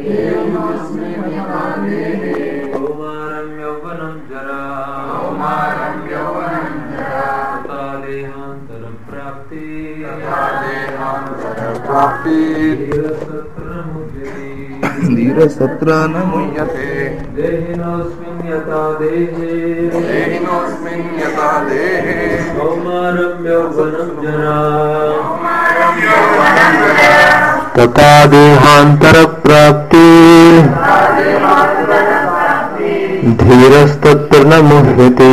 ಕೌಮಾರಂ ಯೌವನಂ ಜರಾ ತಥಾ ದೇಹಾಂತರ ಪ್ರಾಪ್ತಿ ಧೀರಸತ್ರ ನ ಮುಹ್ಯತೆ ದೇಹಿನೋಸ್ಮಿನ್ ಯಥಾ ದೇಹೇ ಕೌಮಾರಂ ಯೌವನಂ ಜರಾ ತಥಾ ದೇಹಾಂತರ ಪ್ರಾಪ್ತಿ ಧೀರಸ್ತತ್ರ ನ ಮುಹ್ಯತೆ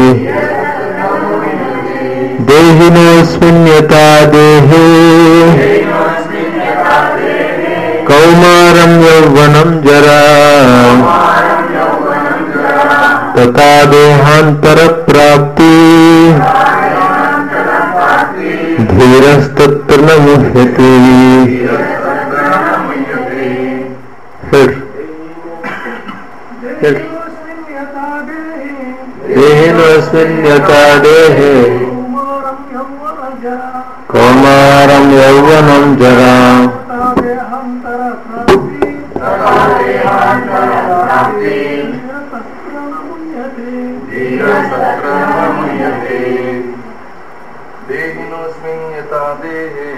ದೇಹಿನೋಸ್ಮಿನ್ ಯಥಾ ದೇಹೇ ಕೌಮಾರಂ ಯೌವನಂ ಜರಾ ತಥಾ ದೇಹಾಂತರ ಪ್ರಾಪ್ತಿ ಧೀರಸ್ತತ್ರ ನ ಮುಹ್ಯತೆ. ದೇಹಿನೋಸ್ಮಿನ್ ಯಥಾ ದೇಹೇ ಕೌಮಾರಂ ಯೌವನಂ ಜರಾ ದೇಹಿನೋಸ್ಮಿನ್ ಯಥಾ ದೇಹೇ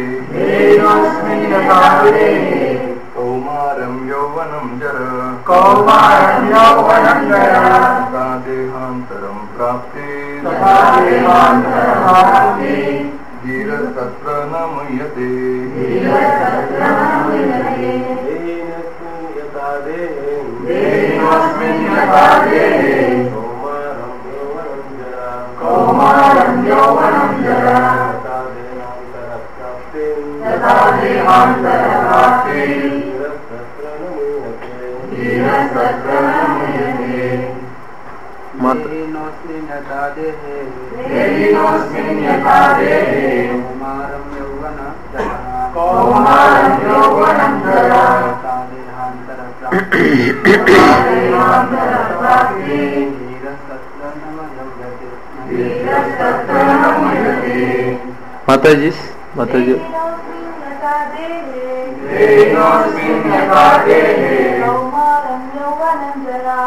ಕೌಮಾರಂ ಯೌವನಂ ಜರಾ ತಥಾ ದೇಹಾಂತರಂ ಪ್ರಾಪ್ತಿ ಧೀರಸ್ತತ್ರ ನ ಮುಹ್ಯತೆ. ದೇಹಿನೋಸ್ಮಿನ್ ಯಥಾ ದೇಹೇ ಕೌಮಾರಂ ಯೌವನಂ ಜರಾ ತಥಾ ದೇಹಾಂತರ ಪ್ರಾಪ್ತಿ ಧೀರಸ್ತತ್ರ ನ ಮುಹ್ಯತೆ. ದೇಹಿನೋಸ್ಮಿನ್ ಯಥಾ ದೇಹೇ ಕೌಮಾರಂ ಯೌವನಂ ಜರಾ ತಥಾ ದೇಹಾಂತರ ಪ್ರಾಪ್ತಿ ಧೀರಸ್ತತ್ರ ನ ಮುಹ್ಯತೆ. ಮಾತಾಜಿ ಮಾತಾಜಿ ದೇಹಿನೋಸ್ಮಿನ್ ಯಥಾ ದೇಹೇ ಕೌಮಾರಂ ಯೌವನಂ ಜರಾ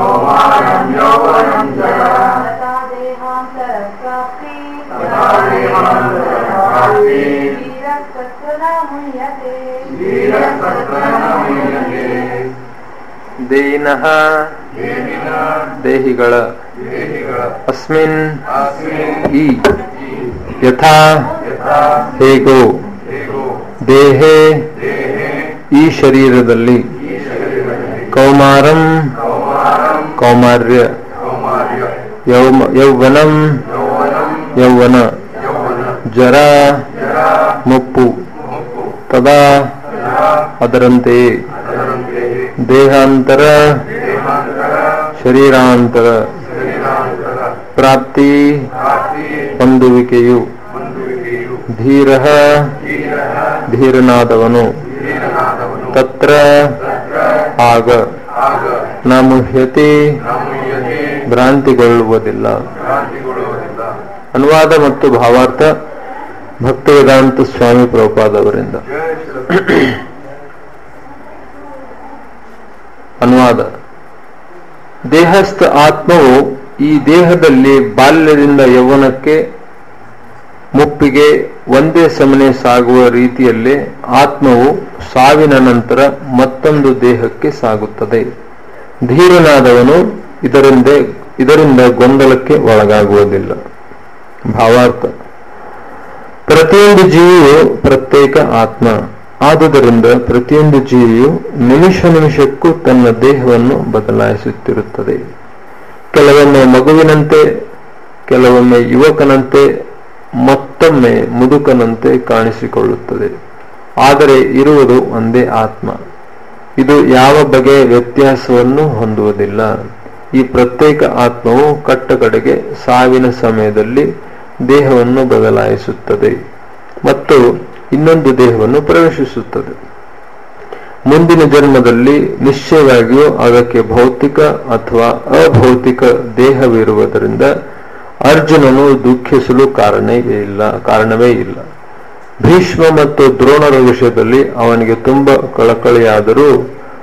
ತಥಾ ದೇಹಾಂತರ ಪ್ರಾಪ್ತಿ ಧೀರಸ್ತತ್ರ ನ ಮುಹ್ಯತೆ. ದೇಹಿನಃ ದೇಹಿಗಳ ಅಸ್ಮಿನ್ ಈ ಯಥಾ ಹೇಗೋ ದೇಹೇ ಈ ಶರೀರದಲ್ಲಿ ಕೌಮಾರಂ ಕೌಮಾರ್ಯ ಯೌವನಂ ಯೌವನ ಜರಾ ಮುಪ್ಪು ತದಾ ಅದರಂತೆಯೇ ದೇಹಾಂತರ ಶರೀರಾಂತರ ಪ್ರಾಪ್ತಿ ಹೊಂದುವಿಕೆಯು ಧೀರಃ ಧೀರನಾದವನು ತತ್ರ ಆಗ ನ ಮುಹ್ಯತೆ ಭ್ರಾಂತಿಗೊಳ್ಳುವುದಿಲ್ಲ. ಅನುವಾದ ಮತ್ತು ಭಾವಾರ್ಥ ಭಕ್ತಿವೇದಾಂತ ಸ್ವಾಮಿ ಪ್ರಭುಪಾದ ಅವರಿಂದ. ಅನುವಾದ: ದೇಹಸ್ಥ ಆತ್ಮವು ಈ ದೇಹದಲ್ಲಿ ಬಾಲ್ಯದಿಂದ ಯೌವನಕ್ಕೆ ಮುಪ್ಪಿಗೆ ಒಂದೇ ಸಮನೆ ಸಾಗುವ ರೀತಿಯಲ್ಲೇ ಆತ್ಮವು ಸಾವಿನ ನಂತರ ಮತ್ತೊಂದು ದೇಹಕ್ಕೆ ಸಾಗುತ್ತದೆ. ಧೀರನಾದವನು ಇದರಿಂದ ಗೊಂದಲಕ್ಕೆ ಒಳಗಾಗುವುದಿಲ್ಲ. ಭಾವಾರ್ಥ: ಪ್ರತಿಯೊಂದು ಜೀವಿಯು ಪ್ರತ್ಯೇಕ ಆತ್ಮ. ಆದುದರಿಂದ ಪ್ರತಿಯೊಂದು ಜೀವಿಯು ನಿಮಿಷ ನಿಮಿಷಕ್ಕೂ ತನ್ನ ದೇಹವನ್ನು ಬದಲಾಯಿಸುತ್ತಿರುತ್ತದೆ. ಕೆಲವೊಮ್ಮೆ ಮಗುವಿನಂತೆ, ಕೆಲವೊಮ್ಮೆ ಯುವಕನಂತೆ, ಮತ್ತೊಮ್ಮೆ ಮುದುಕನಂತೆ ಕಾಣಿಸಿಕೊಳ್ಳುತ್ತದೆ. ಆದರೆ ಇರುವುದು ಒಂದೇ ಆತ್ಮ. ಇದು ಯಾವ ಬಗೆಯ ವ್ಯತ್ಯಾಸವನ್ನು ಹೊಂದುವುದಿಲ್ಲ. ಈ ಪ್ರತ್ಯೇಕ ಆತ್ಮವು ಕಟ್ಟಕಡೆಗೆ ಸಾವಿನ ಸಮಯದಲ್ಲಿ ದೇಹವನ್ನು ಬದಲಾಯಿಸುತ್ತದೆ ಮತ್ತು ಇನ್ನೊಂದು ದೇಹವನ್ನು ಪ್ರವೇಶಿಸುತ್ತದೆ. ಮುಂದಿನ ಜನ್ಮದಲ್ಲಿ ನಿಶ್ಚಯವಾಗಿಯೂ ಅದಕ್ಕೆ ಭೌತಿಕ ಅಥವಾ ಅಭೌತಿಕ ದೇಹವಿರುವುದರಿಂದ ಅರ್ಜುನನು ದುಃಖಿಸಲು ಕಾರಣವೇ ಇಲ್ಲ. ಭೀಷ್ಮ ಮತ್ತು ದ್ರೋಣರ ವಿಷಯದಲ್ಲಿ ಅವನಿಗೆ ತುಂಬಾ ಕಳಕಳಿಯಾದರೂ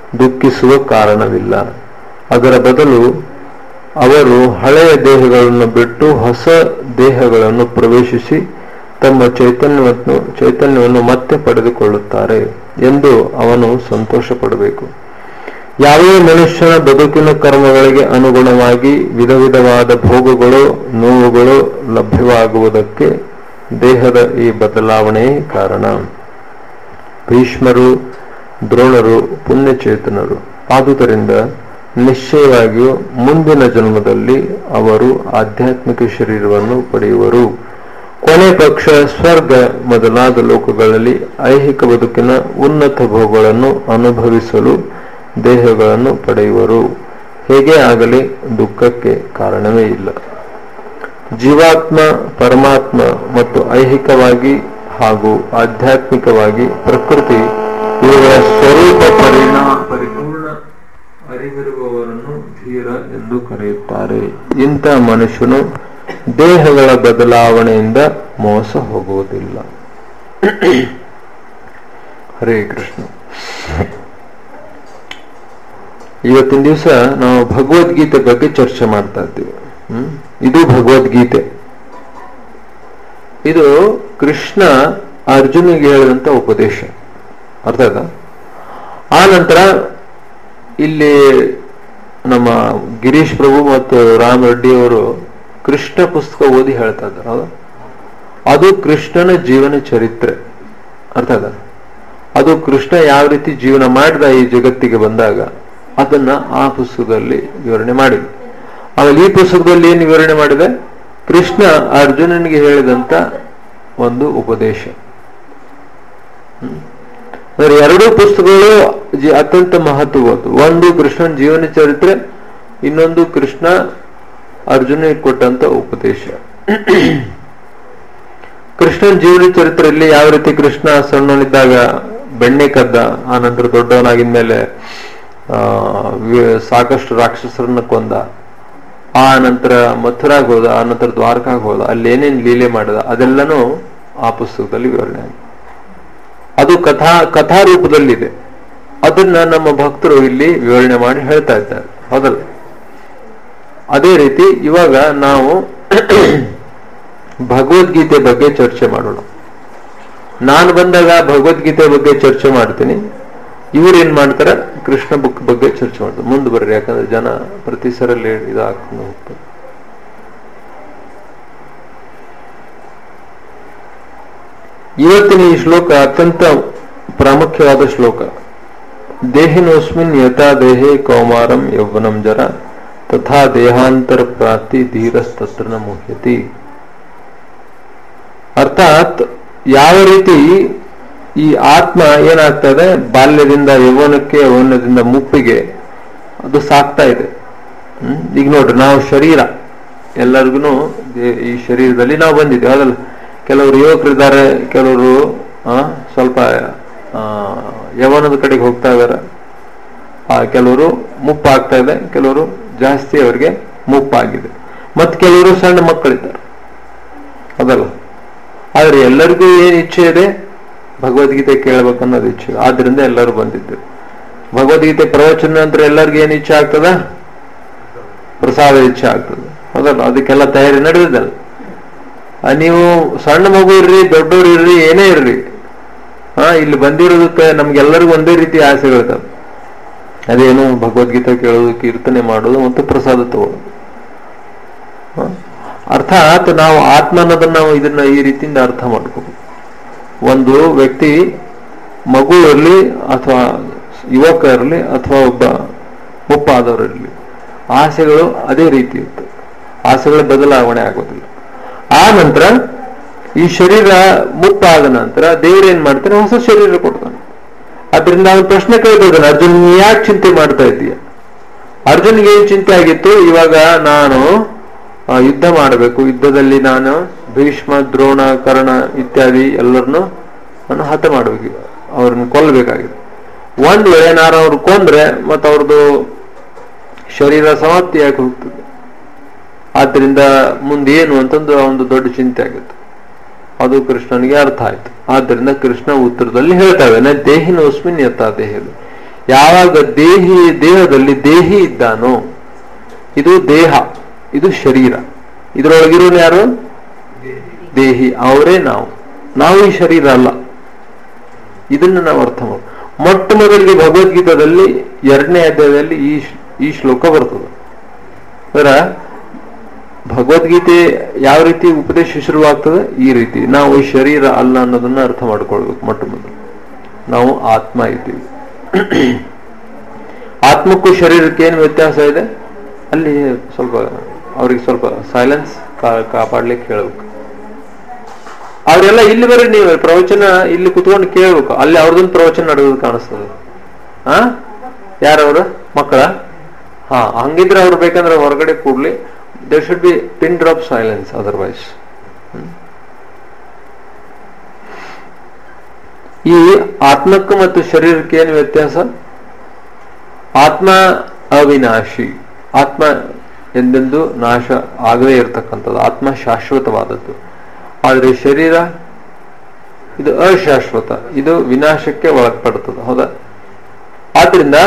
ದುಃಖಿಸುವ ಕಾರಣವಿಲ್ಲ. ಅದರ ಬದಲು ಅವರು ಹಳೆಯ ದೇಹಗಳನ್ನು ಬಿಟ್ಟು ಹೊಸ ದೇಹಗಳನ್ನು ಪ್ರವೇಶಿಸಿ ತಮ್ಮ ಚೈತನ್ಯವನ್ನು ಮತ್ತೆ ಪಡೆದುಕೊಳ್ಳುತ್ತಾರೆ ಎಂದು ಅವನು ಸಂತೋಷ ಪಡಬೇಕು. ಯಾವುದೇ ಮನುಷ್ಯನ ಬದುಕಿನ ಕರ್ಮಗಳಿಗೆ ಅನುಗುಣವಾಗಿ ವಿಧ ವಿಧವಾದ ಭೋಗಗಳು ನೋವುಗಳು ಲಭ್ಯವಾಗುವುದಕ್ಕೆ ದೇಹದ ಈ ಬದಲಾವಣೆಯೇ ಕಾರಣ. ಭೀಷ್ಮರು ದ್ರೋಣರು ಪುಣ್ಯಚೇತನರು. ಆದುದರಿಂದ ನಿಶ್ಚಯವಾಗಿಯೂ ಮುಂದಿನ ಜನ್ಮದಲ್ಲಿ ಅವರು ಆಧ್ಯಾತ್ಮಿಕ ಶರೀರವನ್ನು ಪಡೆಯುವರು. ಕೊನೆ ಪಕ್ಷ ಸ್ವರ್ಗ ಮೊದಲಾದ ಲೋಕಗಳಲ್ಲಿ ಐಹಿಕ ಬದುಕಿನ ಉನ್ನತ ಭೋಗಗಳನ್ನು ಅನುಭವಿಸಲು ದೇಹಗಳನ್ನು ಪಡೆಯುವರು. ಹೇಗೆ ಆಗಲಿ ದುಃಖಕ್ಕೆ ಕಾರಣವೇ ಇಲ್ಲ. ಜೀವಾತ್ಮ, ಪರಮಾತ್ಮ ಮತ್ತು ಐಹಿಕವಾಗಿ ಹಾಗೂ ಆಧ್ಯಾತ್ಮಿಕವಾಗಿ ಪ್ರಕೃತಿ ಇವುಗಳ ಸ್ವರೂಪ ಪರಿಪೂರ್ಣ ಅರಿವಿರುವವರನ್ನು ಧೀರ ಎಂದು ಕರೆಯುತ್ತಾರೆ. ಇಂಥ ಮನುಷ್ಯನು ದೇಹಗಳ ಬದಲಾವಣೆಯಿಂದ ಮೋಸ ಹೋಗುವುದಿಲ್ಲ. ಹರೇ ಕೃಷ್ಣ. ಇವತ್ತಿನ ದಿವಸ ನಾವು ಭಗವದ್ಗೀತೆ ಬಗ್ಗೆ ಚರ್ಚೆ ಮಾಡ್ತಾ ಇದ್ದೀವಿ. ಇದು ಭಗವದ್ಗೀತೆ. ಇದು ಕೃಷ್ಣ ಅರ್ಜುನಿಗೆ ಹೇಳಿದಂತ ಉಪದೇಶ. ಅರ್ಥ ಆಯ್ತಾ? ಆ ನಂತರ ಇಲ್ಲಿ ನಮ್ಮ ಗಿರೀಶ್ ಪ್ರಭು ಮತ್ತು ರಾಮ್ ರೆಡ್ಡಿ ಅವರು ಕೃಷ್ಣ ಪುಸ್ತಕ ಓದಿ ಹೇಳ್ತಾ ಇದ್ದಾರೆ. ಅದು ಕೃಷ್ಣನ ಜೀವನ ಚರಿತ್ರೆ. ಅರ್ಥ ಆಯ್ತಾ? ಅದು ಕೃಷ್ಣ ಯಾವ ರೀತಿ ಜೀವನ ಮಾಡಿದ ಈ ಜಗತ್ತಿಗೆ ಬಂದಾಗ ಅದನ್ನ ಆ ಪುಸ್ತಕದಲ್ಲಿ ವಿವರಣೆ ಮಾಡಿದೆ. ಆಮೇಲೆ ಈ ಪುಸ್ತಕದಲ್ಲಿ ಏನು ವಿವರಣೆ ಮಾಡಿದೆ? ಕೃಷ್ಣ ಅರ್ಜುನನಿಗೆ ಹೇಳಿದಂತ ಒಂದು ಉಪದೇಶ. ಎರಡೂ ಪುಸ್ತಕಗಳು ಅತ್ಯಂತ ಮಹತ್ವವಾದ್ದು. ಒಂದು ಕೃಷ್ಣನ ಜೀವನ ಚರಿತ್ರೆ, ಇನ್ನೊಂದು ಕೃಷ್ಣ ಅರ್ಜುನಿಗೆ ಕೊಟ್ಟಂತ ಉಪದೇಶ. ಕೃಷ್ಣನ ಜೀವನ ಚರಿತ್ರೆಯಲ್ಲಿ ಯಾವ ರೀತಿ ಕೃಷ್ಣ ಸಣ್ಣನಿದ್ದಾಗ ಬೆಣ್ಣೆ ಕದ್ದ, ಆ ನಂತರ ದೊಡ್ಡವನಾಗಿದ ಮೇಲೆ ಸಾಕಷ್ಟು ರಾಕ್ಷಸರನ್ನ ಕೊಂದ, ಆ ನಂತರ ಮಥುರಾಗ್ ಹೋದ, ಆ ನಂತರ ದ್ವಾರಕಾಗ್ ಹೋದ, ಅಲ್ಲಿ ಏನೇನು ಲೀಲೆ ಮಾಡಿದ ಅದೆಲ್ಲನೂ ಆ ಪುಸ್ತಕದಲ್ಲಿ ವಿವರಣೆ ಆಗಿದೆ. ಅದು ಕಥಾ ರೂಪದಲ್ಲಿದೆ. ಅದನ್ನ ನಮ್ಮ ಭಕ್ತರು ಇಲ್ಲಿ ವಿವರಣೆ ಮಾಡಿ ಹೇಳ್ತಾ ಇದ್ದಾರೆ. ಹೌದಲ್ಲ? ಅದೇ ರೀತಿ ಇವಾಗ ನಾವು ಭಗವದ್ಗೀತೆ ಬಗ್ಗೆ ಚರ್ಚೆ ಮಾಡೋಣ. ನಾನು ಬಂದಾಗ ಭಗವದ್ಗೀತೆ ಬಗ್ಗೆ ಚರ್ಚೆ ಮಾಡ್ತೀನಿ. ಇವ್ರೇನ್ ಮಾಡ್ತಾರೆ? ಕೃಷ್ಣ ಬುಕ್ ಬಗ್ಗೆ ಚರ್ಚೆ ಮಾಡ್ತಾರೆ. ಮುಂದೆ ಬರ್ರಿ, ಯಾಕಂದ್ರೆ ಜನ ಪ್ರತಿ ಸರಲ್ಲಿ ಇದಾಗ್ತಾ ಹೋಗ್ತಾರೆ. ಇವತ್ತಿನ ಈ ಶ್ಲೋಕ ಅತ್ಯಂತ ಪ್ರಾಮುಖ್ಯವಾದ ಶ್ಲೋಕ. ದೇಹಿನೋಸ್ಮಿನ್ ಯಥಾ ದೇಹೇ ಕೌಮಾರಂ ಯೌವನಂ ಜರ ತಥಾ ದೇಹಾಂತರ ಪ್ರಾಪ್ತಿ ಧೀರಸ್ತತ್ರ ನ ಮುಹ್ಯತಿ. ಅರ್ಥಾತ್ ಯಾವ ರೀತಿ ಈ ಆತ್ಮ ಏನಾಗ್ತದೆ, ಬಾಲ್ಯದಿಂದ ಯೌವನಕ್ಕೆ, ಯೌವನದಿಂದ ಮುಪ್ಪಿಗೆ ಅದು ಸಾಕ್ತಾ ಇದೆ. ಈಗ ನೋಡ್ರಿ, ನಾವು ಶರೀರ ಎಲ್ಲರಿಗೂ ಈ ಶರೀರದಲ್ಲಿ ನಾವು ಬಂದಿದ್ದೇವೆ. ಅದಲ್ಲ, ಕೆಲವರು ಯುವಕರಿದ್ದಾರೆ, ಕೆಲವರು ಸ್ವಲ್ಪ ಯೌವನದ ಕಡೆಗೆ ಹೋಗ್ತಾ ಇದ್ದಾರೆ, ಕೆಲವರು ಮುಪ್ಪಾಗ್ತಾ ಇದೆ, ಕೆಲವರು ಜಾಸ್ತಿ ಅವರಿಗೆ ಮುಪ್ಪಾಗಿದೆ, ಮತ್ತು ಕೆಲವರು ಸಣ್ಣ ಮಕ್ಕಳಿದ್ದಾರೆ. ಅದಲ್ಲ, ಆದ್ರೆ ಎಲ್ಲರಿಗೂ ಏನ್ ಇಚ್ಛೆ ಇದೆ? ಭಗವದ್ಗೀತೆ ಕೇಳಬೇಕನ್ನೋದು ಇಚ್ಛೆ. ಆದ್ರಿಂದ ಎಲ್ಲರೂ ಬಂದಿದ್ರು. ಭಗವದ್ಗೀತೆ ಪ್ರವಚನ ನಂತರ ಎಲ್ಲರಿಗೂ ಏನ್ ಇಚ್ಛೆ ಆಗ್ತದ? ಪ್ರಸಾದ ಇಚ್ಛೆ ಆಗ್ತದೆ. ಅದಲ್ಲ, ಅದಕ್ಕೆಲ್ಲ ತಯಾರಿ ನಡೆದಿದ್ದಲ್ಲ. ನೀವು ಸಣ್ಣ ಮಗು ಇರ್ರಿ, ದೊಡ್ಡವ್ರು ಇರ್ರಿ, ಏನೇ ಇರ್ರಿ, ಇಲ್ಲಿ ಬಂದಿರೋದಕ್ಕೆ ನಮ್ಗೆಲ್ಲರಿಗೂ ಒಂದೇ ರೀತಿ ಆಸೆಗಳಿದ್ದಾವೆ. ಅದೇನು? ಭಗವದ್ಗೀತೆ ಕೇಳೋದು, ಕೀರ್ತನೆ ಮಾಡೋದು ಮತ್ತು ಪ್ರಸಾದ ತಗೊಳ್ಳೋದು. ಅರ್ಥಾತ್ ನಾವು ಆತ್ಮ ಅನ್ನೋದನ್ನ ನಾವು ಇದನ್ನ ಈ ರೀತಿಯಿಂದ ಅರ್ಥ ಮಾಡ್ಕೋಬೇಕು. ಒಂದು ವ್ಯಕ್ತಿ ಮಗು ಇರಲಿ, ಅಥವಾ ಯುವಕ ಇರಲಿ, ಅಥವಾ ಒಬ್ಬ ಮುಪ್ಪಾದವರಿರಲಿ, ಆಸೆಗಳು ಅದೇ ರೀತಿ ಇರ್ತವೆ. ಆಸೆಗಳ ಬದಲಾವಣೆ ಆಗೋದಿಲ್ಲ. ಆ ನಂತರ ಈ ಶರೀರ ಮುಪ್ಪಾದ ನಂತರ ದೇವರೇನ್ ಮಾಡ್ತಾನೆ? ಹೊಸ ಶರೀರ ಕೊಡ್ತಾನೆ. ಅದರಿಂದ ಅವನು ಪ್ರಶ್ನೆ ಕೇಳ್ತಾನೆ, ಅರ್ಜುನ್ ನೀ ಯಾಕೆ ಚಿಂತೆ ಮಾಡ್ತಾ ಇದ್ದೀಯ? ಅರ್ಜುನ್ಗೆ ಏನ್ ಚಿಂತೆ ಆಗಿತ್ತು? ಇವಾಗ ನಾನು ಯುದ್ಧ ಮಾಡಬೇಕು, ಯುದ್ಧದಲ್ಲಿ ನಾನು ಭೀಷ್ಮ, ದ್ರೋಣ, ಕರ್ಣ ಇತ್ಯಾದಿ ಎಲ್ಲರನ್ನು ನಾನು ಹತ ಮಾಡಬೇಕು, ಅವ್ರನ್ನ ಕೊಲ್ಲಬೇಕಾಗಿದೆ. ಒಂದ್ ವೇಳೆ ನಾನು ಅವ್ರು ಕೊಂದ್ರೆ ಮತ್ತೆ ಅವ್ರದ್ದು ಶರೀರ ಸಮಾಪ್ತಿಯಾಗಿ ಹೋಗ್ತದೆ. ಆದ್ರಿಂದ ಮುಂದೇನು ಅಂತಂದು ಒಂದು ದೊಡ್ಡ ಚಿಂತೆ ಆಗುತ್ತೆ. ಅದು ಕೃಷ್ಣನಿಗೆ ಅರ್ಥ ಆಯ್ತು. ಆದ್ದರಿಂದ ಕೃಷ್ಣ ಉತ್ತರದಲ್ಲಿ ಹೇಳ್ತಾ ಇದ್ದಾನೆ, ದೇಹಿನೋಸ್ಮಿನ್ ಯಥಾ ದೇಹದ. ಯಾವಾಗ ದೇಹದಲ್ಲಿ ದೇಹಿ ಇದ್ದಾನೋ, ಇದು ದೇಹ, ಇದು ಶರೀರ, ಇದರೊಳಗಿರೋನು ಯಾರು? ದೇಹಿ, ಅವರೇ ನಾವು ಈ ಶರೀರ ಅಲ್ಲ. ಇದನ್ನು ನಾವು ಅರ್ಥ ಮಾಡಿ. ಮೊಟ್ಟ ಮೊದಲಿಗೆ ಭಗವದ್ಗೀತಾದಲ್ಲಿ 2ನೇ ಅಧ್ಯಾಯದಲ್ಲಿ ಈ ಶ್ಲೋಕ ಬರ್ತದೆ. ಅದರ ಭಗವದ್ಗೀತೆ ಯಾವ ರೀತಿ ಉಪದೇಶ ಶುರುವಾಗ್ತದೆ? ಈ ರೀತಿ ನಾವು ಈ ಶರೀರ ಅಲ್ಲ ಅನ್ನೋದನ್ನ ಅರ್ಥ ಮಾಡ್ಕೊಳ್ಬೇಕು. ಮೊಟ್ಟ ಮೊದಲು ನಾವು ಆತ್ಮ ಇದ್ದೀವಿ. ಆತ್ಮಕ್ಕೂ ಶರೀರಕ್ಕೆ ಏನು ವ್ಯತ್ಯಾಸ ಇದೆ? ಅಲ್ಲಿ ಸ್ವಲ್ಪ ಅವ್ರಿಗೆ ಸ್ವಲ್ಪ ಸೈಲೆನ್ಸ್ ಕಾಪಾಡ್ಲಿಕ್ಕೆ ಹೇಳ್ಬೇಕು. ಅವರೆಲ್ಲ ಇಲ್ಲಿ ಬರೀ ನೀವು ಪ್ರವಚನ ಇಲ್ಲಿ ಕುತ್ಕೊಂಡು ಕೇಳ್ಬೇಕು. ಅಲ್ಲಿ ಅವ್ರದೊಂದು ಪ್ರವಚನ ನಡೆಯೋದು ಕಾಣಿಸ್ತದೆ. ಯಾರವ್ರ ಮಕ್ಕಳ? ಹಂಗಿದ್ರೆ ಅವ್ರು ಬೇಕಂದ್ರೆ ಹೊರಗಡೆ ಕೂಡ್ಲಿ. There should be pin drop silence, otherwise. ಈ ಆತ್ಮಕ್ಕೆ ಮತ್ತು ಶರೀರಕ್ಕೆ ಏನು ವ್ಯತ್ಯಾಸ? ಆತ್ಮ ಅವಿನಾಶಿ, ಆತ್ಮ ಎಂದೆಂದು ನಾಶ ಆಗದೇ ಇರತಕ್ಕಂಥದ್ದು, ಆತ್ಮ ಶಾಶ್ವತವಾದದ್ದು. ಆದರೆ ಶರೀರ ಇದು ಅಶಾಶ್ವತ, ಇದು ವಿನಾಶಕ್ಕೆ ಒಳಪಡುತ್ತದೆ. ಹೌದಾ? ಆದ್ರಿಂದ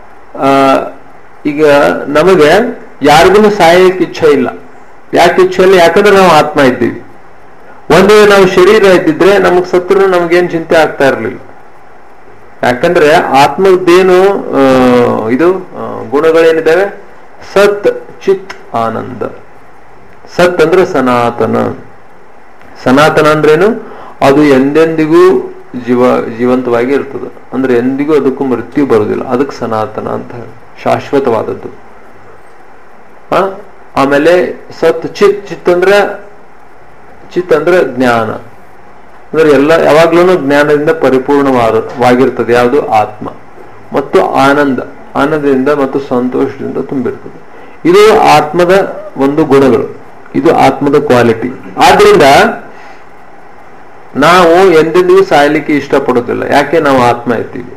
ಈಗ ನಮಗೆ ಯಾರಿಗೂ ಸಾಯಕ್ಕೆ ಇಚ್ಛೆ ಇಲ್ಲ. ಯಾಕೆ ಇಚ್ಛೆ ಇಲ್ಲ? ಯಾಕಂದ್ರೆ ನಾವು ಆತ್ಮ ಇದ್ದೀವಿ. ಒಂದು ವೇಳೆ ನಾವು ಶರೀರ ಇದ್ದಿದ್ರೆ ನಮಗ್ ಸತ್ರು ನಮ್ಗೇನ್ ಚಿಂತೆ ಆಗ್ತಾ ಇರ್ಲಿಲ್ಲ. ಯಾಕಂದ್ರೆ ಆತ್ಮದ್ದೇನು ಇದು ಗುಣಗಳೇನಿದ್ದಾವೆ? ಸತ್, ಚಿತ್, ಆನಂದ. ಸತ್ ಅಂದ್ರೆ ಸನಾತನ. ಸನಾತನ ಅಂದ್ರೇನು? ಅದು ಎಂದೆಂದಿಗೂ ಜೀವಂತವಾಗಿ ಇರ್ತದೆ. ಅಂದ್ರೆ ಎಂದಿಗೂ ಅದಕ್ಕೂ ಮೃತ್ಯು ಬರುವುದಿಲ್ಲ. ಅದಕ್ಕೆ ಸನಾತನ ಅಂತ ಹೇಳಿ, ಶಾಶ್ವತವಾದದ್ದು. ಆಮೇಲೆ ಸತ್, ಚಿತ್ ಅಂದ್ರೆ ಜ್ಞಾನ. ಅಂದ್ರೆ ಎಲ್ಲ ಯಾವಾಗ್ಲೂ ಜ್ಞಾನದಿಂದ ಪರಿಪೂರ್ಣವಾಗಿರ್ತದೆ. ಯಾವುದು? ಆತ್ಮ. ಮತ್ತು ಆನಂದದಿಂದ ಮತ್ತು ಸಂತೋಷದಿಂದ ತುಂಬಿರ್ತದೆ. ಇದು ಆತ್ಮದ ಒಂದು ಗುಣಗಳು, ಇದು ಆತ್ಮದ ಕ್ವಾಲಿಟಿ. ಆದ್ರಿಂದ ನಾವು ಎಂದೆಂದಿಗೂ ಸಾಯಲಿಕ್ಕೆ ಇಷ್ಟಪಡೋದಿಲ್ಲ. ಯಾಕೆ? ನಾವು ಆತ್ಮ ಇದ್ದೀವಿ.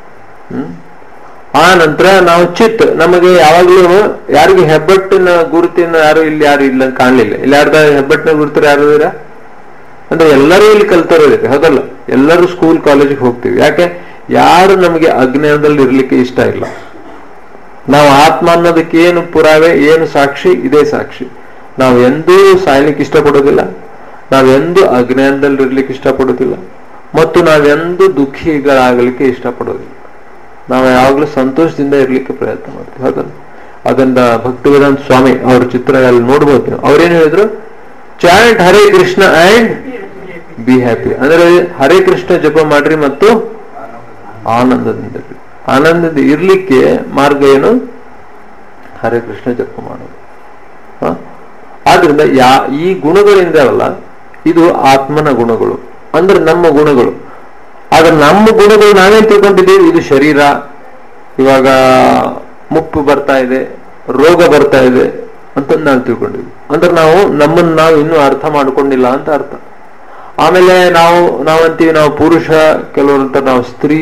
ಆ ನಂತರ ನಾವು ಚಿತ್, ನಮಗೆ ಯಾವಾಗ್ಲೂ ಯಾರಿಗೂ ಹೆಬ್ಬಟ್ಟಿನ ಗುರುತಿನ ಯಾರು ಇಲ್ಲ ಕಾಣಲಿಲ್ಲ. ಇಲ್ಲಿ ಯಾರ್ದ ಹೆಬ್ಬಟ್ಟಿನ ಗುರುತರು ಯಾರು ಇರ? ಅಂದ್ರೆ ಎಲ್ಲರೂ ಇಲ್ಲಿ ಕಲ್ತರೋದಿದೆ. ಹೌದಲ್ಲ? ಎಲ್ಲರೂ ಸ್ಕೂಲ್ ಕಾಲೇಜಿಗೆ ಹೋಗ್ತೀವಿ. ಯಾಕೆ? ಯಾರು ನಮಗೆ ಅಜ್ಞಾನದಲ್ಲಿ ಇರ್ಲಿಕ್ಕೆ ಇಷ್ಟ ಇಲ್ಲ. ನಾವು ಆತ್ಮ ಅನ್ನೋದಕ್ಕೆ ಏನು ಪುರಾವೆ, ಏನು ಸಾಕ್ಷಿ? ಇದೇ ಸಾಕ್ಷಿ. ನಾವು ಎಂದೂ ಸಾಯ್ಲಿಕ್ಕೆ ಇಷ್ಟಪಡೋದಿಲ್ಲ, ನಾವೆಂದೂ ಅಜ್ಞಾನದಲ್ಲಿ ಇರ್ಲಿಕ್ಕೆ ಇಷ್ಟಪಡೋದಿಲ್ಲ, ಮತ್ತು ನಾವೆಂದೂ ದುಃಖಿಗಳಾಗಲಿಕ್ಕೆ ಇಷ್ಟಪಡೋದಿಲ್ಲ. ನಾವು ಯಾವಾಗಲೂ ಸಂತೋಷದಿಂದ ಇರ್ಲಿಕ್ಕೆ ಪ್ರಯತ್ನ ಮಾಡ್ತೀವಿ. ಹೌದಲ್ಲ? ಅದನ್ನ ಭಕ್ತಿವೇದಾಂತ ಸ್ವಾಮಿ ಅವ್ರ ಚಿತ್ರ ಅಲ್ಲಿ ನೋಡ್ಬೋದು ನೀವು. ಅವ್ರೇನು ಹೇಳಿದ್ರು? Chant Hare Krishna and be happy. ಅಂದ್ರೆ ಹರೇ ಕೃಷ್ಣ ಜಪ ಮಾಡ್ರಿ ಮತ್ತು ಆನಂದದಿಂದ ಇರ್ಲಿಕ್ಕೆ ಮಾರ್ಗ ಏನು? ಹರೇ ಕೃಷ್ಣ ಜಪ ಮಾಡೋದು. ಆದ್ರಿಂದ ಈ ಗುಣಗಳಿಂದಲ್ಲ, ಇದು ಆತ್ಮನ ಗುಣಗಳು, ಅಂದ್ರೆ ನಮ್ಮ ಗುಣಗಳು. ಆದ್ರೆ ನಮ್ಮ ಗುಣಗಳು ನಾವೇನ್ ತಿಳ್ಕೊಂಡಿದ್ದೀವಿ? ಇದು ಶರೀರ, ಇವಾಗ ಮುಪ್ಪು ಬರ್ತಾ ಇದೆ, ರೋಗ ಬರ್ತಾ ಇದೆ ಅಂತ ನಾವು ತಿಳ್ಕೊಂಡಿದ್ವಿ. ಅಂದ್ರೆ ನಮ್ಮನ್ನು ನಾವು ಇನ್ನೂ ಅರ್ಥ ಮಾಡ್ಕೊಂಡಿಲ್ಲ ಅಂತ ಅರ್ಥ. ಆಮೇಲೆ ನಾವಂತೀವಿ ನಾವು ಪುರುಷ, ಕೆಲವರಂತ ನಾವು ಸ್ತ್ರೀ.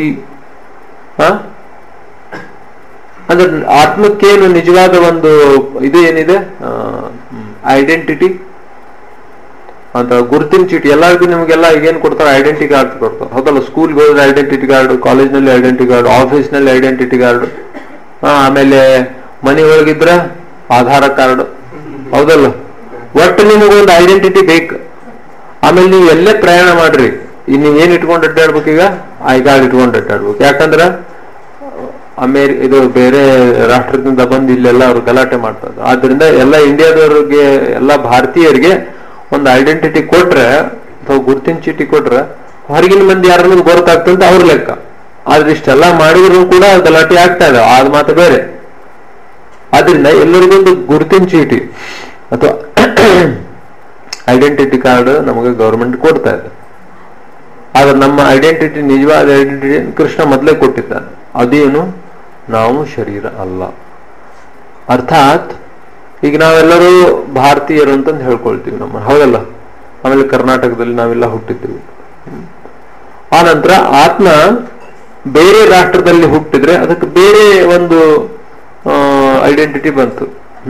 ಅಂದ್ರೆ ಆತ್ಮಕ್ಕೇನು ನಿಜವಾದ ಒಂದು ಇದು ಏನಿದೆ? ಐಡೆಂಟಿಟಿ ಅಂತ ಗುರುತಿನ ಚೀಟಿ. ಎಲ್ಲರಿಗೂ ನಿಮ್ಗೆಲ್ಲ ಈಗೇನು ಕೊಡ್ತಾರೆ? ಐಡೆಂಟಿಟಿ ಕಾರ್ಡ್ ಕೊಡ್ತಾರೆ. ಹೌದಲ್ಲ? ಸ್ಕೂಲ್ಗೆ ಹೋದ್ರೆ ಐಡೆಂಟಿಟಿ ಕಾರ್ಡ್, ಕಾಲೇಜ್ನಲ್ಲಿ ಐಡೆಂಟಿಟಿ ಕಾರ್ಡ್, ಆಫೀಸ್ನಲ್ಲಿ ಐಡೆಂಟಿಟಿ ಕಾರ್ಡ್, ಆಮೇಲೆ ಮನೆ ಒಳಗಿದ್ರ ಆಧಾರ್ ಕಾರ್ಡ್. ಹೌದಲ್ಲ? ಒಟ್ಟು ನಿಮಗೊಂದು ಐಡೆಂಟಿಟಿ ಬೇಕು. ಆಮೇಲೆ ನೀವು ಎಲ್ಲೇ ಪ್ರಯಾಣ ಮಾಡ್ರಿ, ನೀವೇನ್ ಇಟ್ಕೊಂಡು ಅಡ್ಡಾಡ್ಬೇಕು? ಈಗ ಐ ಕಾರ್ಡ್ ಇಟ್ಕೊಂಡು ಅಡ್ಡಾಡ್ಬೇಕು. ಯಾಕಂದ್ರ ಇದು ಬೇರೆ ರಾಷ್ಟ್ರದಿಂದ ಬಂದು ಇಲ್ಲೆಲ್ಲ ಅವ್ರು ಗಲಾಟೆ ಮಾಡ್ತಾರೆ. ಆದ್ರಿಂದ ಎಲ್ಲ ಇಂಡಿಯಾದವ್ರಿಗೆ, ಎಲ್ಲ ಭಾರತೀಯರಿಗೆ ಒಂದು ಐಡೆಂಟಿಟಿ ಕೊಟ್ರೆ ಅಥವಾ ಗುರುತಿನ ಚೀಟಿ ಕೊಟ್ರೆ ಹೊರಗಿನ ಮಂದಿ ಯಾರನ್ನೂ ಗೊತ್ತಾಗ್ತಂತ ಅವ್ರ ಲೆಕ್ಕ. ಆದ್ರೆ ಇಷ್ಟೆಲ್ಲ ಮಾಡಿದ್ರು ಕೂಡ ಗಲಾಟೆ ಆಗ್ತಾ ಇದೆ, ಅದು ಮಾತು ಬೇರೆ. ಆದ್ರಿಂದ ಎಲ್ಲರಿಗೊಂದು ಗುರುತಿನ ಚೀಟಿ ಅಥವಾ ಐಡೆಂಟಿಟಿ ಕಾರ್ಡ್ ನಮಗೆ ಗವರ್ಮೆಂಟ್ ಕೊಡ್ತಾ ಇದೆ. ಆದ್ರೆ ನಮ್ಮ ಐಡೆಂಟಿಟಿ, ನಿಜವಾದ ಐಡೆಂಟಿಟಿ ಕೃಷ್ಣ ಮೊದಲೇ ಕೊಟ್ಟಿದ್ದಾನೆ. ಅದೇನು? ನಾವು ಶರೀರ ಅಲ್ಲ. ಅರ್ಥಾತ್ ಈಗ ನಾವೆಲ್ಲರೂ ಭಾರತೀಯರು ಅಂತಂದು ಹೇಳ್ಕೊಳ್ತೀವಿ ನಮ್ಮ. ಹೌದಲ್ಲ? ಆಮೇಲೆ ಕರ್ನಾಟಕದಲ್ಲಿ ನಾವೆಲ್ಲ ಹುಟ್ಟಿದ್ದೀವಿ. ಆ ನಂತರ ಆತ್ಮ ಬೇರೆ ರಾಷ್ಟ್ರದಲ್ಲಿ ಹುಟ್ಟಿದ್ರೆ ಅದಕ್ಕೆ ಬೇರೆ ಒಂದು ಐಡೆಂಟಿಟಿ ಬಂತು.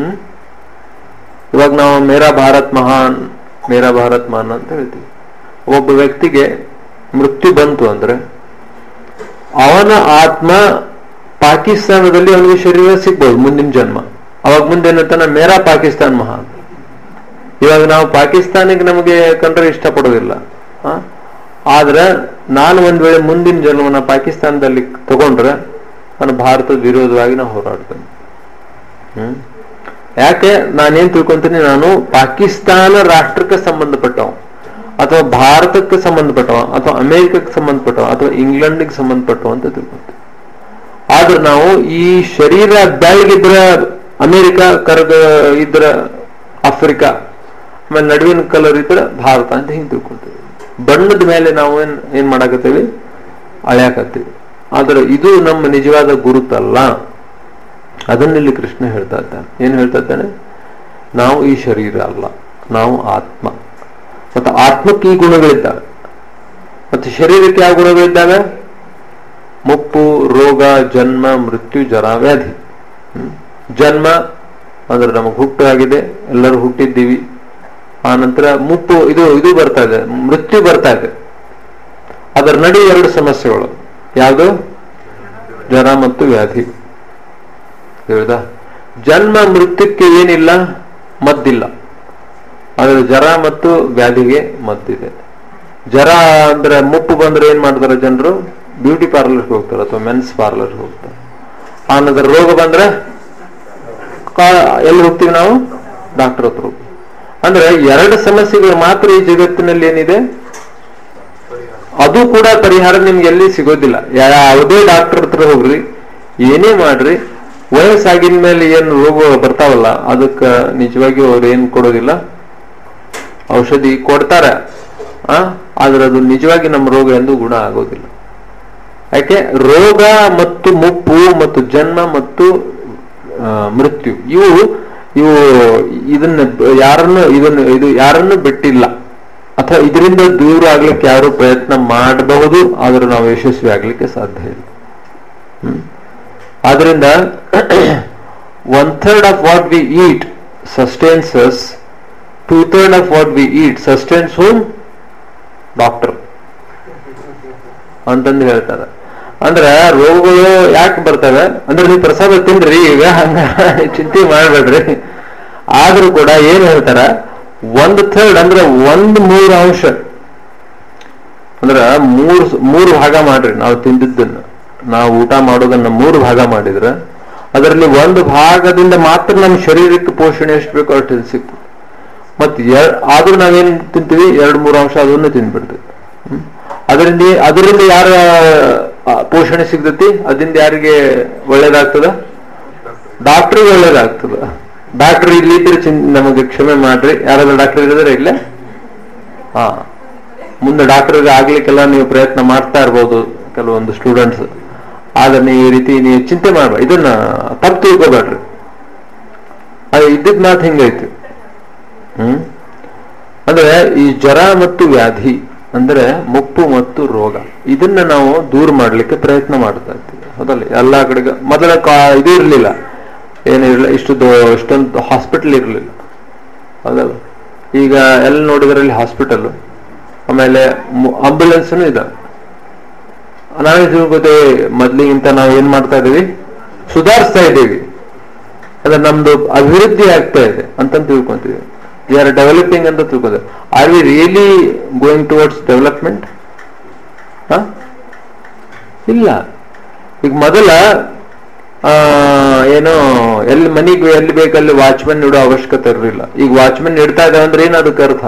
ಇವಾಗ ನಾವು ಮೇರಾ ಭಾರತ್ ಮಹಾನ್ ಅಂತ ಹೇಳ್ತೀವಿ. ಒಬ್ಬ ವ್ಯಕ್ತಿಗೆ ಮೃತ್ಯು ಬಂತು ಅಂದ್ರೆ ಅವನ ಆತ್ಮ ಪಾಕಿಸ್ತಾನದಲ್ಲಿ ಅವನಿಗೆ ಶರೀರ ಸಿಗ್ಬೋದು ಮುಂದಿನ ಜನ್ಮ. ಅವಾಗ ಮುಂದೆ ಏನಂತಾನ ಮೇರಾ ಪಾಕಿಸ್ತಾನ್ ಮಹಾನ್. ಇವಾಗ ನಾವು ಪಾಕಿಸ್ತಾನಿಗೆ ನಮಗೆ ಕಂಡ್ರೆ ಇಷ್ಟಪಡೋದಿಲ್ಲ. ಆದ್ರೆ ನಾನು ಒಂದ್ ವೇಳೆ ಮುಂದಿನ ಜನ್ಮನ ಪಾಕಿಸ್ತಾನದಲ್ಲಿ ತಗೊಂಡ್ರೆ ನಾನು ಭಾರತದ ವಿರೋಧವಾಗಿ ನಾವು ಹೋರಾಡ್ತೇನೆ. ಯಾಕೆ ನಾನೇನ್ ತಿಳ್ಕೊಂತೀನಿ, ನಾನು ಪಾಕಿಸ್ತಾನ ರಾಷ್ಟ್ರಕ್ಕೆ ಸಂಬಂಧಪಟ್ಟವ ಅಥವಾ ಭಾರತಕ್ಕೆ ಸಂಬಂಧಪಟ್ಟವ ಅಥವಾ ಅಮೆರಿಕಕ್ಕೆ ಸಂಬಂಧಪಟ್ಟವ ಅಥವಾ ಇಂಗ್ಲೆಂಡ್ಗೆ ಸಂಬಂಧಪಟ್ಟವ ಅಂತ ತಿಳ್ಕೊಂತೀವಿ. ಆದ್ರೆ ನಾವು ಈ ಶರೀರ ಬೆಳಗಿದ್ರ ಅಮೆರಿಕ, ಕರ್ಗ ಇದ್ರ ಆಫ್ರಿಕಾ, ಆಮೇಲೆ ನಡುವಿನ ಕಲರ್ ಇದ್ರ ಭಾರತ ಅಂತ ಹಿಂಗೆ ತಿಳ್ಕೊಳ್ತೀವಿ. ಬಣ್ಣದ ಮೇಲೆ ನಾವು ಏನ್ ಮಾಡಾಕತ್ತೀವಿ, ಅಳ್ಯಾಕತ್ತೀವಿ. ಆದ್ರೆ ಇದು ನಮ್ಮ ನಿಜವಾದ ಗುರುತಲ್ಲ. ಅದನ್ನಿಲ್ಲಿ ಕೃಷ್ಣ ಹೇಳ್ತಾ ಇದ್ದಾನೆ. ಏನ್ ಹೇಳ್ತಾ ಇದ್ದಾನೆ, ನಾವು ಈ ಶರೀರ ಅಲ್ಲ, ನಾವು ಆತ್ಮ. ಮತ್ತೆ ಆತ್ಮಕ್ಕೆ ಈ ಗುಣಗಳಿದ್ದಾವೆ, ಮತ್ತೆ ಶರೀರಕ್ಕೆ ಯಾವ ಗುಣಗಳಿದ್ದಾವೆ, ಮುಪ್ಪು, ರೋಗ, ಜನ್ಮ, ಮೃತ್ಯು, ಜರ, ವ್ಯಾಧಿ. ಜನ್ಮ ಅಂದ್ರೆ ನಮಗೆ ಹುಟ್ಟು ಆಗಿದೆ, ಎಲ್ಲರೂ ಹುಟ್ಟಿದ್ದೀವಿ. ಆ ನಂತರ ಮುಪ್ಪು, ಇದು ಬರ್ತಾ ಇದೆ, ಮೃತ್ಯು ಬರ್ತಾ ಇದೆ. ಅದರ ನಡಿ ಎರಡು ಸಮಸ್ಯೆಗಳು, ಯಾವುದು, ಜರ ಮತ್ತು ವ್ಯಾಧಿ. ಹೇಳ್ದ, ಜನ್ಮ ಮೃತ್ಯುಕ್ಕೆ ಏನಿಲ್ಲ, ಮದ್ದಿಲ್ಲ. ಆದ್ರೆ ಜರ ಮತ್ತು ವ್ಯಾಧಿಗೆ ಮದ್ದಿದೆ. ಜರ ಅಂದ್ರೆ ಮುಪ್ಪು ಬಂದ್ರೆ ಏನ್ ಮಾಡ್ತಾರೆ ಜನರು, ಬ್ಯೂಟಿ ಪಾರ್ಲರ್ಗೆ ಹೋಗ್ತಾರೆ ಅಥವಾ ಮೆನ್ಸ್ ಪಾರ್ಲರ್ಗೆ ಹೋಗ್ತಾರೆ. ಆ ನಂತರ ರೋಗ ಬಂದ್ರೆ ಎಲ್ಲಿ ಹೋಗ್ತೀವಿ ನಾವು, ಡಾಕ್ಟರ್ ಹತ್ರ ಹೋಗ್ತೀವಿ. ಅಂದ್ರೆ ಎರಡು ಸಮಸ್ಯೆಗಳು ಮಾತ್ರ ಈ ಜಗತ್ತಿನಲ್ಲಿ ಏನಿದೆ, ಅದು ಕೂಡ ಪರಿಹಾರ ನಿಮ್ಗೆ ಎಲ್ಲಿ ಸಿಗೋದಿಲ್ಲ. ಯಾವುದೇ ಡಾಕ್ಟರ್ ಹತ್ರ ಹೋಗ್ರಿ, ಏನೇ ಮಾಡ್ರಿ, ವಯಸ್ಸಾಗಿನ ಮೇಲೆ ಏನು ರೋಗ ಬರ್ತಾವಲ್ಲ ಅದಕ್ಕೆ ನಿಜವಾಗಿ ಅವ್ರು ಏನ್ ಕೊಡೋದಿಲ್ಲ, ಔಷಧಿ ಕೊಡ್ತಾರೆ. ಆದ್ರೆ ಅದು ನಿಜವಾಗಿ ನಮ್ಮ ರೋಗ ಎಂದು ಗುಣ ಆಗೋದಿಲ್ಲ. ಯಾಕೆ, ರೋಗ ಮತ್ತು ಮುಪ್ಪು ಮತ್ತು ಜನ್ಮ ಮತ್ತು ಮೃತ್ಯು ಇವು ಇದನ್ನ ಯಾರನ್ನು ಬಿಟ್ಟಿಲ್ಲ, ಅಥವಾ ಇದರಿಂದ ದೂರ ಆಗ್ಲಿಕ್ಕೆ ಯಾರು ಪ್ರಯತ್ನ ಮಾಡಬಹುದು, ಆದ್ರೆ ನಾವು ಯಶಸ್ವಿ ಆಗ್ಲಿಕ್ಕೆ ಸಾಧ್ಯ ಇಲ್ಲ. ಆದ್ರಿಂದ 1/3 of what we eat sustains us, 2/3 of what we eat sustains whom? Doctor ಅಂತಂದು ಹೇಳ್ತಾರೆ. ಅಂದ್ರೆ ರೋಗಗಳು ಯಾಕೆ ಬರ್ತವೆ ಅಂದ್ರೆ, ನೀವು ಪ್ರಸಾದ ತಿನ್ರಿ ಈಗ, ಹಂಗ ಚಿಂತೆ ಮಾಡ್ಬೇಡ್ರಿ. ಆದ್ರೂ ಕೂಡ ಏನ್ ಹೇಳ್ತಾರ, 1/3 ಅಂದ್ರೆ 1/3 ಅಂದ್ರ ಮೂರು ಭಾಗ ಮಾಡ್ರಿ. ನಾವು ತಿಂದಿದ್ದನ್ನ, ನಾವು ಊಟ ಮಾಡೋದನ್ನ 3 ಭಾಗ ಮಾಡಿದ್ರೆ ಅದರಲ್ಲಿ 1 ಭಾಗದಿಂದ ಮಾತ್ರ ನಮ್ಮ ಶರೀರಕ್ಕೆ ಪೋಷಣೆ ಎಷ್ಟು ಬೇಕೋ ಅಷ್ಟು ಸಿಗ್ತದೆ. ಮತ್ತೆ ಆದ್ರೂ ನಾವೇನ್ ತಿಂತೀವಿ, 2-3 ಅಂಶ ಅದನ್ನು ತಿಂದ್ಬಿಡ್ತೀವಿ. ಅದರಿಂದ ಯಾರ ಪೋಷಣೆ ಸಿಗ್ತತಿ, ಅದರಿಂದ ಯಾರಿಗೆ ಒಳ್ಳೇದಾಗ್ತದ, ಡಾಕ್ಟ್ರಿಗೆ ಒಳ್ಳೇದಾಗ್ತದ. ಡಾಕ್ಟರ್ ಇಲ್ಲಿದ್ರೆ ನಮಗೆ ಕ್ಷಮೆ ಮಾಡ್ರಿ, ಯಾರಾದ್ರೂ ಡಾಕ್ಟರ್ ಇರಿದ್ರೆ ಇಲ್ಲೇ ಮುಂದೆ ಡಾಕ್ಟರ್ಗೆ ಆಗ್ಲಿಕ್ಕೆಲ್ಲ ನೀವು ಪ್ರಯತ್ನ ಮಾಡ್ತಾ ಇರ್ಬೋದು ಕೆಲವೊಂದು ಸ್ಟೂಡೆಂಟ್ಸ್. ಆದ್ರೆ ನೀವು ಈ ರೀತಿ ನೀವು ಚಿಂತೆ ಮಾಡ್ಬೇಡ, ಇದನ್ನ ತಪ್ಪು ತಿಳ್ಕೋಬೇಡ್ರಿ. ಅದು ಇದ್ದಿದ್ ಮಾತು ಹಿಂಗೈತಿ. ಅಂದ್ರೆ ಈ ಜ್ವರ ಮತ್ತು ವ್ಯಾಧಿ ಅಂದ್ರೆ ಮುಪ್ಪು ಮತ್ತು ರೋಗ, ಇದನ್ನ ನಾವು ದೂರ ಮಾಡ್ಲಿಕ್ಕೆ ಪ್ರಯತ್ನ ಮಾಡ್ತಾ ಇರ್ತೀವಿ. ಹೌದಲ್ಲ, ಎಲ್ಲಾ ಕಡೆಗೆ ಮೊದಲ ಇದು ಇರ್ಲಿಲ್ಲ, ಏನಿರಲಿಲ್ಲ, ಇಷ್ಟೊಂದು ಹಾಸ್ಪಿಟಲ್ ಇರಲಿಲ್ಲ. ಹೌದಲ್ಲ, ಈಗ ಎಲ್ಲ ನೋಡಿದ್ರಲ್ಲಿ ಹಾಸ್ಪಿಟಲ್, ಆಮೇಲೆ ಆಂಬ್ಯುಲೆನ್ಸ್ನು ಇದಾವೆ. ನಾವೇ ತಿಳ್ಕೊತೇವೆ, ಮೊದ್ಲಿಗಿಂತ ನಾವು ಏನ್ ಮಾಡ್ತಾ ಇದೀವಿ, ಸುಧಾರಿಸ್ತಾ ಇದ್ದೀವಿ, ಅದ್ರ ನಮ್ದು ಅಭಿವೃದ್ಧಿ ಆಗ್ತಾ ಇದೆ ಅಂತ ತಿಳ್ಕೊಂತೀವಿ. ವಿ ಆರ್ ಡೆವಲಪಿಂಗ್ ಅಂತ ತಿಳ್ಕೋತೇವೆ. Are we really going towards development? ಇಲ್ಲ. ಈಗ ಮೊದಲ ಏನೋ ಮನೆಗೆ ಎಲ್ಲಿ ಬೇಕಲ್ಲಿ ವಾಚ್ಮನ್ ಇಡೋ ಅವಶ್ಯಕತೆ ಇರಲಿಲ್ಲ. ಈಗ ವಾಚ್ಮನ್ ಇಡ್ತಾ ಇದ್ದಾವೆ ಅಂದ್ರೆ ಏನ್ ಅದಕ್ಕೆ ಅರ್ಥ?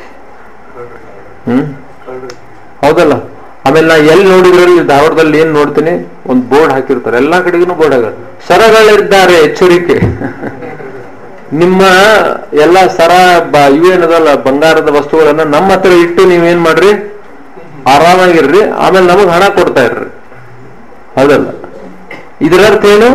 ಹೌದಲ್ಲ. ಆಮೇಲೆ ನಾ ಎಲ್ಲಿ ನೋಡಿದ್ರಲ್ಲಿ ಧಾರವಾಡದಲ್ಲಿ ಏನ್ ನೋಡ್ತೀನಿ, ಒಂದು ಬೋರ್ಡ್ ಹಾಕಿರ್ತಾರೆ, ಎಲ್ಲಾ ಕಡೆಗೂ ಬೋರ್ಡ್ ಹಾಕ, ಸರಗಳಿದ್ದಾರೆ ಎಚ್ಚರಿಕೆ. ನಿಮ್ಮ ಎಲ್ಲ ಸರ ಇವೇನದಲ್ಲ ಬಂಗಾರದ ವಸ್ತುಗಳನ್ನ ನಮ್ಮ ಹತ್ರ ಇಟ್ಟು ನೀವೇನ್ ಮಾಡ್ರಿ, ಆರಾಮಾಗಿರ್ರಿ, ಆಮೇಲೆ ನಮಗ್ ಹಣ ಕೊಡ್ತಾ ಇರ್ರಿ. ಹೌದಲ್ಲ, ಇದರರ್ಥ ಏನು?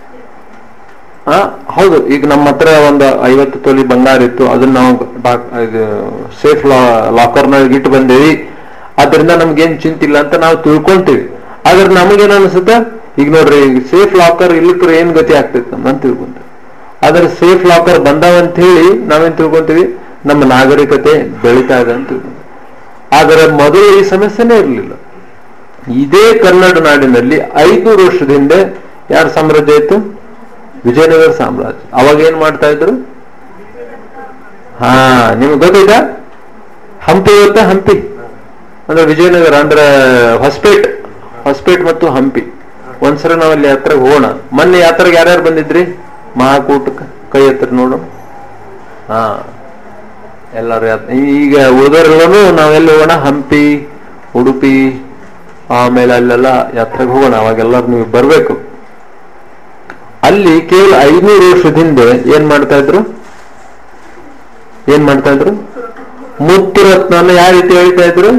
ಹೌದು, ಈಗ ನಮ್ಮ ಹತ್ರ ಒಂದು 50 ತೊಲಿ ಬಂಗಾರ ಇತ್ತು, ಅದನ್ನ ನಾವು ಸೇಫ್ ಲಾಕರ್ನಾಗ ಇಟ್ಟು ಬಂದೇವಿ, ಅದರಿಂದ ನಮ್ಗೇನ್ ಚಿಂತಿಲ್ಲ ಅಂತ ನಾವು ತಿಳ್ಕೊಂತೀವಿ. ಆದ್ರೆ ನಮಗೇನ್ ಅನ್ಸುತ್ತೆ, ಈಗ ನೋಡ್ರಿ, ಈಗ ಸೇಫ್ ಲಾಕರ್ ಇಲ್ಲಕ್ರೆ ಏನ್ ಗತಿ ಆಗ್ತೈತೆ ನಮ್ಮಂತ ತಿಳ್ಕೊಂತೀವಿ. ಆದ್ರೆ ಸೇಫ್ ಲಾಕರ್ ಬಂದಾವಂತ ಹೇಳಿ ನಾವೇನ್ ತಿಳ್ಕೊಂತೀವಿ, ನಮ್ಮ ನಾಗರಿಕತೆ ಬೆಳೀತಾ ಇದೆ ಅಂತ ತಿಳ್ಕೊಂತೀವಿ. ಆದ್ರೆ ಮೊದಲು ಈ ಸಮಸ್ಯೆನೇ ಇರಲಿಲ್ಲ. ಇದೇ ಕನ್ನಡ ನಾಡಿನಲ್ಲಿ 500 ವರ್ಷದ ಹಿಂದೆ ಯಾರ ಸಾಮ್ರಾಜ್ಯ ಇತ್ತು? ವಿಜಯನಗರ ಸಾಮ್ರಾಜ್ಯ. ಅವಾಗ ಏನ್ ಮಾಡ್ತಾ ಇದ್ರು? ನಿಮ್ಗೆ ಗೊತ್ತಿದ್ದ ಹಂಪಿ ಗೊತ್ತಾ? ಹಂಪಿ ಅಂದ್ರೆ ವಿಜಯನಗರ ಅಂದ್ರೆ ಹೊಸಪೇಟ್ ಮತ್ತು ಹಂಪಿ. ಒಂದ್ಸಲ ನಾವಲ್ಲಿ ಯಾತ್ರೆಗೆ ಹೋಗೋಣ. ಮೊನ್ನೆ ಯಾತ್ರೆಗೆ ಯಾರ್ಯಾರು ಬಂದಿದ್ರಿ? ಮಹಾಕೂಟಕ್ಕೆ ಕೈ ಹತ್ರ ನೋಡು. ಎಲ್ಲರೂ ಈಗ ಉಳಿದವರೆಲ್ಲೂ ನಾವೆಲ್ಲಿ ಹೋಗೋಣ? ಹಂಪಿ, ಉಡುಪಿ, ಆಮೇಲೆ ಅಲ್ಲೆಲ್ಲ ಯಾತ್ರೆಗೆ ಹೋಗೋಣ. ಅವಾಗೆಲ್ಲರೂ ನೀವು ಬರ್ಬೇಕು. ಅಲ್ಲಿ ಕೇವಲ 500 ವರ್ಷದ ಹಿಂದೆ ಏನ್ ಮಾಡ್ತಾ ಇದ್ರು? ಮುತ್ತು ರತ್ನ ಯಾವ ರೀತಿ ಹೇಳ್ತಾ ಇದ್ರು?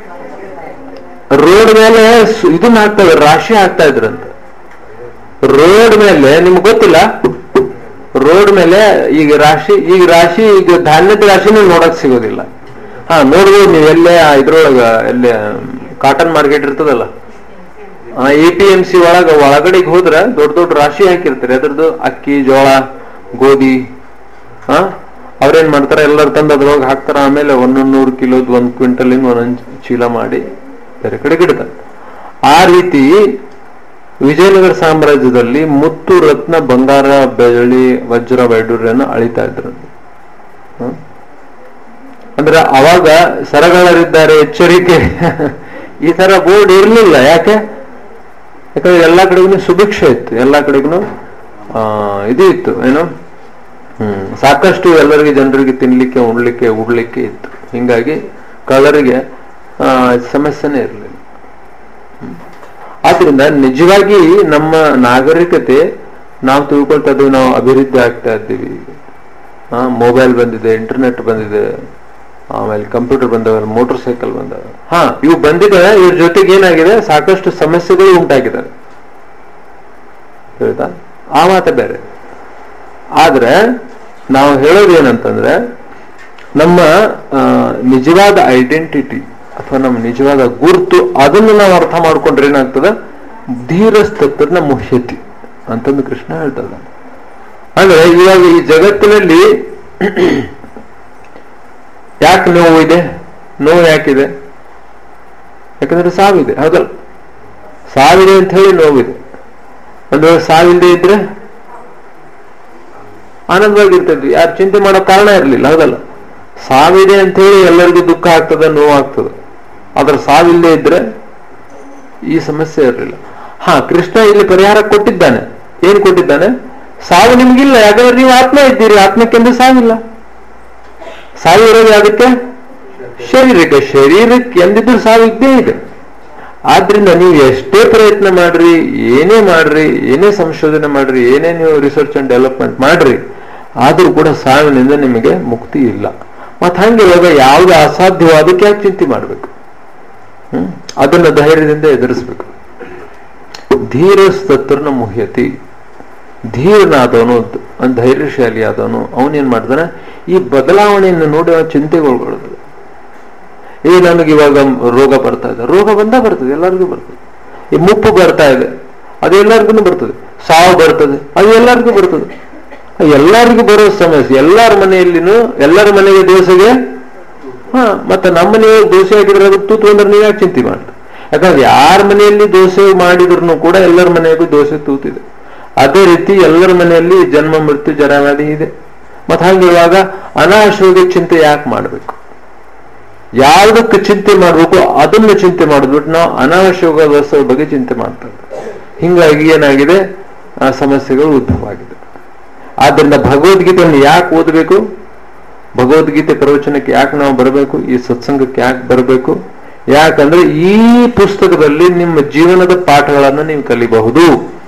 ರೋಡ್ ಮೇಲೆ ಇದನ್ನ ಹಾಕ್ತಾ ಇದ್ರು, ರಾಶಿ ಹಾಕ್ತಾ ಇದ್ರಂತ. ರೋಡ್ ಮೇಲೆ ನಿಮ್ಗೆ ಗೊತ್ತಿಲ್ಲ, ರೋಡ್ ಮೇಲೆ ಈಗ ಧಾನ್ಯದ ರಾಶಿನೂ ನೋಡಕ್ ಸಿಗೋದಿಲ್ಲ. ನೋಡ್ಬೋದು ನೀವು ಎಲ್ಲೇ ಇದ್ರೊಳಗ ಎಲ್ಲೇ ಕಾಟನ್ ಮಾರ್ಕೆಟ್ ಇರ್ತದಲ್ಲ, APMC ಒಳಗಡೆಗೆ ಹೋದ್ರೆ ದೊಡ್ಡ ದೊಡ್ಡ ರಾಶಿ ಹಾಕಿರ್ತಾರೆ. ಅದ್ರದ್ದು ಅಕ್ಕಿ, ಜೋಳ, ಗೋಧಿ. ಅವ್ರೇನ್ ಮಾಡ್ತಾರೆ? ಎಲ್ಲರೂ ತಂದು ಅದ್ರೊಳಗೆ ಹಾಕ್ತಾರ. ಆಮೇಲೆ 100 ಕಿಲೋದ್ 1 ಕ್ವಿಂಟಲಿನ ಒಂದೊಂದು ಚೀಲ ಮಾಡಿ ಬೇರೆ ಕಡೆಗೆ ಇಡ್ತಾರೆ. ಆ ರೀತಿ ವಿಜಯನಗರ ಸಾಮ್ರಾಜ್ಯದಲ್ಲಿ ಮುತ್ತು, ರತ್ನ, ಬಂಗಾರ, ಬೆಳ್ಳಿ, ವಜ್ರ, ವೈಡೂರ್ಯನ ಅಳಿತಾ ಇದ್ರು. ಅಂದ್ರೆ ಅವಾಗ ಸರಗಳರಿದ್ದಾರೆ, ಎಚ್ಚರಿಕೆ, ಈ ತರ ಬೋರ್ಡ್ ಇರ್ಲಿಲ್ಲ. ಯಾಕಂದ್ರೆ ಎಲ್ಲಾ ಕಡೆಗೂ ಸುಭಿಕ್ಷೆ ಇತ್ತು, ಎಲ್ಲಾ ಕಡೆಗೂ ಇದು ಇತ್ತು, ಏನು ಸಾಕಷ್ಟು ಎಲ್ಲರಿಗೆ ಜನರಿಗೆ ತಿನ್ಲಿಕ್ಕೆ, ಉಡ್ಲಿಕ್ಕೆ ಇತ್ತು. ಹಿಂಗಾಗಿ ಕಳ್ಳರಿಗೆ ಸಮಸ್ಯೆನೇ ಇರಲಿಲ್ಲ. ಆದ್ರಿಂದ ನಿಜವಾಗಿ ನಮ್ಮ ನಾಗರಿಕತೆ ನಾವು ತಿಳ್ಕೊಳ್ತಾ ಇದ್ದೀವಿ, ನಾವು ಅಭಿವೃದ್ಧಿ ಆಗ್ತಾ ಇದ್ದೀವಿ. ಮೊಬೈಲ್ ಬಂದಿದೆ, ಇಂಟರ್ನೆಟ್ ಬಂದಿದೆ, ಆಮೇಲೆ ಕಂಪ್ಯೂಟರ್ ಬಂದವ, ಮೋಟರ್ ಸೈಕಲ್ ಬಂದವ. ಇವು ಬಂದಿದೆ. ಇವ್ರ ಜೊತೆಗೆ ಏನಾಗಿದೆ? ಸಾಕಷ್ಟು ಸಮಸ್ಯೆಗಳು ಉಂಟಾಗಿದ್ದಾವೆ. ಹೇಳ್ತಾ ಆ ಮಾತ ಬೇರೆ. ಆದ್ರೆ ನಾವು ಹೇಳೋದು ಏನಂತಂದ್ರೆ, ನಮ್ಮ ನಿಜವಾದ ಐಡೆಂಟಿಟಿ ಅಥವಾ ನಮ್ಮ ನಿಜವಾದ ಗುರುತು, ಅದನ್ನು ನಾವು ಅರ್ಥ ಮಾಡ್ಕೊಂಡ್ರೆ ಏನಾಗ್ತದ? ಧೀರಸ್ತತ್ರನ ಮುಹ್ಯತಿ ಅಂತಂದು ಕೃಷ್ಣ ಹೇಳ್ತದ. ಅಂದ್ರೆ ಇವಾಗ ಈ ಜಗತ್ತಿನಲ್ಲಿ ಯಾಕೆ ನೋವು ಇದೆ? ನೋವು ಯಾಕಿದೆ? ಯಾಕಂದ್ರೆ ಸಾವಿದೆ, ಹೌದಲ್ಲ? ಸಾವಿದೆ ಅಂತ ಹೇಳಿ ನೋವಿದೆ. ಅಂದ್ರೆ ಸಾವಿಲ್ಲದೆ ಇದ್ರೆ ಆನಂದವಾಗಿರ್ತಿದ್ವಿ, ಯಾರು ಚಿಂತೆ ಮಾಡೋ ಕಾರಣ ಇರಲಿಲ್ಲ, ಹೌದಲ್ಲ? ಸಾವಿದೆ ಅಂತ ಹೇಳಿ ಎಲ್ಲರಿಗೂ ದುಃಖ ಆಗ್ತದೆ, ನೋವು ಆಗ್ತದೆ. ಆದ್ರೆ ಸಾವಿಲ್ಲದೆ ಇದ್ರೆ ಈ ಸಮಸ್ಯೆ ಇರಲಿಲ್ಲ. ಕೃಷ್ಣ ಇಲ್ಲಿ ಪರಿಹಾರ ಕೊಟ್ಟಿದ್ದಾನೆ. ಏನ್ ಕೊಟ್ಟಿದ್ದಾನೆ? ಸಾವು ನಿಮ್ಗಿಲ್ಲ, ಯಾಕಂದ್ರೆ ನೀವು ಆತ್ಮ ಇದ್ದೀರಿ. ಆತ್ಮಕ್ಕೆಂದು ಸಾವಿಲ್ಲ. ಸಾವಿರೋದು ಯಾವುದಕ್ಕೆ? ಶರೀರಕ್ಕೆ ಎಂದಿದ್ರು ಸಾವು ಇದ್ದೇ ಇದೆ. ಆದ್ರಿಂದ ನೀವು ಎಷ್ಟೇ ಪ್ರಯತ್ನ ಮಾಡ್ರಿ, ಏನೇ ಸಂಶೋಧನೆ ಮಾಡ್ರಿ, ಏನೇ ನೀವು ರಿಸರ್ಚ್ ಅಂಡ್ ಡೆವಲಪ್ಮೆಂಟ್ ಮಾಡ್ರಿ, ಆದ್ರೂ ಕೂಡ ಸಾವಿನಿಂದ ನಿಮಗೆ ಮುಕ್ತಿ ಇಲ್ಲ. ಮತ್ ಹಂಗಿರುವಾಗ ಯಾವ್ದು ಅಸಾಧ್ಯವೋ ಅದಕ್ಕೆ ಯಾಕೆ ಚಿಂತೆ ಮಾಡ್ಬೇಕು? ಅದನ್ನ ಧೈರ್ಯದಿಂದ ಎದುರಿಸ್ಬೇಕು. ಧೀರಸ್ತತ್ರನ ಮುಹ್ಯತಿ. ಧೀರನಾದವನು, ಧೈರ್ಯಶಾಲಿ ಆದವನು, ಅವನೇನ್ ಮಾಡ್ತಾನೆ? ಈ ಬದಲಾವಣೆಯನ್ನು ನೋಡಿ ಅವನ ಚಿಂತೆಗೊಳ್ಕೊಳ್ಳೋದು. ನನಗೆ ಇವಾಗ ರೋಗ ಬರ್ತಾ ಇದೆ, ರೋಗ ಬರ್ತದೆ, ಎಲ್ಲರಿಗೂ ಬರ್ತದೆ. ಈ ಮುಪ್ಪು ಬರ್ತಾ ಇದೆ, ಅದು ಎಲ್ಲರಿಗೂ ಬರ್ತದೆ. ಸಾವು ಬರ್ತದೆ, ಅದು ಎಲ್ಲರಿಗೂ ಬರ್ತದೆ. ಎಲ್ಲರಿಗೂ ಬರೋ ಸಮಸ್ಯೆ. ಎಲ್ಲರ ಮನೆಗೆ ದೋಸೆಗೆ ಮತ್ತೆ ನಮ್ಮ ಮನೆಯಲ್ಲಿ ದೋಸೆ ಹಾಕಿದ್ರೆ ಅದು ತೂತು ಅಂದ್ರೆ ನೀವು ಯಾಕೆ ಚಿಂತೆ ಮಾಡ್ತಾರೆ? ಯಾಕಂದ್ರೆ ಯಾರ ಮನೆಯಲ್ಲಿ ದೋಸೆ ಮಾಡಿದ್ರು ಕೂಡ ಎಲ್ಲರ ಮನೆಗೂ ದೋಸೆ ತೂತಿದೆ. ಅದೇ ರೀತಿ ಎಲ್ಲರ ಮನೆಯಲ್ಲಿ ಜನ್ಮ, ಮೃತ್ಯು, ಜರಾವ್ಯಾಧಿ ಇದೆ. ಮತ್ತೆ ಹಂಗಿರುವಾಗ ಅನಾವಶ್ಯಕ ಚಿಂತೆ ಯಾಕೆ ಮಾಡ್ಬೇಕು? ಯಾವುದಕ್ಕೆ ಚಿಂತೆ ಮಾಡ್ಬೇಕು ಅದನ್ನ ಚಿಂತೆ ಮಾಡಿದ್ಬಿಟ್ಟು ನಾವು ಅನಾವಶ್ಯಕ ಬಗ್ಗೆ ಚಿಂತೆ ಮಾಡ್ತೇವೆ. ಹಿಂಗಾಗಿ ಏನಾಗಿದೆ? ಆ ಸಮಸ್ಯೆಗಳು ಉದ್ಭವ ಆಗಿದೆ. ಆದ್ರಿಂದ ಭಗವದ್ಗೀತೆಯನ್ನು ಯಾಕೆ ಓದಬೇಕು? ಭಗವದ್ಗೀತೆ ಪ್ರವಚನಕ್ಕೆ ಯಾಕೆ ನಾವು ಬರಬೇಕು? ಈ ಸತ್ಸಂಗಕ್ಕೆ ಯಾಕೆ ಬರಬೇಕು? ಯಾಕಂದ್ರೆ ಈ ಪುಸ್ತಕದಲ್ಲಿ ನಿಮ್ಮ ಜೀವನದ ಪಾಠಗಳನ್ನು ನೀವು ಕಲಿಬಹುದು.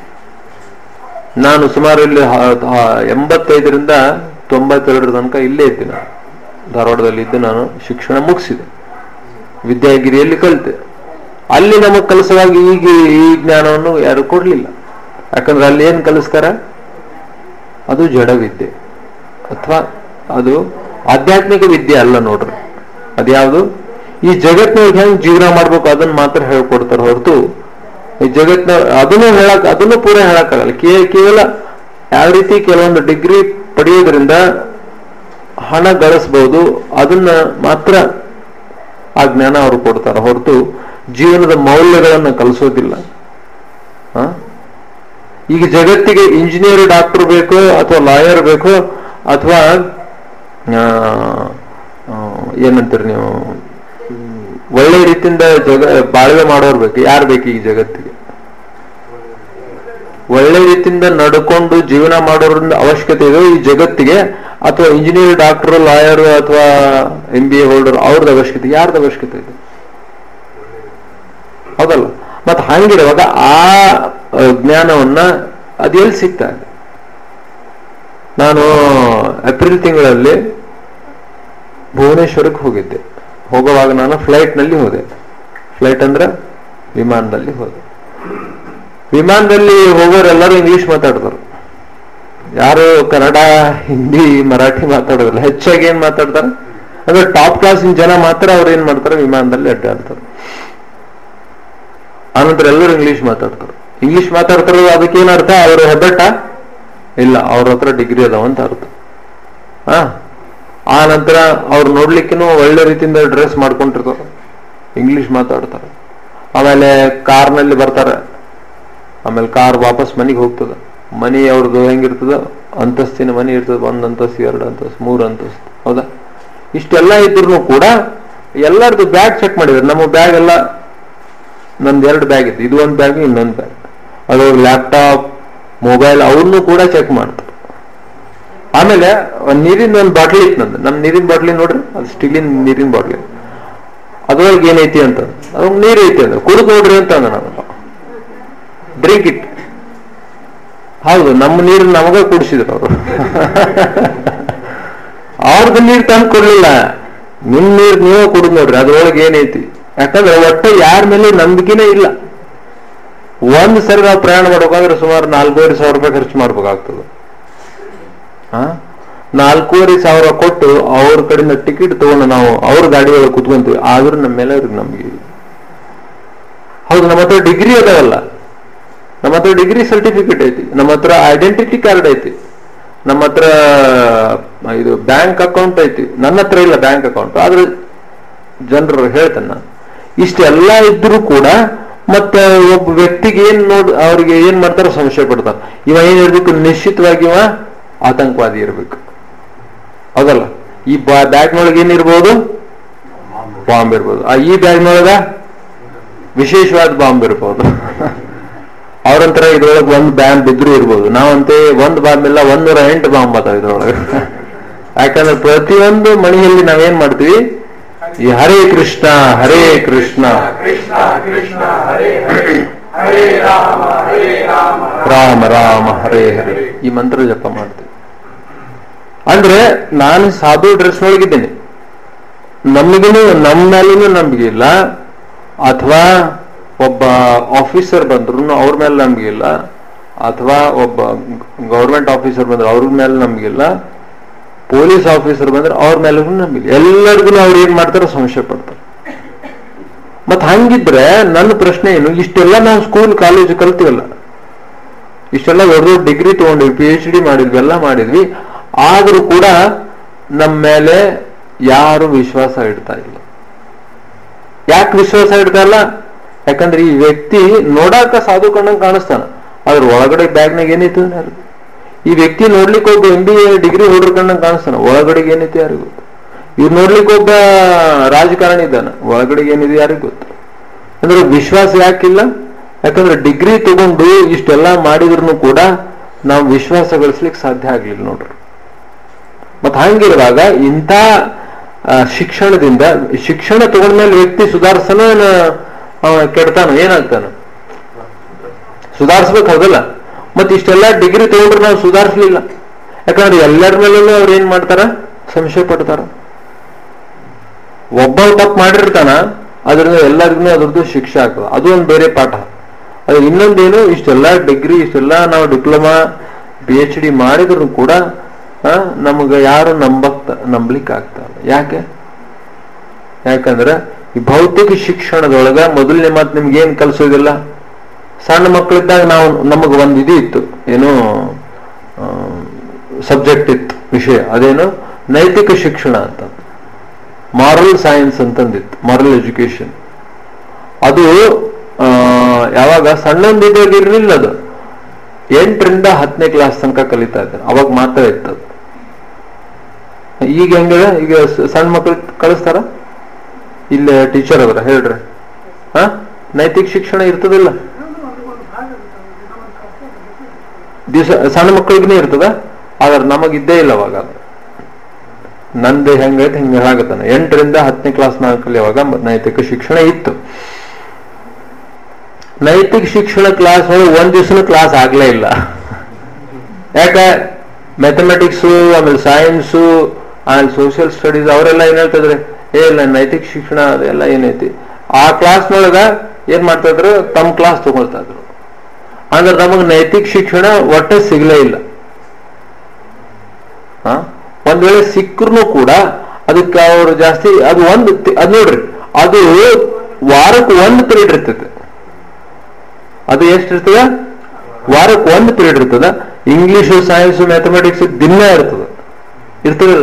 ನಾನು ಸುಮಾರು ಇಲ್ಲಿ 85ರಿಂದ 92 ತನಕ ಇಲ್ಲೇ ಇದ್ದೆ. ನಾನು ಧಾರವಾಡದಲ್ಲಿ ಇದ್ದು ನಾನು ಶಿಕ್ಷಣ ಮುಗಿಸಿದೆ, ವಿದ್ಯಾಗಿರಿಯಲ್ಲಿ ಕಲಿತೆ. ಅಲ್ಲಿ ನಮಗೆ ಕಲಿಸುವಾಗ ಈ ಜ್ಞಾನವನ್ನು ಯಾರು ಕೊಡ್ಲಿಲ್ಲ. ಯಾಕಂದ್ರೆ ಅಲ್ಲಿ ಏನ್ ಕಲಿಸ್ತಾರ? ಅದು ಜಡವಿದ್ಯೆ ಅಥವಾ ಅದು ಆಧ್ಯಾತ್ಮಿಕ ವಿದ್ಯೆ ಅಲ್ಲ. ನೋಡ್ರಿ, ಅದ್ಯಾವುದು? ಈ ಜಗತ್ನಾಗ ಹೆಂಗ್ ಜೀವನ ಮಾಡ್ಬೇಕು ಅದನ್ನ ಮಾತ್ರ ಹೇಳ್ಕೊಡ್ತಾರ ಹೊರತು ಈ ಜಗತ್ನ ಅದನ್ನು ಪೂರ ಹೇಳಕ್ಕಾಗಲ್ಲ. ಕೇವಲ ಯಾವ ರೀತಿ ಕೆಲವೊಂದು ಡಿಗ್ರಿ ಪಡೆಯೋದ್ರಿಂದ ಹಣ ಗಳಿಸಬಹುದು, ಅದನ್ನ ಮಾತ್ರ ಆ ಜ್ಞಾನ ಅವರು ಕೊಡ್ತಾರ ಹೊರತು ಜೀವನದ ಮೌಲ್ಯಗಳನ್ನು ಕಲಿಸೋದಿಲ್ಲ. ಈಗ ಜಗತ್ತಿಗೆ ಇಂಜಿನಿಯರ್, ಡಾಕ್ಟರ್ ಬೇಕು, ಅಥವಾ ಲಾಯರ್ ಬೇಕು, ಅಥವಾ ಏನಂತೀರಿ ನೀವು, ಒಳ್ಳೆ ರೀತಿಯಿಂದ ಬಾಳ್ವೆ ಮಾಡೋರು ಬೇಕು. ಯಾರು ಬೇಕು ಈ ಜಗತ್ತಿಗೆ? ಒಳ್ಳೆ ರೀತಿಯಿಂದ ನಡ್ಕೊಂಡು ಜೀವನ ಮಾಡೋದ್ರಿಂದ ಅವಶ್ಯಕತೆ ಇದೆ ಈ ಜಗತ್ತಿಗೆ, ಅಥವಾ ಇಂಜಿನಿಯರ್, ಡಾಕ್ಟರ್, ಲಾಯರ್ ಅಥವಾ MBA ಹೋಲ್ಡರ್ ಅವ್ರದ್ದು ಅವಶ್ಯಕತೆ? ಯಾರ್ದು ಅವಶ್ಯಕತೆ ಇದೆ? ಹೌದಲ್ಲ? ಮತ್ತೆ ಹಂಗಿರುವಾಗ ಆ ಜ್ಞಾನವನ್ನ ಅದು ಎಲ್ಲಿ ಸಿಗ್ತಾ ಇದೆ? ನಾನು ಏಪ್ರಿಲ್ ತಿಂಗಳಲ್ಲಿ ಭುವನೇಶ್ವರಕ್ಕೆ ಹೋಗಿದ್ದೆ. ಹೋಗುವಾಗ ನಾನು ಫ್ಲೈಟ್ನಲ್ಲಿ ಹೋದೆ. ಫ್ಲೈಟ್ ಅಂದ್ರೆ ವಿಮಾನದಲ್ಲಿ ಹೋದೆ. ವಿಮಾನದಲ್ಲಿ ಹೋಗೋರೆಲ್ಲರೂ ಇಂಗ್ಲಿಷ್ ಮಾತಾಡ್ತಾರೆ. ಯಾರು ಕನ್ನಡ, ಹಿಂದಿ, ಮರಾಠಿ ಮಾತಾಡೋದಿಲ್ಲ. ಹೆಚ್ಚಾಗಿ ಏನ್ ಮಾತಾಡ್ತಾರೆ ಅಂದ್ರೆ ಟಾಪ್ ಕ್ಲಾಸಿನ ಜನ ಮಾತ್ರ ಅವ್ರು ಏನ್ ಮಾಡ್ತಾರೆ, ವಿಮಾನದಲ್ಲಿ ಅಡ್ಡಾಡ್ತಾರೆ. ಆನಂತರ ಎಲ್ಲರೂ ಇಂಗ್ಲಿಷ್ ಮಾತಾಡ್ತಾರೆ. ಇಂಗ್ಲಿಷ್ ಮಾತಾಡ್ತಾರೆ ಅದಕ್ಕೇನ್ ಅರ್ಥ? ಅವ್ರ ಹೆಬ್ಬೆಟ್ಟ ಇಲ್ಲ, ಅವ್ರ ಹತ್ರ ಡಿಗ್ರಿ ಅದಾವ ಅಂತ ಅರ್ಥ. ಆ ನಂತರ ಅವ್ರು ನೋಡ್ಲಿಕ್ಕೂ ಒಳ್ಳೆ ರೀತಿಯಿಂದ ಡ್ರೆಸ್ ಮಾಡ್ಕೊಂಡಿರ್ತಾರೆ, ಇಂಗ್ಲಿಷ್ ಮಾತಾಡ್ತಾರೆ. ಆಮೇಲೆ ಕಾರ್ನಲ್ಲಿ ಬರ್ತಾರೆ. ಆಮೇಲೆ ಕಾರ್ ವಾಪಸ್ ಮನೆಗೆ ಹೋಗ್ತದ. ಮನಿ ಅವ್ರದ್ದು ಹೆಂಗಿರ್ತದ? ಅಂತಸ್ತಿನ ಮನೆ ಇರ್ತದೆ. 1 ಅಂತಸ್ತು, 2 ಅಂತಸ್ತು, 3 ಅಂತಸ್ತು. ಹೌದಾ? ಇಷ್ಟೆಲ್ಲ ಇದ್ರು ಕೂಡ ಎಲ್ಲರದು ಬ್ಯಾಗ್ ಚೆಕ್ ಮಾಡಿದ್ರು. ನಮ್ಮ ಬ್ಯಾಗ್ ಎಲ್ಲ, ನಂದು 2 ಬ್ಯಾಗ್ ಇತ್ತು. ಇದು ಒಂದು ಬ್ಯಾಗ್, ಇನ್ನೊಂದು ಬ್ಯಾಗ್. ಅದ್ರೊಳಗೆ ಲ್ಯಾಪ್ಟಾಪ್, ಮೊಬೈಲ್ ಅವನ್ನೂ ಕೂಡ ಚೆಕ್ ಮಾಡ್ತಾರೆ. ಆಮೇಲೆ ನೀರಿನ ಒಂದು ಬಾಟ್ಲಿ ಇತ್ತು ನಂದು. ನಮ್ಮ ನೀರಿನ ಬಾಟ್ಲಿ ನೋಡ್ರಿ, ಅದು ಸ್ಟೀಲಿನ ನೀರಿನ ಬಾಟ್ಲಿ. ಅದ್ರೊಳಗೆ ಏನೈತಿ ಅಂತ, ಅದ್ರೊಳಗೆ ನೀರು ಐತಿ ಅಂದ್ರೆ ಕುಡಿದು ನೋಡ್ರಿ ಅಂತ ಅಂದ ನಾನು. Drink it. ಹೌದು, ನಮ್ಮ ನೀರು ನಮಗ ಕುಡಿಸಿದ್ರು ಅವರು. ಅವ್ರದ್ದು ನೀರು ತಂದು ಕೊಡ್ಲಿಲ್ಲ, ನಿಮ್ ನೀರು ನೀವೇ ಕುಡಿದು ನೋಡ್ರಿ ಅದ್ರೊಳಗೆ ಏನೈತಿ. ಯಾಕಂದ್ರೆ ಒಟ್ಟೆ ಯಾರ ಮೇಲೆ ನಂಬಿಕೆನೇ ಇಲ್ಲ. ಒಂದ್ ಸರಿ ನಾವು ಪ್ರಯಾಣ ಮಾಡ್ಬೇಕಾದ್ರೆ ಸುಮಾರು 4,500 ರೂಪಾಯಿ ಖರ್ಚು ಮಾಡ್ಬೇಕಾಗ್ತದೆ. 4,500 ಕೊಟ್ಟು ಅವ್ರ ಕಡೆಯಿಂದ ಟಿಕೆಟ್ ತಗೊಂಡು ನಾವು ಅವ್ರ ಗಾಡಿ ಒಳಗೆ ಕುತ್ಕೊಂತೀವಿ. ಆದ್ರೂ ನಮ್ಮ ಮೇಲೆ ಅವ್ರಿಗೆ ನಂಬಿಕೆ. ಹೌದು, ನಮ್ಮ ಹತ್ರ ಡಿಗ್ರಿ ಅದಾವಲ್ಲ, ನಮ್ಮ ಹತ್ರ ಡಿಗ್ರಿ ಸರ್ಟಿಫಿಕೇಟ್ ಐತಿ, ನಮ್ಮ ಹತ್ರ ಐಡೆಂಟಿಟಿ ಕಾರ್ಡ್ ಐತಿ, ನಮ್ಮ ಹತ್ರ ಇದು ಬ್ಯಾಂಕ್ ಅಕೌಂಟ್ ಐತಿ. ನನ್ನ ಹತ್ರ ಇಲ್ಲ ಬ್ಯಾಂಕ್ ಅಕೌಂಟ್, ಆದ್ರೆ ಜನರು ಹೇಳ್ತೇನೆ ನಾನು. ಇಷ್ಟೆಲ್ಲ ಇದ್ರೂ ಕೂಡ ಮತ್ತೆ ಒಬ್ಬ ವ್ಯಕ್ತಿಗೆ ಏನ್ ಅವ್ರಿಗೆ ಏನ್ ಮಾಡ್ತಾರೋ ಸಂಶಯ ಪಡ್ತಾರೆ. ಇವ ಏನ್ ಇರ್ಬೇಕು? ನಿಶ್ಚಿತವಾಗಿ ಇವ ಆತಂಕವಾದಿ ಇರ್ಬೇಕು. ಹೌದಲ್ಲ? ಈ ಬ್ಯಾಗ್ನೊಳಗೆ ಏನಿರ್ಬೋದು? ಬಾಂಬ್ ಇರ್ಬೋದು. ಈ ಬ್ಯಾಗ್ನೊಳಗ ವಿಶೇಷವಾದ ಬಾಂಬ್ ಇರ್ಬೋದು. ಅವ್ರಂತರ ಇದ್ರೊಳಗೆ ಒಂದು ಬ್ಯಾಮ್ ಬಿದ್ರು ಇರ್ಬೋದು. ನಾವಂತೆ ಒಂದು ಬಾಂಬ್ ಇಲ್ಲ, 108 ಬಾಂಬ್ ಬರ್ತಾವ ಇದ್ರೊಳಗೆ. ಯಾಕಂದ್ರೆ ಪ್ರತಿಯೊಂದು ಮನೆಯಲ್ಲಿ ನಾವೇನ್ ಮಾಡ್ತೀವಿ? ಈ ಹರೇ ಕೃಷ್ಣ ಹರೇ ಕೃಷ್ಣ ಕೃಷ್ಣ ಕೃಷ್ಣ ಹರೇ ಹರೇ ಹರೇ ರಾಮ ರಾಮ ರಾಮ ಹರೇ ಹರೇ ಈ ಮಂತ್ರ ಜಪ ಮಾಡ್ತೀವಿ. ಅಂದ್ರೆ ನಾನು ಸಾಧು ಡ್ರೆಸ್ ಒಳಗಿದ್ದೇನೆ, ನಮಗೇನು ನಮ್ಮ ಮೇಲೂ ನಂಬಿಕೆ ಇಲ್ಲ, ಅಥವಾ ಒಬ್ಬ ಆಫೀಸರ್ ಬಂದ್ರು ಅವ್ರ ಮೇಲೆ ನಂಬಿಕೆ ಇಲ್ಲ, ಅಥವಾ ಒಬ್ಬ ಗೌರ್ಮೆಂಟ್ ಆಫೀಸರ್ ಬಂದ್ರೆ ಅವ್ರ ಮೇಲೆ ನಂಬಿಕೆ ಇಲ್ಲ, ಪೊಲೀಸ್ ಆಫೀಸರ್ ಬಂದ್ರೆ ಅವ್ರ ಮೇಲೂ ನಂಬಿಕೆ. ಎಲ್ಲರಿಗೂ ಅವ್ರು ಏನ್ ಮಾಡ್ತಾರೋ ಸಂಶಯ ಪಡ್ತಾರೆ. ಮತ್ ಹಂಗಿದ್ರೆ ನನ್ನ ಪ್ರಶ್ನೆ ಏನು? ಇಷ್ಟೆಲ್ಲ ನಾವು ಸ್ಕೂಲ್ ಕಾಲೇಜ್ ಕಲ್ತೀವಲ್ಲ, ಇಷ್ಟೆಲ್ಲ ದೊಡ್ಡ ದೊಡ್ಡ ಡಿಗ್ರಿ ತಗೊಂಡಿವಿ, PhD ಮಾಡಿದ್ವಿ, ಎಲ್ಲ ಮಾಡಿದ್ವಿ, ಆದ್ರೂ ಕೂಡ ನಮ್ಮ ಮೇಲೆ ಯಾರು ವಿಶ್ವಾಸ ಇಡ್ತಾ ಇಲ್ಲ. ಯಾಕೆ ವಿಶ್ವಾಸ ಇಡ್ತಾ ಇಲ್ಲ? ಯಾಕಂದ್ರೆ ಈ ವ್ಯಕ್ತಿ ನೋಡಾಕ ಸಾಧು ಕಣ್ಣಂಗ್ ಕಾಣಿಸ್ತಾನ, ಅದ್ರ ಒಳಗಡೆ ಬ್ಯಾಗ್ನಾಗ ಏನೈತಿ ಯಾರು? ಈ ವ್ಯಕ್ತಿ ನೋಡ್ಲಿಕ್ಕೆ ಒಬ್ಬ MBA ಡಿಗ್ರಿ ಹೋಲ್ಡರ್ ಕಣ್ಣಂಗ್ ಕಾಣಿಸ್ತಾನ, ಒಳಗಡೆಗೆ ಏನೈತಿ ಯಾರಿಗೂ ಗೊತ್ತು. ಇವ್ರು ನೋಡ್ಲಿಕ್ಕೆ ಒಬ್ಬ ರಾಜಕಾರಣಿ ಇದ್ದಾನ, ಒಳಗಡೆಗೆ ಏನಿದೆ ಯಾರಿಗೂ ಗೊತ್ತು. ಅಂದ್ರೆ ವಿಶ್ವಾಸ ಯಾಕಿಲ್ಲ? ಯಾಕಂದ್ರೆ ಡಿಗ್ರಿ ತಗೊಂಡು ಇಷ್ಟೆಲ್ಲ ಮಾಡಿದ್ರು ಕೂಡ ನಾವು ವಿಶ್ವಾಸ ಗಳಿಸ್ಲಿಕ್ಕೆ ಸಾಧ್ಯ ಆಗ್ಲಿಲ್ಲ ನೋಡ್ರಿ. ಮತ್ ಹಂಗಿರುವಾಗ ಇಂಥ ಶಿಕ್ಷಣದಿಂದ, ಶಿಕ್ಷಣ ತಗೊಂಡ್ಮೇಲೆ ವ್ಯಕ್ತಿ ಸುಧಾರಿಸನ ಕೆಡ್ತಾನ, ಏನಾಗ್ತಾನ? ಸುಧಾರಿಸ್ಬೇಕು, ಹೌದಲ್ಲ? ಮತ್ ಇಷ್ಟೆಲ್ಲ ಡಿಗ್ರಿ ತಗೊಂಡ್ರೆ ನಾವು ಸುಧಾರಿಸ್ಲಿಲ್ಲ. ಯಾಕಂದ್ರೆ ಎಲ್ಲರ ಮೇಲೂ ಅವ್ರು ಏನ್ ಮಾಡ್ತಾರ? ಸಂಶಯ ಪಡ್ತಾರ. ಒಬ್ಬ ತಪ್ಪು ಮಾಡಿರ್ತಾನ, ಅದ್ರಿಂದ ಎಲ್ಲರಿಗೂ ಅದ್ರದ್ದು ಶಿಕ್ಷೆ ಆಗ್ತದೆ. ಅದು ಒಂದು ಬೇರೆ ಪಾಠ. ಅದು ಇನ್ನೊಂದೇನು, ಇಷ್ಟೆಲ್ಲ ಡಿಗ್ರಿ, ಇಷ್ಟೆಲ್ಲ ನಾವು ಡಿಪ್ಲೊಮಾ PhD ಮಾಡಿದ್ರು ಕೂಡ ನಮ್ಗೆ ಯಾರು ನಂಬಲಿಕ್ಕೆ ಆಗ್ತಲ್ಲ. ಯಾಕೆ? ಯಾಕಂದ್ರೆ ಈ ಭೌತಿಕ ಶಿಕ್ಷಣದೊಳಗ ಮೊದಲನೇ ಮಾತು ನಿಮ್ಗೆ ಏನ್ ಕಲ್ಸೋದಿಲ್ಲ. ಸಣ್ಣ ಮಕ್ಕಳಿದ್ದಾಗ ನಮಗ ಒಂದು ಇದು ಇತ್ತು, ಏನು ಸಬ್ಜೆಕ್ಟ್ ಇತ್ತು, ವಿಷಯ. ಅದೇನು? ನೈತಿಕ ಶಿಕ್ಷಣ ಅಂತ, ಮಾರಲ್ ಸೈನ್ಸ್ ಅಂತಂದಿತ್ತು, ಮಾರಲ್ ಎಜುಕೇಶನ್. ಅದು ಯಾವಾಗ ಸಣ್ಣೊಂದಿದ್ದಾಗ ಇರಲಿಲ್ಲ. ಅದು 8ರಿಂದ 10ನೇ ಕ್ಲಾಸ್ ತನಕ ಕಲಿತಾ ಇದ್ದಾರೆ. ಅವಾಗ ಮಾತ್ರ ಇರ್ತದೆ. ಈಗ ಹೆಂಗಿದೆ? ಈಗ ಸಣ್ಣ ಮಕ್ಕಳು ಕಳಿಸ್ತಾರ? ಇಲ್ಲೇ ಟೀಚರ್ ಅವರ ಹೇಳ್ರಿ, ನೈತಿಕ ಶಿಕ್ಷಣ ಇರ್ತದಿಲ್ಲ? ದಿವಸ ಸಣ್ಣ ಮಕ್ಕಳಿಗೆ ಇರ್ತದ, ಆದ್ರೆ ನಮಗಿದ್ದೇ ಇಲ್ಲ ಅವಾಗ. ನಂದು ಹೆಂಗೈತೆ ಹಿಂಗೆ ಆಗತ್ತಾನೆ. 8ರಿಂದ 10ನೇ ಕ್ಲಾಸ್ ನಾವು ಕಲಿಯುವಾಗ ನೈತಿಕ ಶಿಕ್ಷಣ ಇತ್ತು. ನೈತಿಕ ಶಿಕ್ಷಣ ಕ್ಲಾಸ್ ಒಳಗೆ ಒಂದ್ ದಿವಸನೂ ಕ್ಲಾಸ್ ಆಗ್ಲೇ ಇಲ್ಲ. ಯಾಕೆ? ಮ್ಯಾಥಮೆಟಿಕ್ಸು, ಆಮೇಲೆ ಸೈನ್ಸು, ಆಮೇಲೆ ಸೋಷಿಯಲ್ ಸ್ಟಡೀಸ್ ಅವರೆಲ್ಲ ಏನ್ ಹೇಳ್ತಿದ್ರೆ, ಇಲ್ಲ ನೈತಿಕ ಶಿಕ್ಷಣ ಅದೆಲ್ಲ ಏನೈತಿ. ಆ ಕ್ಲಾಸ್ನೊಳಗ ಏನ್ ಮಾಡ್ತಾ ಇದ್ರು, ತಮ್ಮ ಕ್ಲಾಸ್ ತಗೊಳ್ತಾ ಇದ್ರು. ಅಂದ್ರೆ ನಮಗ್ ನೈತಿಕ ಶಿಕ್ಷಣ ಒಟ್ಟೆ ಸಿಗ್ಲೇ ಇಲ್ಲ. ಒಂದ್ ವೇಳೆ ಸಿಕ್ಕರು ಕೂಡ ಅದಕ್ಕೆ ಅವರು ಜಾಸ್ತಿ ಅದು ನೋಡ್ರಿ, ಅದು ವಾರಕ್ಕೆ 1 ಪೀರಿಯಡ್ ಇರ್ತದೆ. ಅದು ಎಷ್ಟಿರ್ತದ? ವಾರಕ್ಕೆ 1 ಪೀರಿಯಡ್ ಇರ್ತದ. ಇಂಗ್ಲಿಷು, ಸೈನ್ಸ್, ಮ್ಯಾಥಮೆಟಿಕ್ಸ್ ದಿನ ಇರ್ತದ.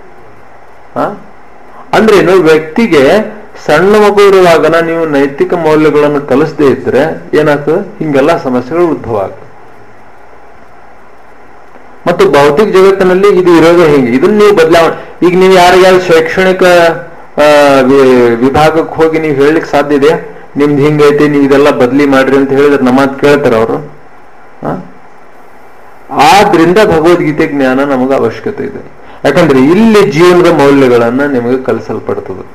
ಅಂದ್ರೇನು? ವ್ಯಕ್ತಿಗೆ ಸಣ್ಣ ಮಗು ಇರುವಾಗ ನೀವು ನೈತಿಕ ಮೌಲ್ಯಗಳನ್ನು ಕಲಿಸದೇ ಇದ್ರೆ ಏನಾಗ್ತದೆ? ಹಿಂಗೆಲ್ಲ ಸಮಸ್ಯೆಗಳು ಉದ್ಭವ ಆಗ್ತದೆ. ಮತ್ತು ಭೌತಿಕ ಜಗತ್ತಿನಲ್ಲಿ ಇದು ಇರೋದೇ ಹಿಂಗೆ. ಇದನ್ನ ನೀವು ಬದಲಾವಣೆ, ಈಗ ನೀವು ಯಾರಿಗಾದ್ರು ಶೈಕ್ಷಣಿಕ ವಿಭಾಗಕ್ಕೆ ಹೋಗಿ ನೀವು ಹೇಳಲಿಕ್ಕೆ ಸಾಧ್ಯ ಇದೆಯಾ? ನಿಮ್ದು ಹಿಂಗೈತಿ, ನೀವು ಇದೆಲ್ಲ ಬದಲಿ ಮಾಡ್ರಿ ಅಂತ ಹೇಳಿದ್ರೆ ನಮ್ಮ ಮಾತು ಕೇಳ್ತಾರ ಅವರು? ಆದ್ರಿಂದ ಭಗವದ್ಗೀತೆ ಜ್ಞಾನ ನಮಗೆ ಅವಶ್ಯಕತೆ ಇದೆ. ಯಾಕಂದ್ರೆ ಇಲ್ಲಿ ಜೀವನದ ಮೌಲ್ಯಗಳನ್ನ ನಿಮಗೆ ಕಲಿಸಲ್ಪಡ್ತದೆ.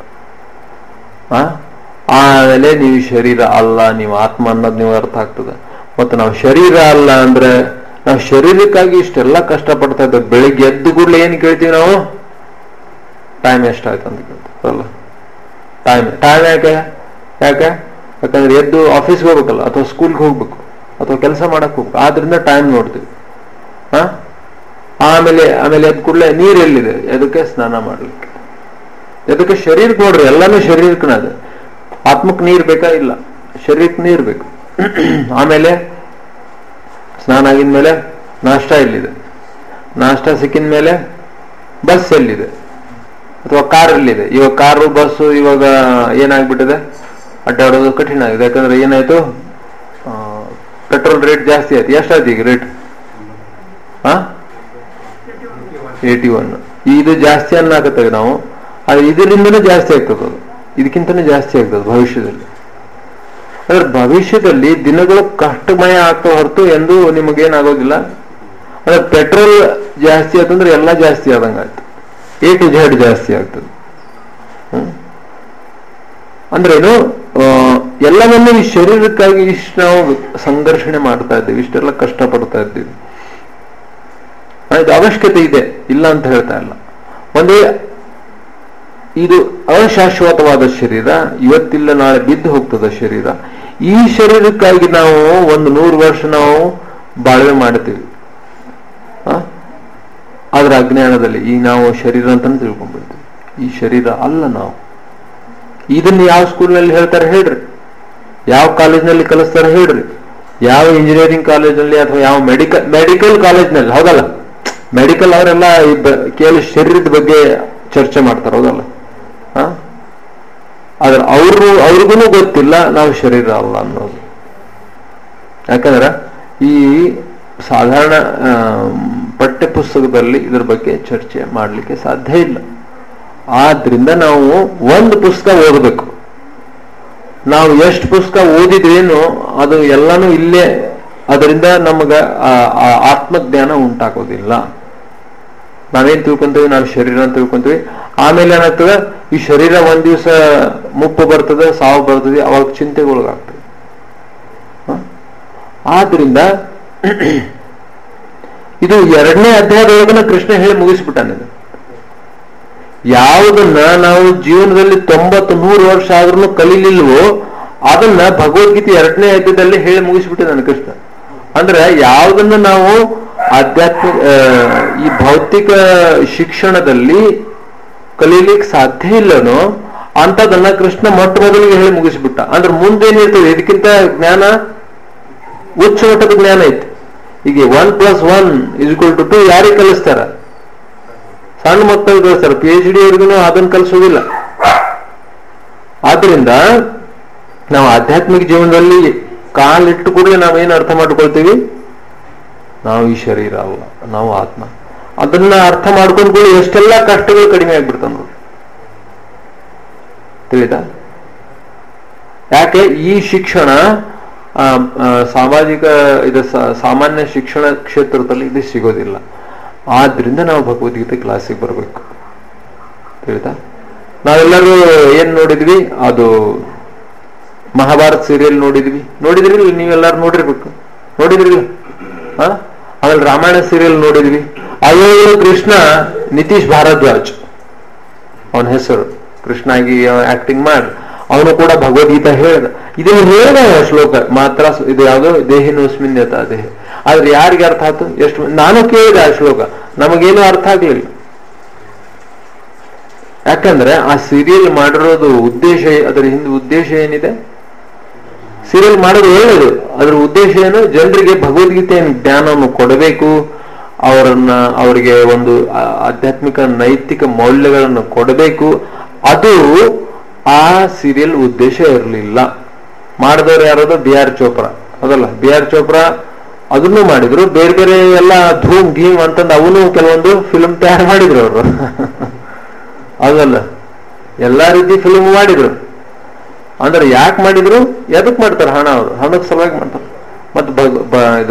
ಆಮೇಲೆ ನೀವು ಶರೀರ ಅಲ್ಲ, ನೀವು ಆತ್ಮ ಅನ್ನೋದು ನೀವು ಅರ್ಥ ಆಗ್ತದೆ. ಮತ್ತು ನಾವು ಶರೀರ ಅಲ್ಲ ಅಂದ್ರೆ ನಾವು ಶರೀರಕ್ಕಾಗಿ ಇಷ್ಟೆಲ್ಲ ಕಷ್ಟ ಪಡ್ತಾ ಇದ್ದೇವೆ. ಬೆಳಿಗ್ಗೆ ಎದ್ದು ಕೂಡಲೇ ಏನ್ ಕೇಳ್ತೀವಿ ನಾವು? ಟೈಮ್ ಎಷ್ಟಾಯ್ತು ಅಂತ ಕೇಳ್ತೀವಿ ಅಲ್ಲ? ಟೈಮ್ ಯಾಕೆ? ಯಾಕಂದ್ರೆ ಎದ್ದು ಆಫೀಸ್ಗೆ ಹೋಗ್ಬೇಕಲ್ಲ, ಅಥವಾ ಸ್ಕೂಲ್ಗೆ ಹೋಗ್ಬೇಕು, ಅಥವಾ ಕೆಲಸ ಮಾಡಕ್ ಹೋಗ್ಬೇಕು. ಆದ್ರಿಂದ ಟೈಮ್ ನೋಡ್ತೀವಿ. ಆಮೇಲೆ ಎದ್ದು ಕೂಡಲೇ ನೀರ್ ಎಲ್ಲಿದೆ? ಎದಕ್ಕೆ? ಸ್ನಾನ ಮಾಡ್ಲಿಕ್ಕೆ. ಎದಕ್ಕೆ? ಶರೀರಕ್ಕೆ. ನೋಡ್ರಿ, ಎಲ್ಲಾನು ಶರೀರಕ್ಕೆ. ಅದ ಆತ್ಮಕ್ ನೀರ್ ಬೇಕಾ? ಇಲ್ಲ, ಶರೀರಕ್ಕೆ ನೀರ್ ಬೇಕು. ಆಮೇಲೆ ಸ್ನಾನ ಆಗಿದ್ಮೇಲೆ ನಾಷ್ಟ ಎಲ್ಲಿದೆ? ನಾಷ್ಟ ಸಿಕ್ಕಿದ ಮೇಲೆ ಬಸ್ ಎಲ್ಲಿದೆ? ಅಥವಾ ಕಾರ್ ಎಲ್ಲಿದೆ? ಇವಾಗ ಕಾರು, ಬಸ್ಸು ಇವಾಗ ಏನಾಗ್ಬಿಟ್ಟಿದೆ? ಅಡ್ಡಾಡೋದು ಕಠಿಣ ಆಗಿದೆ. ಯಾಕಂದ್ರೆ ಏನಾಯ್ತು? ಪೆಟ್ರೋಲ್ ರೇಟ್ ಜಾಸ್ತಿ ಆಯ್ತು. ಎಷ್ಟಾಯ್ತು ಈಗ ರೇಟ್? 81. ಇದು ಜಾಸ್ತಿ ಅನ್ನಕತ್ತೇವೆ ನಾವು. ಆದ್ರೆ ಇದರಿಂದನೂ ಜಾಸ್ತಿ ಆಗ್ತದೆ, ಅದು ಇದಕ್ಕಿಂತನೂ ಜಾಸ್ತಿ ಆಗ್ತದೆ ಭವಿಷ್ಯದಲ್ಲಿ. ಅಂದ್ರೆ ಭವಿಷ್ಯದಲ್ಲಿ ದಿನಗಳು ಕಷ್ಟಮಯ ಆಗ್ತಾ ಹೊರತು ಎಂದು ನಿಮಗೇನಾಗೋದಿಲ್ಲ. ಅಂದ್ರೆ ಪೆಟ್ರೋಲ್ ಜಾಸ್ತಿ ಆಯ್ತಂದ್ರೆ ಎಲ್ಲ ಜಾಸ್ತಿ ಆದಂಗಾಯ್ತು. A to Z ಜಾಸ್ತಿ ಆಗ್ತದೆ. ಅಂದ್ರೇನು? ಎಲ್ಲವನ್ನೂ ಈ ಶರೀರಕ್ಕಾಗಿ ಇಷ್ಟು ನಾವು ಸಂಘರ್ಷಣೆ ಮಾಡ್ತಾ ಇದ್ದೀವಿ, ಇಷ್ಟೆಲ್ಲ ಕಷ್ಟ ಪಡ್ತಾ ಇದ್ದೀವಿ. ಇದು ಅವಶ್ಯಕತೆ ಇದೆ, ಇಲ್ಲ ಅಂತ ಹೇಳ್ತಾ ಇಲ್ಲ. ಒಂದೇ ಇದು ಅಶಾಶ್ವತವಾದ ಶರೀರ, ಇವತ್ತಿಲ್ಲ ನಾಳೆ ಬಿದ್ದು ಹೋಗ್ತದ ಶರೀರ. ಈ ಶರೀರಕ್ಕಾಗಿ ನಾವು 100 ವರ್ಷ ನಾವು ಬಾಳ್ವೆ ಮಾಡ್ತೀವಿ. ಆದ್ರೆ ಅಜ್ಞಾನದಲ್ಲಿ ಈ ನಾವು ಶರೀರ ಅಂತಾನೆ ತಿಳ್ಕೊಂಡ್ಬಿಡ್ತೀವಿ. ಈ ಶರೀರ ಅಲ್ಲ ನಾವು. ಇದನ್ನ ಯಾವ ಸ್ಕೂಲ್ನಲ್ಲಿ ಹೇಳ್ತಾರೆ ಹೇಳ್ರಿ? ಯಾವ ಕಾಲೇಜ್ನಲ್ಲಿ ಕಲಿಸ್ತಾರೆ ಹೇಳ್ರಿ? ಯಾವ ಇಂಜಿನಿಯರಿಂಗ್ ಕಾಲೇಜ್ನಲ್ಲಿ ಅಥವಾ ಯಾವ ಮೆಡಿಕಲ್ ಕಾಲೇಜ್ನಲ್ಲಿ? ಹೌದಲ್ಲ? ಮೆಡಿಕಲ್ ಅವರೆಲ್ಲ ಕೇವಲ ಶರೀರದ ಬಗ್ಗೆ ಚರ್ಚೆ ಮಾಡ್ತಾರೆ, ಹೌದಲ್ಲ? ಆದ್ರೆ ಅವ್ರಿಗೂ ಗೊತ್ತಿಲ್ಲ ನಾವು ಶರೀರ ಅಲ್ಲ ಅನ್ನೋದು. ಯಾಕಂದ್ರೆ ಈ ಸಾಧಾರಣ ಪಠ್ಯ ಪುಸ್ತಕದಲ್ಲಿ ಇದ್ರ ಬಗ್ಗೆ ಚರ್ಚೆ ಮಾಡಲಿಕ್ಕೆ ಸಾಧ್ಯ ಇಲ್ಲ. ಆದ್ರಿಂದ ನಾವು ಒಂದು ಪುಸ್ತಕ ಓದಬೇಕು. ನಾವು ಎಷ್ಟು ಪುಸ್ತಕ ಓದಿದ್ರೇನು ಅದು ಎಲ್ಲಾನು ಇಲ್ಲೇ, ಅದರಿಂದ ನಮಗ ಆತ್ಮಜ್ಞಾನ ಉಂಟಾಗೋದಿಲ್ಲ. ನಾವೇನ್ ತಿಳ್ಕೊಂತೀವಿ? ನಾವು ಶರೀರ ಅಂತ ತಿಳ್ಕೊಂತೀವಿ. ಆಮೇಲೆ ಏನಾಗ್ತದೆ? ಈ ಶರೀರ ಒಂದ್ ದಿವಸ ಮುಪ್ಪು ಬರ್ತದೆ, ಸಾವು ಬರ್ತದೆ, ಅವಾಗ ಚಿಂತೆಗೊಳಗಾಗ್ತದೆ. ಆದ್ರಿಂದ ಇದು 2ನೇ ಅಧ್ಯಾಯದೊಳಗನ ಕೃಷ್ಣ ಹೇಳಿ ಮುಗಿಸ್ಬಿಟ್ಟಾನೆ. ಯಾವುದನ್ನ ನಾವು ಜೀವನದಲ್ಲಿ 90-100 ವರ್ಷ ಆದ್ರೂ ಕಲೀಲಿಲ್ವೋ ಅದನ್ನ ಭಗವದ್ಗೀತೆ 2ನೇ ಅಧ್ಯಾಯದಲ್ಲಿ ಹೇಳಿ ಮುಗಿಸ್ಬಿಟ್ಟಿದ್ದಾನೆ ಕೃಷ್ಣ. ಅಂದ್ರೆ ಯಾವುದನ್ನ ನಾವು ಆಧ್ಯಾತ್ಮಿಕ ಈ ಭೌತಿಕ ಶಿಕ್ಷಣದಲ್ಲಿ ಕಲೀಲಿಕ್ಕೆ ಸಾಧ್ಯ ಇಲ್ಲನೋ ಅಂತದನ್ನ ಕೃಷ್ಣ ಮೊಟ್ಟ ಮೊದಲಿಗೆ ಹೇಳಿ ಮುಗಿಸ್ಬಿಟ್ಟ. ಅಂದ್ರೆ ಮುಂದೇನಿರ್ತದೆ? ಇದಕ್ಕಿಂತ ಜ್ಞಾನ ಉಚ್ಚ ಮಟ್ಟದ ಜ್ಞಾನ ಐತಿ. ಈಗ 1+1=2 ಯಾರಿಗೆ ಕಲಿಸ್ತಾರ? ಸಣ್ಣ ಮಕ್ಕಳು ಕಲಿಸ್ತಾರ. PhD ಅವ್ರಿಗೂ ಅದನ್ನ ಕಲಿಸೋದಿಲ್ಲ. ಆದ್ರಿಂದ ನಾವು ಆಧ್ಯಾತ್ಮಿಕ ಜೀವನದಲ್ಲಿ ಕಾಲಿಟ್ಟು ಕೂಡಲೇ ನಾವೇನು ಅರ್ಥ ಮಾಡ್ಕೊಳ್ತೀವಿ? ನಾವು ಈ ಶರೀರ ಅಲ್ಲ, ನಾವು ಆತ್ಮ. ಅದನ್ನ ಅರ್ಥ ಮಾಡ್ಕೊಂಡು ಎಷ್ಟೆಲ್ಲ ಕಷ್ಟಗಳು ಕಡಿಮೆ ಆಗ್ಬಿಡ್ತಾವ ನೋಡಿ. ತಿಳಿತಾ? ಯಾಕೆ ಈ ಶಿಕ್ಷಣ ಸಾಮಾಜಿಕ ಇದು ಸಾಮಾನ್ಯ ಶಿಕ್ಷಣ ಕ್ಷೇತ್ರದಲ್ಲಿ ಇದು ಸಿಗೋದಿಲ್ಲ. ಆದ್ರಿಂದ ನಾವು ಭಗವದ್ಗೀತೆ ಕ್ಲಾಸಿಗೆ ಬರಬೇಕು. ತಿಳಿತಾ? ನಾವೆಲ್ಲರೂ ಏನ್ ನೋಡಿದ್ವಿ? ಅದು ಮಹಾಭಾರತ್ ಸೀರಿಯಲ್ ನೋಡಿದ್ವಿ. ನೋಡಿದ್ರಿ? ನೀವೆಲ್ಲರೂ ನೋಡಿರ್ಬೇಕು. ನೋಡಿದ್ರಿಲ್ಲ? ಆಮೇಲೆ ರಾಮಾಯಣ ಸೀರಿಯಲ್ ನೋಡಿದ್ವಿ. ಅಯ್ಯೋ ಕೃಷ್ಣ, ನಿತೀಶ್ ಭಾರದ್ವಾಜ್ ಅವನ ಹೆಸರು, ಕೃಷ್ಣ ಆಗಿ ಆಕ್ಟಿಂಗ್ ಮಾಡಿ ಅವನು ಕೂಡ ಭಗವದ್ಗೀತಾ ಹೇಳ್ದ. ಇದನ್ನು ಹೇಳಿದ ಶ್ಲೋಕ ಮಾತ್ರ. ಇದು ಯಾವುದು? ದೇಹಿನೋಸ್ಮಿನ್ ಯಥಾ ದೇಹ. ಆದ್ರೆ ಯಾರಿಗೆ ಅರ್ಥ ಆಯ್ತು? ಎಷ್ಟು ನಾನು ಕೇಳಿದೆ ಆ ಶ್ಲೋಕ, ನಮಗೇನು ಅರ್ಥ ಆಗ್ಲಿಲ್ಲ. ಯಾಕಂದ್ರೆ ಆ ಸೀರಿಯಲ್ ಮಾಡಿರೋದು ಉದ್ದೇಶ, ಅದರ ಹಿಂದೆ ಉದ್ದೇಶ ಏನಿದೆ? ಸೀರಿಯಲ್ ಮಾಡೋದು ಹೇಳೋದು, ಅದ್ರ ಉದ್ದೇಶ ಏನು? ಜನರಿಗೆ ಭಗವದ್ಗೀತೆಯ ಜ್ಞಾನವನ್ನು ಕೊಡಬೇಕು, ಅವರಿಗೆ ಒಂದು ಆಧ್ಯಾತ್ಮಿಕ ನೈತಿಕ ಮೌಲ್ಯಗಳನ್ನು ಕೊಡಬೇಕು. ಅದು ಆ ಸೀರಿಯಲ್ ಉದ್ದೇಶ ಇರಲಿಲ್ಲ. ಮಾಡಿದವರು ಯಾರದು? BR ಚೋಪ್ರಾ. ಅದಲ್ಲ, BR ಚೋಪ್ರಾ ಅದನ್ನು ಮಾಡಿದ್ರು. ಬೇರೆ ಬೇರೆ ಎಲ್ಲ ಧೂಮ್ ಘೀಮ್ ಅಂತಂದು ಅವನು ಕೆಲವೊಂದು ಫಿಲ್ಮ್ ತಯಾರು ಮಾಡಿದ್ರು ಅವರು. ಅದಲ್ಲ, ಎಲ್ಲಾ ರೀತಿ ಫಿಲ್ಮ್ ಮಾಡಿದ್ರು. ಅಂದ್ರೆ ಯಾಕೆ ಮಾಡಿದ್ರು? ಎದಕ್ ಮಾಡ್ತಾರೆ? ಹಣ. ಅವರು ಹಣದ ಸಲುವಾಗಿ ಮಾಡ್ತಾರೆ. ಮತ್ತೆ ಇದು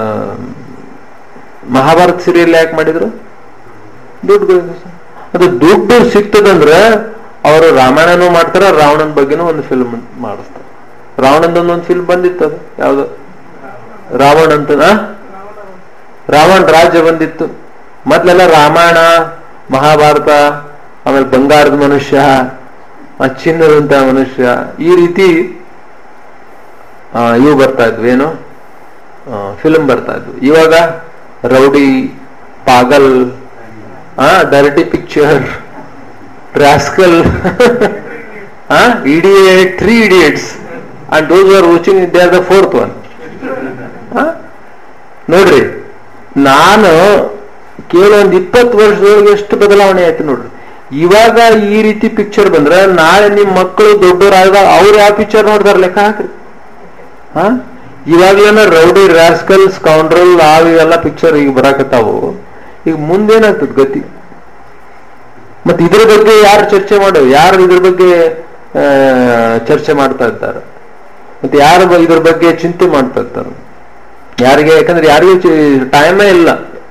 ಮಹಾಭಾರತ್ ಸೀರಿಯಲ್ ಯಾಕೆ ಮಾಡಿದ್ರು? ದುಡ್ಡು. ಅದು ದುಡ್ಡು ಸಿಗ್ತದಂದ್ರೆ ಅವರು ರಾಮಾಯಣನೂ ಮಾಡ್ತಾರ, ರಾವಣನ ಬಗ್ಗೆನೂ ಒಂದು ಫಿಲ್ಮ್ ಮಾಡಿಸ್ತಾರೆ. ರಾವಣಂದೊಂದು ಫಿಲ್ಮ್ ಬಂದಿತ್ತು. ಅದು ಯಾವ್ದು? ರಾವಣ ಅಂತ, ರಾವಣ ರಾಜ್ಯ ಬಂದಿತ್ತು. ಮೊದ್ಲೆಲ್ಲ ರಾಮಾಯಣ, ಮಹಾಭಾರತ, ಆಮೇಲೆ ಬಂಗಾರದ ಮನುಷ್ಯ, ಚಿನ್ನದಂತ ಮನುಷ್ಯ, ಈ ರೀತಿ ಇವು ಬರ್ತಾ ಇದ್ವು. ಏನು ಫಿಲ್ಮ್ ಬರ್ತಾ ಇದ್ವು. ಇವಾಗ rowdy, Pagal, dirty picture, rascal, idiot, 3 idiots, and those who are watching, they are the 4th one. ನೋಡ್ರಿ, ನಾನು ಕೇಳೊಂದು 20 ವರ್ಷದೊಳಗೆ ಎಷ್ಟು ಬದಲಾವಣೆ ಆಯ್ತು ನೋಡ್ರಿ. ಇವಾಗ ಈ ರೀತಿ ಪಿಕ್ಚರ್ ಬಂದ್ರೆ ನಾಳೆ ನಿಮ್ ಮಕ್ಕಳು ದೊಡ್ಡವರಾದಾಗ ಅವ್ರು ಯಾವ ಪಿಕ್ಚರ್ ನೋಡ್ತಾರ ಲೆಕ್ಕ ಹಾಕ್ರಿ. ಇವಾಗ್ಲೇನ ರೌಡಿ, ರಾಸ್ಕಲ್, ಸ್ಕೌಂಡ್ರಲ್ ಇವೆಲ್ಲ ಪಿಕ್ಚರ್ ಈಗ ಬರಾಕತ್ತಾವು. ಈಗ ಮುಂದೇನಾಗ್ತದ ಗತಿ? ಮತ್ತೆ ಇದ್ರ ಬಗ್ಗೆ ಯಾರು ಚರ್ಚೆ ಮಾಡೋದು? ಯಾರು ಇದ್ರ ಬಗ್ಗೆ ಚರ್ಚೆ ಮಾಡ್ತಾ ಇದ್ದಾರೆ? ಮತ್ತೆ ಯಾರು ಇದ್ರ ಬಗ್ಗೆ ಚಿಂತೆ ಮಾಡ್ತಾ ಇರ್ತಾರೆ? ಯಾರಿಗೆ? ಯಾಕಂದ್ರೆ ಯಾರಿಗೂ ಟೈಮೇ ಇಲ್ಲ.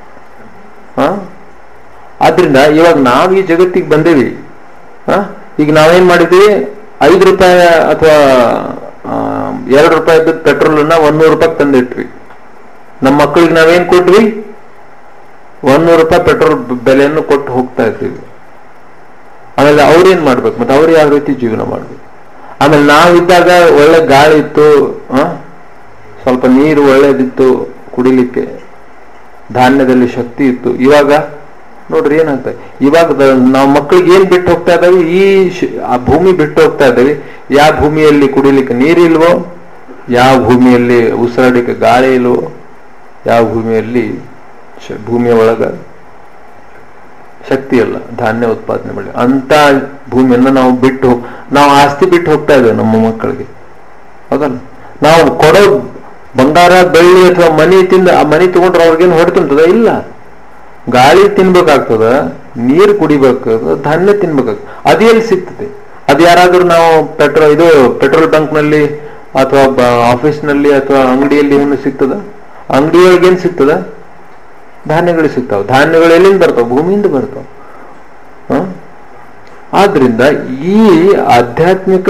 ಆದ್ರಿಂದ ಇವಾಗ ನಾವು ಈ ಜಗತ್ತಿಗೆ ಬಂದೇವಿ. ಈಗ ನಾವೇನ್ ಮಾಡಿದ್ವಿ? 5 ರೂಪಾಯಿ ಅಥವಾ 2 ರೂಪಾಯಿದ ಪೆಟ್ರೋಲ್ ಅನ್ನ 100 ರೂಪಾಯಿ ತಂದಿಟ್ವಿ. ನಮ್ಮ ಮಕ್ಕಳಿಗೆ ನಾವೇನ್ ಕೊಟ್ವಿ? 100 ರೂಪಾಯಿ ಪೆಟ್ರೋಲ್ ಬೆಲೆಯನ್ನು ಕೊಟ್ಟು ಹೋಗ್ತಾ ಇರ್ತೀವಿ. ಆಮೇಲೆ ಅವ್ರೇನ್ ಮಾಡ್ಬೇಕು? ಮತ್ತೆ ಅವ್ರು ಯಾವ ರೀತಿ ಜೀವನ ಮಾಡ್ಬೇಕು? ಆಮೇಲೆ ನಾವಿದ್ದಾಗ ಒಳ್ಳೆ ಗಾಳಿ ಇತ್ತು, ಸ್ವಲ್ಪ ನೀರು ಒಳ್ಳೇದಿತ್ತು ಕುಡಿಲಿಕ್ಕೆ, ಧಾನ್ಯದಲ್ಲಿ ಶಕ್ತಿ ಇತ್ತು. ಇವಾಗ ನೋಡ್ರಿ ಏನಾಗ್ತದೆ. ಇವಾಗ ನಾವು ಮಕ್ಕಳಿಗೆ ಏನ್ ಬಿಟ್ಟು ಹೋಗ್ತಾ ಇದ್ದಾವೆ? ಆ ಭೂಮಿ ಬಿಟ್ಟು ಹೋಗ್ತಾ ಇದ್ದೇವೆ. ಯಾವ ಭೂಮಿಯಲ್ಲಿ ಕುಡಿಲಿಕ್ಕೆ ನೀರಿಲ್ವೋ, ಯಾವ ಭೂಮಿಯಲ್ಲಿ ಉಸಿರಾಡಲಿಕ್ಕೆ ಗಾಳಿ ಇಲ್ವೋ, ಯಾವ ಭೂಮಿಯಲ್ಲಿ ಭೂಮಿಯ ಒಳಗ ಶಕ್ತಿ ಇಲ್ಲ ಧಾನ್ಯ ಉತ್ಪಾದನೆ ಮಾಡಿ, ಅಂತ ಭೂಮಿಯನ್ನ ನಾವು ಆಸ್ತಿ ಬಿಟ್ಟು ಹೋಗ್ತಾ ಇದ್ದೇವೆ ನಮ್ಮ ಮಕ್ಕಳಿಗೆ. ಹೌದಲ್ಲ? ನಾವು ಕೊಡೋ ಬಂಗಾರ, ಬೆಳ್ಳಿ ಅಥವಾ ಮನಿ ಮನಿ ತಗೊಂಡ್ರೆ ಅವ್ರಿಗೇನು ಹೊಡೆತುಂಟದ? ಇಲ್ಲ. ಗಾಳಿ ತಿನ್ಬೇಕಾಗ್ತದ, ನೀರು ಕುಡಿಬೇಕಾಗ್ತದ, ಧಾನ್ಯ ತಿನ್ಬೇಕಾಗ್ತದೆ. ಅದು ಎಲ್ಲಿ ಸಿಗ್ತದೆ? ಅದು ಯಾರಾದ್ರೂ ನಾವು ಪೆಟ್ರೋಲ್ ಬಂಕ್ ನಲ್ಲಿ ಅಥವಾ ಆಫೀಸ್ನಲ್ಲಿ ಅಥವಾ ಅಂಗಡಿಯಲ್ಲಿ ಏನು ಸಿಗ್ತದ? ಅಂಗಡಿಯೊಳಗೆ ಏನ್ ಸಿಗ್ತದ? ಧಾನ್ಯಗಳು ಸಿಗ್ತಾವ. ಧಾನ್ಯಗಳು ಎಲ್ಲಿಂದ ಬರ್ತಾವ? ಭೂಮಿಯಿಂದ ಬರ್ತಾವ. ಆದ್ರಿಂದ ಈ ಆಧ್ಯಾತ್ಮಿಕ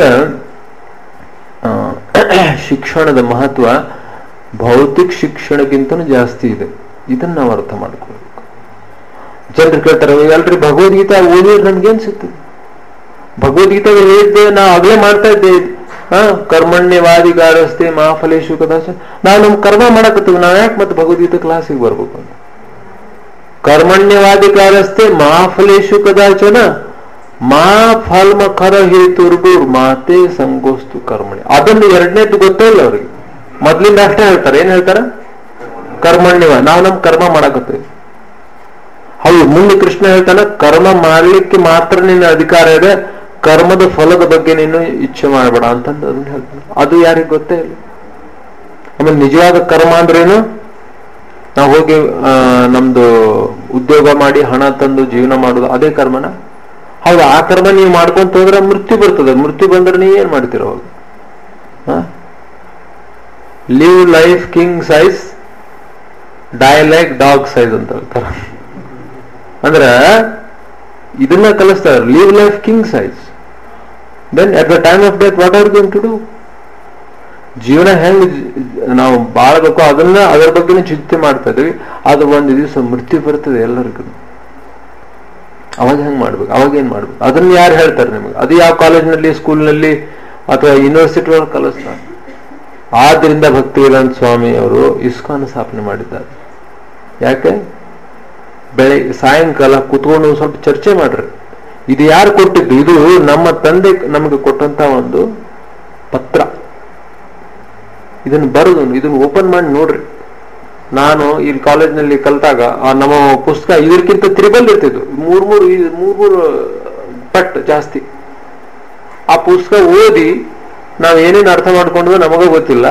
ಶಿಕ್ಷಣದ ಮಹತ್ವ ಭೌತಿಕ ಶಿಕ್ಷಣಕ್ಕಿಂತನೂ ಜಾಸ್ತಿ ಇದೆ. ಇದನ್ನ ನಾವು ಅರ್ಥ ಮಾಡ್ಕೊಳ್ಬೇಕು. ಜನರು ಕೇಳ್ತಾರೆ, ಎಲ್ರಿ ಭಗವದ್ಗೀತಾ ಓದಿದ್ರೆ ನಮ್ಗೇನ್ ಸಿಗ್ತದೆ? ಭಗವದ್ಗೀತಾ ಹೇಳಿದ್ದೆ ನಾವು ಆಗ್ಲೇ ಮಾಡ್ತಾ ಇದ್ದೆ. ಕರ್ಮಣ್ಯವಾದಿಗಾರಸ್ತೆ ಮಹಾಫಲೇಶು ಕದಾಚ. ನಾವು ನಮ್ ಕರ್ಮ ಮಾಡಕತ್ತೀವಿ, ನಾವ್ ಯಾಕೆ ಮತ್ತೆ ಭಗವದ್ಗೀತಾ ಕ್ಲಾಸಿಗೆ ಬರ್ಬೇಕು ಅಂತ? ಕರ್ಮಣ್ಯವಾದಿಕಾರಸ್ತೆ ಮಹಾಫಲೇಶು ಕದಾಚನ ಮಾ ಫಲ್ಮ ಖರ ಹೇತುರ್ಬುರ್ ಮಾತೆ ಸಂಗೋಸ್ತು ಕರ್ಮಣಿ. ಅದನ್ನು ಎರಡನೇದು ಗೊತ್ತೇ ಇಲ್ಲ ಅವ್ರಿಗೆ. ಮೊದ್ಲಿಂದ ಅಷ್ಟೇ ಹೇಳ್ತಾರೆ. ಏನ್ ಹೇಳ್ತಾರ? ಕರ್ಮಣ್ಯವ, ನಾವು ನಮ್ ಕರ್ಮ ಮಾಡಕತ್ತೇವೆ. ಹೌದು, ಮುಂದೆ ಕೃಷ್ಣ ಹೇಳ್ತಾನೆ, ಕರ್ಮ ಮಾಡ್ಲಿಕ್ಕೆ ಮಾತ್ರ ನಿನ್ನ ಅಧಿಕಾರ ಇದೆ, ಕರ್ಮದ ಫಲದ ಬಗ್ಗೆ ನೀನು ಇಚ್ಛೆ ಮಾಡಬೇಡ ಅಂತಂದು ಅದನ್ನ ಹೇಳ್ತಾನೆ. ಅದು ಯಾರಿಗೆ ಗೊತ್ತೇ ಇಲ್ಲ. ಆಮೇಲೆ ನಿಜವಾದ ಕರ್ಮ ಅಂದ್ರೇನು? ನಾವು ಹೋಗಿ ನಮ್ದು ಉದ್ಯೋಗ ಮಾಡಿ ಹಣ ತಂದು ಜೀವನ ಮಾಡೋದು ಅದೇ ಕರ್ಮನ? ಹೌದು, ಆ ಕರ್ಮ ನೀವು ಮಾಡ್ಕೊಂತ ಹೋದ್ರೆ ಮೃತ್ಯು ಬರ್ತದೆ. ಮೃತ್ಯು ಬಂದ್ರೆ ನೀವು ಏನ್ ಮಾಡ್ತೀರ ಅವಾಗ? Live life king size, die like dog size ಅಂತ ಹೇಳ್ತಾರೆ. ಅಂದ್ರೆ ಇದನ್ನ ಕಲಿಸ್ತಾರೆ, live life king size. Then at the time of death what are going to do? ಜೀವನ ಹೆಂಗ್ ನಾವು ಬಾಳ್ಬೇಕು ಅದರ ಬಗ್ಗೆ ಚಿಂತೆ ಮಾಡ್ತಾ ಇದ್ವಿ. ಅದು ಒಂದು ದಿವಸ ಮೃತ್ಯು ಬರ್ತದೆ ಎಲ್ಲರಿಗೂ. ಅವಾಗ ಹೆಂಗ್ ಮಾಡ್ಬೇಕು? ಅವಾಗ ಏನ್ ಮಾಡ್ಬೇಕು? ಅದನ್ನ ಯಾರು ಹೇಳ್ತಾರೆ ನಿಮಗೆ? ಅದು ಯಾವ ಕಾಲೇಜ್ನಲ್ಲಿ, ಸ್ಕೂಲ್ನಲ್ಲಿ ಅಥವಾ ಯೂನಿವರ್ಸಿಟಿ ಒಳಗೆ ಕಲಿಸ್ತಾರೆ. ಆದ್ರಿಂದ ಭಕ್ತಿವೇದಾಂತ ಸ್ವಾಮಿ ಅವರು ಇಸ್ಕಾನ್ ಸ್ಥಾಪನೆ ಮಾಡಿದ್ದಾರೆ. ಯಾಕೆ? ಸಾಯಂಕಾಲ ಕೂತ್ಕೊಂಡು ಸ್ವಲ್ಪ ಚರ್ಚೆ ಮಾಡ್ರಿ. ಇದು ಯಾರು ಕೊಟ್ಟಿದ್ದು? ಇದು ನಮ್ಮ ತಂದೆ ನಮಗೆ ಕೊಟ್ಟಂತ ಒಂದು ಪತ್ರ. ಇದನ್ನು ಬರೆದು ಇದನ್ನು ಓಪನ್ ಮಾಡಿ ನೋಡ್ರಿ. ನಾನು ಇಲ್ಲಿ ಕಾಲೇಜ್ನಲ್ಲಿ ಕಲ್ತಾಗ ನಮ್ಮ ಪುಸ್ತಕ ಇದಕ್ಕಿಂತ ತ್ರಿಬಲ್ ಇರ್ತಿದ್ವು, ಮೂರು ಪಟ್ ಜಾಸ್ತಿ. ಆ ಪುಸ್ತಕ ಓದಿ ನಾವ್ ಏನೇನು ಅರ್ಥ ಮಾಡ್ಕೊಂಡ್ರು ನಮಗ ಗೊತ್ತಿಲ್ಲ.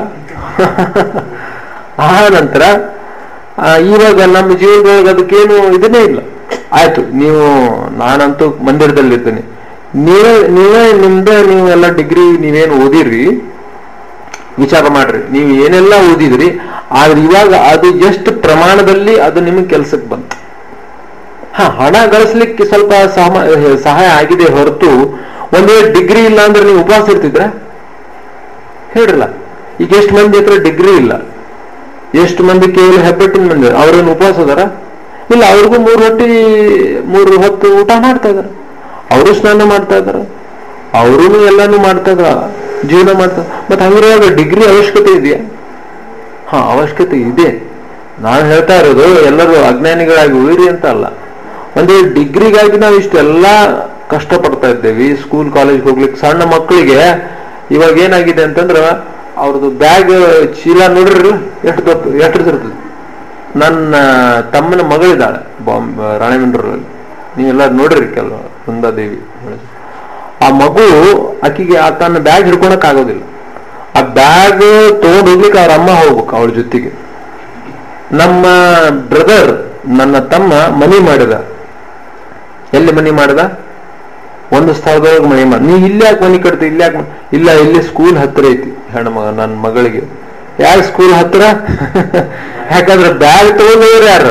ಆ ನಂತರ ಇವಾಗ ನಮ್ಮ ಜೀವನದೊಳಗೆ ಅದಕ್ಕೇನು ಇದನ್ನೇ ಇಲ್ಲ. ಆಯ್ತು, ನಾನಂತೂ ಮಂದಿರದಲ್ಲಿರ್ತೀನಿ, ನೀವೇ ನೀವೆಲ್ಲ ಡಿಗ್ರಿ ನೀವೇನು ಓದಿರಿ ವಿಚಾರ ಮಾಡ್ರಿ. ನೀವು ಏನೆಲ್ಲ ಓದಿದ್ರಿ, ಆದ್ರೆ ಇವಾಗ ಅದು ಎಷ್ಟು ಪ್ರಮಾಣದಲ್ಲಿ ಅದು ನಿಮಗೆ ಕೆಲ್ಸಕ್ಕೆ ಬಂತು. ಹಣ ಗಳಿಸ್ಲಿಕ್ಕೆ ಸ್ವಲ್ಪ ಸಹಾಯ ಆಗಿದೆ ಹೊರತು ಒಂದ್ ವೇಳೆ ಡಿಗ್ರಿ ಇಲ್ಲ ಅಂದ್ರೆ ನೀವು ಉಪವಾಸ ಇರ್ತಿದ್ರ? ಹೇಳ್ರಲ್ಲ. ಈಗ ಎಷ್ಟು ಮಂದಿ ಹತ್ರ ಡಿಗ್ರಿ ಇಲ್ಲ, ಎಷ್ಟು ಮಂದಿ ಕೇವಲ ಹೆಬ್ಬೆಟ್ಟಿನ ಮಂದಿ, ಅವ್ರೇನು ಉಪವಾಸ ಅದಾರ? ಇಲ್ಲ, ಅವ್ರಿಗೂ 3 ಹೊತ್ತು ಊಟ ಮಾಡ್ತಾ ಇದಾರ, ಅವರು ಸ್ನಾನ ಮಾಡ್ತಾ ಇದಾರ, ಅವರು ಎಲ್ಲಾನು ಮಾಡ್ತಾ ಇದಾರ, ಜೀವನ ಮಾಡ್ತಾರೆ. ಮತ್ತೆ ಹಂಗಿರುವಾಗ ಡಿಗ್ರಿ ಅವಶ್ಯಕತೆ ಇದೆಯಾ? ಅವಶ್ಯಕತೆ ಇದೆ. ನಾನು ಹೇಳ್ತಾ ಇರೋದು ಎಲ್ಲರೂ ಅಜ್ಞಾನಿಗಳಾಗಿ ಉಳಿರಿ ಅಂತ ಅಲ್ಲ. ಒಂದು ಡಿಗ್ರಿಗಾಗಿ ನಾವು ಇಷ್ಟೆಲ್ಲ ಕಷ್ಟಪಡ್ತಾ ಇದ್ದೇವೆ. ಸ್ಕೂಲ್ ಕಾಲೇಜ್ ಹೋಗ್ಲಿಕ್ಕೆ ಸಣ್ಣ ಮಕ್ಕಳಿಗೆ ಇವಾಗ ಏನಾಗಿದೆ ಅಂತಂದ್ರ ಅವ್ರದ್ದು ಬ್ಯಾಗ್ ಚೀಲ ನೋಡ್ರಿ ಎಷ್ಟು ಇರ್ತದೆ. ನನ್ನ ತಮ್ಮನ ಮಗಳಿದ್ದಾಳೆ ರಾಣೆಬೆನ್ನೂರಲ್ಲಿ, ನೀವೆಲ್ಲ ನೋಡ್ರಿ ಕೆಲವು ವೃಂದಾದೇವಿ. ಆ ಮಗು ಆಕಿಗೆ ತನ್ನ ಬ್ಯಾಗ್ ಹಿಡ್ಕೊಳಕ್ ಆಗೋದಿಲ್ಲ. ಆ ಬ್ಯಾಗ್ ತಗೊಂಡು ಹೋಗ್ಲಿಕ್ಕೆ ಅವ್ರ ಅಮ್ಮ ಹೋಗ್ಬೇಕು ಅವಳ ಜೊತೆಗೆ. ನಮ್ಮ ಬ್ರದರ್, ನನ್ನ ತಮ್ಮ ಮನಿ ಮಾಡಿದ. ಎಲ್ಲಿ ಮನಿ ಮಾಡಿದ? ಒಂದು ಸ್ಥಳದೊಳಗೆ ಮನಿ ಮಾಡ. ನೀ ಇಲ್ಲಿ ಯಾಕೆ ಮನಿ ಕಟ್ತಿ? ಇಲ್ಲಿ ಯಾಕೆ? ಇಲ್ಲ, ಇಲ್ಲಿ ಸ್ಕೂಲ್ ಹತ್ರ ಐತಿ ಹೆಣ್ಣು ಮಗ ನನ್ನ ಮಗಳಿಗೆ. ಯಾಕೆ ಸ್ಕೂಲ್ ಹತ್ರ? ಯಾಕಂದ್ರೆ ಬ್ಯಾಗ್ ತಗೊಂಡವ್ರು ಯಾರ?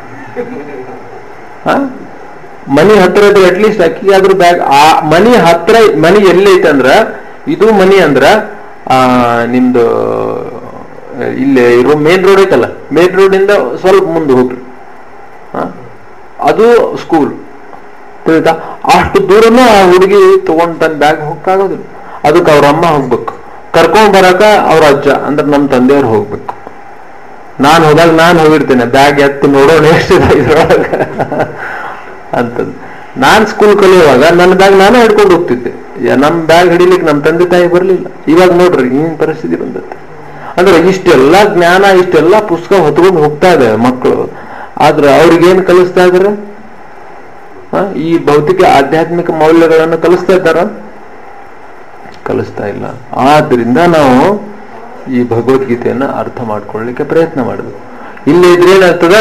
ಮನಿ ಹತ್ರ ಇದ್ರೆ ಅಟ್ಲೀಸ್ಟ್ ಅಕ್ಕಿ ಆದ್ರೂ ಬ್ಯಾಗ್. ಆ ಮನಿ ಹತ್ರ, ಮನಿ ಎಲ್ಲೈತೆ ಅಂದ್ರ, ಇದು ಮನಿ ಅಂದ್ರ ನಿಮ್ದು ಇಲ್ಲೇ ಇರೋ ಮೇನ್ ರೋಡ್ ಐತಲ್ಲ, ಮೇನ್ ರೋಡ್ ಇಂದ ಸ್ವಲ್ಪ ಮುಂದೆ ಹೋಗ್ರಿ, ಅದು ಸ್ಕೂಲ್. ತಿಳಿತಾ? ಅಷ್ಟು ದೂರನೂ ಆ ಹುಡುಗಿ ತಗೊಂಡ್ ತನ್ನ ಬ್ಯಾಗ್ ಹೋಗಕ್ಕಾಗೋದಿಲ್ಲ. ಅದಕ್ಕೆ ಅವ್ರ ಅಮ್ಮ ಹೋಗ್ಬೇಕು, ಕರ್ಕೊಂಡ್ ಬರಾಕ ಅವ್ರ ಅಜ್ಜ ಅಂದ್ರೆ ನಮ್ಮ ತಂದೆಯವ್ರು ಹೋಗ್ಬೇಕು. ನಾನು ಹೋದಾಗ ನಾನು ಹೋಗಿರ್ತೇನೆ, ಬ್ಯಾಗ್ ಎತ್ತಿ ನೋಡೋಣ ಎಷ್ಟಿದೆ ಇದ್ರೊಳಗ ಅಂತಂದು. ನಾನ್ ಸ್ಕೂಲ್ ಕಲಿಯುವಾಗ ನನ್ನ ಬ್ಯಾಗ್ ನಾನೇ ಹಿಡ್ಕೊಂಡು ಹೋಗ್ತಿದ್ದೆ. ನಮ್ ಬ್ಯಾಗ್ ಹಿಡಿಲಿಕ್ಕೆ ನಮ್ಮ ತಂದೆ ತಾಯಿ ಬರ್ಲಿಲ್ಲ. ಇವಾಗ ನೋಡ್ರಿ ಏನ್ ಪರಿಸ್ಥಿತಿ ಬಂದತ್ತೆ. ಅಂದ್ರೆ ಇಷ್ಟೆಲ್ಲ ಜ್ಞಾನ, ಇಷ್ಟೆಲ್ಲ ಪುಸ್ತಕ ಹೊತ್ಕೊಂಡು ಹೋಗ್ತಾ ಇದೆ ಮಕ್ಕಳು. ಆದ್ರೆ ಅವ್ರಿಗೇನ್ ಕಲಿಸ್ತಾ ಇದಾರೆ? ಈ ಭೌತಿಕ ಆಧ್ಯಾತ್ಮಿಕ ಮೌಲ್ಯಗಳನ್ನು ಕಲಿಸ್ತಾ ಇದ್ದಾರ? ಕಲಿಸ್ತಾ ಇಲ್ಲ. ಆದ್ರಿಂದ ನಾವು ಈ ಭಗವದ್ಗೀತೆಯನ್ನ ಅರ್ಥ ಮಾಡ್ಕೊಳ್ಳಿಕ್ಕೆ ಪ್ರಯತ್ನ ಮಾಡಿದ್ವಿ. ಇಲ್ಲಿ ಇದ್ರೆ ಏನಾಗ್ತದ?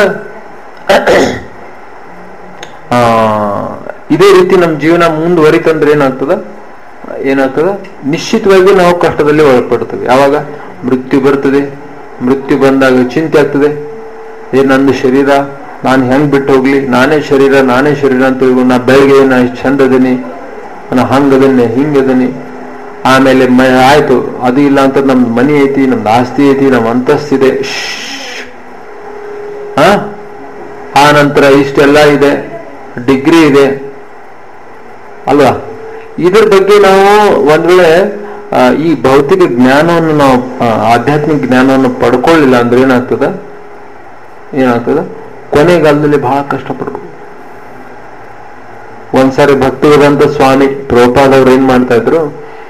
ಇದೇ ರೀತಿ ನಮ್ಮ ಜೀವನ ಮುಂದುವರಿತಂದ್ರೆ ಏನಾಗ್ತದ? ನಿಶ್ಚಿತವಾಗಿ ನಾವು ಕಷ್ಟದಲ್ಲಿ ಒಳಪಡ್ತೇವೆ. ಯಾವಾಗ ಮೃತ್ಯು ಬರ್ತದೆ, ಮೃತ್ಯು ಬಂದಾಗ ಚಿಂತೆ ಆಗ್ತದೆ, ನಂದು ಶರೀರ ನಾನು ಹೆಂಗ್ ಬಿಟ್ಟು ಹೋಗ್ಲಿ, ನಾನೇ ಶರೀರ ಅಂತ ನಾ ಬೆಳಗ್ಗೆ ನಾ ಚಂದ ಅದೀನಿ, ನಾ ಹಂಗದನ್ನೇ ಹಿಂಗದನಿ. ಆಮೇಲೆ ಆಯ್ತು, ಅದು ಇಲ್ಲ ಅಂತ ನಮ್ದು ಮನಿ ಐತಿ, ನಮ್ದು ಆಸ್ತಿ ಐತಿ, ನಮ್ ಅಂತಸ್ತಿದೆ, ಆ ನಂತರ ಇಷ್ಟೆಲ್ಲ ಇದೆ, ಡಿಗ್ರಿ ಇದೆ ಅಲ್ವಾ? ಇದ್ರ ಬಗ್ಗೆ ನಾವು ಒಂದ್ ವೇಳೆ ಈ ಭೌತಿಕ ಜ್ಞಾನವನ್ನು ನಾವು ಆಧ್ಯಾತ್ಮಿಕ ಜ್ಞಾನವನ್ನು ಪಡ್ಕೊಳ್ಳಿಲ್ಲ ಅಂದ್ರೆ ಏನಾಗ್ತದ? ಕೊನೆಗಾಲದಲ್ಲಿ ಬಹಳ ಕಷ್ಟಪಡ್ಬೇಕು. ಒಂದ್ಸಾರಿ ಭಕ್ತಿವೇದಾಂತ ಸ್ವಾಮಿ ಪ್ರಭುಪಾದವ್ರು ಏನ್ ಮಾಡ್ತಾ ಇದ್ರು,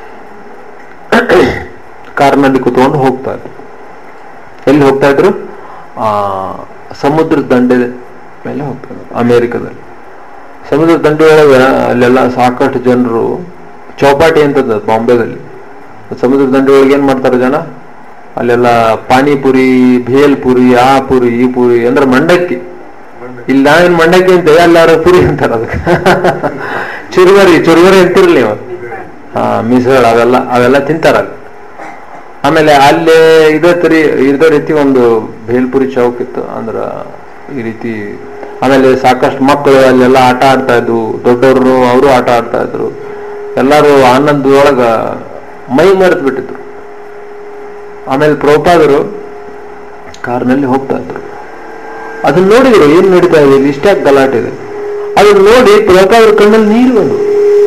ಕಾರ್ನಲ್ಲಿ ಕುತ್ಕೊಂಡು ಹೋಗ್ತಾ ಇದ್ರು. ಎಲ್ಲಿ ಹೋಗ್ತಾ ಇದ್ರು? ಸಮುದ್ರ ದಂಡೆ ಮೇಲೆ ಹೋಗ್ತಾ ಇದ್ರು. ಅಮೆರಿಕದಲ್ಲಿ ಸಮುದ್ರ ದಂಡೆ ಒಳಗೆ ಅಲ್ಲೆಲ್ಲ ಸಾಕಷ್ಟು ಜನರು, ಚೌಪಾಟಿ ಅಂತದ ಬಾಂಬೆದಲ್ಲಿ, ಸಮುದ್ರ ದಂಡೆ ಒಳಗೆ ಏನ್ ಮಾಡ್ತಾರೆ ಜನ? ಅಲ್ಲೆಲ್ಲ ಪಾನಿಪುರಿ, ಭೇಲ್ ಪುರಿ, ಆ ಪುರಿ, ಈ ಪುರಿ ಅಂದ್ರೆ ಮಂಡಕ್ಕಿ. ಇಲ್ಲಿ ನಾವೇನ್ ಮಂಡಕ್ಕಿ ಅಂತ ಎಲ್ಲಾರು ಪುರಿ ಅಂತಾರ ಅದಕ್ಕೆ. ಚುರುಮರಿ ಅಂತಿರ್ಲಿ ನೀವು. ಮಿಸಳ ಅವೆಲ್ಲ ತಿಂತಾರ. ಆಮೇಲೆ ಅಲ್ಲಿ ಇದೇ ರೀತಿ ಒಂದು ಭೇಲ್ಪುರಿ ಚೌಕ್ ಇತ್ತು. ಅಂದ್ರ ಈ ರೀತಿ. ಆಮೇಲೆ ಸಾಕಷ್ಟು ಮಕ್ಕಳು ಅಲ್ಲೆಲ್ಲ ಆಟ ಆಡ್ತಾ ಇದ್ವು, ದೊಡ್ಡವರು ಅವರು ಆಟ ಆಡ್ತಾ ಇದ್ರು. ಎಲ್ಲರೂ ಆನಂದದೊಳಗ ಮೈ ಮರೆತು ಬಿಟ್ಟಿದ್ರು. ಆಮೇಲೆ ಪ್ರಭುಪಾದರು ಕಾರ್ನಲ್ಲಿ ಹೋಗ್ತಾ ಇದ್ರು. ಅದನ್ನ ನೋಡಿದ್ರು, ಏನ್ ನಡೀತಾ ಇದೆ ಇಲ್ಲಿ, ಇಷ್ಟಾಗಿ ಗಲಾಟೆ ಇದೆ. ಅದನ್ನ ನೋಡಿ ಪ್ರಭುಪಾದರ ಕಣ್ಣಲ್ಲಿ ನೀರು ಬಂದು.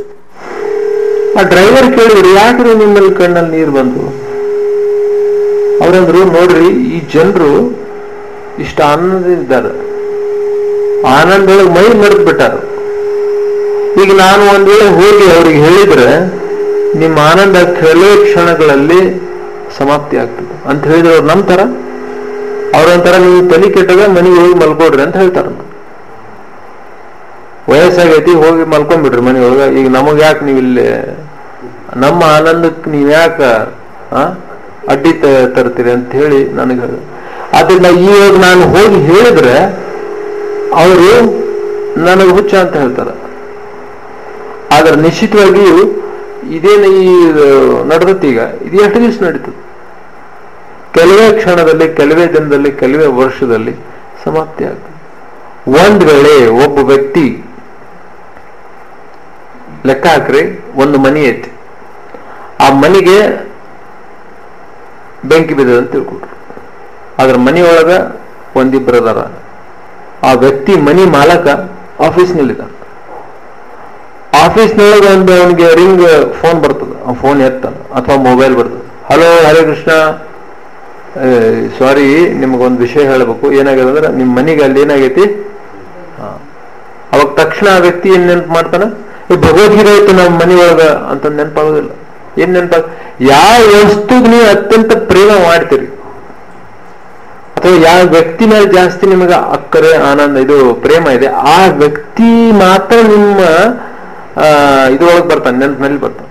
ಆ ಡ್ರೈವರ್ ಕೇಳಿದ್ರು, ಯಾಕ್ರಿ ನಿಮ್ಮಲ್ಲಿ ಕಣ್ಣಲ್ಲಿ ನೀರು ಬಂತು? ಅವ್ರಂದ್ರು, ನೋಡ್ರಿ ಈ ಜನರು ಇಷ್ಟ ಆನಂದದಿದ್ದಾರೆ, ಆನಂದೊಳಗೆ ಮೈ ಮರೆತು ಬಿಟ್ಟಾರ. ಈಗ ನಾನು ಒಂದ್ ವೇಳೆ ಹೋಗಿ ಅವ್ರಿಗೆ ಹೇಳಿದ್ರೆ ನಿಮ್ಮ ಆನಂದ ಕೆಲವೇ ಕ್ಷಣಗಳಲ್ಲಿ ಸಮಾಪ್ತಿ ಆಗ್ತದೆ ಅಂತ ಹೇಳಿದ್ರೆ ಅವ್ರು ನಂಬ್ತಾರ? ಅವ್ರಂತಾರ, ನೀವು ತಲೆ ಕೆಟ್ಟಾಗ ಮನೆಗೆ ಹೋಗಿ ಮಲ್ಕೊಡ್ರಿ ಅಂತ ಹೇಳ್ತಾರ. ವಯಸ್ಸಾಗೈತಿ, ಹೋಗಿ ಮಲ್ಕೊಂಡ್ಬಿಡ್ರಿ ಮನೆ ಒಳಗ. ಈಗ ನಮಗ್ ಯಾಕೆ ನೀವಿಲ್ಲಿ ನಮ್ಮ ಆನಂದಕ್ಕೆ ನೀವ್ ಯಾಕ ಅಡ್ಡಿ ತರ್ತೀರಿ ಅಂತ ಹೇಳಿ ನನಗೆ ಹೇಳ. ಆದ್ರಿಂದ ಇವಾಗ ನಾನು ಹೋಗಿ ಹೇಳಿದ್ರೆ ಅವರು ನನಗೆ ಹುಚ್ಚ ಅಂತ ಹೇಳ್ತಾರೆ. ಆದ್ರೆ ನಿಶ್ಚಿತವಾಗಿಯೂ ಇದೇನು ಈ ನಡೆದತ್ತೆ, ಈಗ ಇದು ಎಷ್ಟು ದಿವಸ ನಡೀತದೆ? ಕೆಲವೇ ಕ್ಷಣದಲ್ಲಿ, ಕೆಲವೇ ದಿನದಲ್ಲಿ, ಕೆಲವೇ ವರ್ಷದಲ್ಲಿ ಸಮಾಪ್ತಿ ಆಗ್ತದೆ. ಒಂದ್ ವೇಳೆ ಒಬ್ಬ ವ್ಯಕ್ತಿ ಲೆಕ್ಕ ಹಾಕ್ರಿ, ಒಂದು ಮನೆ ಐತಿ, ಆ ಮನೆಗೆ ಬೆಂಕಿ ಬಿದ್ದದ ಅಂತ ತಿಳ್ಕೊಟ್ರು. ಅದ್ರ ಮನೆಯೊಳಗ ಒಂದಿಬ್ಬರು ಅದಾರ. ಆ ವ್ಯಕ್ತಿ ಮನಿ ಮಾಲಕ ಆಫೀಸ್ನಲ್ಲಿದ್ದಾನೆ. ಆಫೀಸ್ನೊಳಗೆ ಒಂದು ಅವನಿಗೆ ರಿಂಗ್ ಫೋನ್ ಬರ್ತದೆ, ಆ ಫೋನ್ ಎತ್ತಾನ ಅಥವಾ ಮೊಬೈಲ್ ಬರ್ತದೆ. ಹಲೋ, ಹರೇ ಕೃಷ್ಣ, ಸಾರಿ ನಿಮ್ಗೊಂದು ವಿಷಯ ಹೇಳಬೇಕು. ಏನಾಗಿದೆ ಅಂದ್ರೆ ನಿಮ್ ಮನೆಗೆ ಅಲ್ಲಿ ಏನಾಗೈತಿ. ಅವಾಗ ತಕ್ಷಣ ಆ ವ್ಯಕ್ತಿ ಏನ್ ನೆನಪು ಮಾಡ್ತಾನ, ಈ ಭಗವದ್ಗೀತೆ ಆಯ್ತು ನಮ್ಮ ಮನೆಯೊಳಗ ಅಂತ ನೆನಪಾಗೋದಿಲ್ಲ. ಏನ್ ನೆನಪಾಗ, ಯಾವ ವಸ್ತುಗೆ ನೀವು ಅತ್ಯಂತ ಪ್ರೇಮ ಮಾಡ್ತೀರಿ ಅಥವಾ ಯಾವ ವ್ಯಕ್ತಿ ಮೇಲೆ ಜಾಸ್ತಿ ನಿಮಗೆ ಅಕ್ಕರೆ, ಆನಂದ, ಇದು ಪ್ರೇಮ ಇದೆ, ಆ ವ್ಯಕ್ತಿ ಮಾತ್ರ ನಿಮ್ಮ ಇದ್ರೊಳಗೆ ಬರ್ತಾನೆ, ನೆನಪಿನಲ್ಲಿ ಬರ್ತಾನೆ.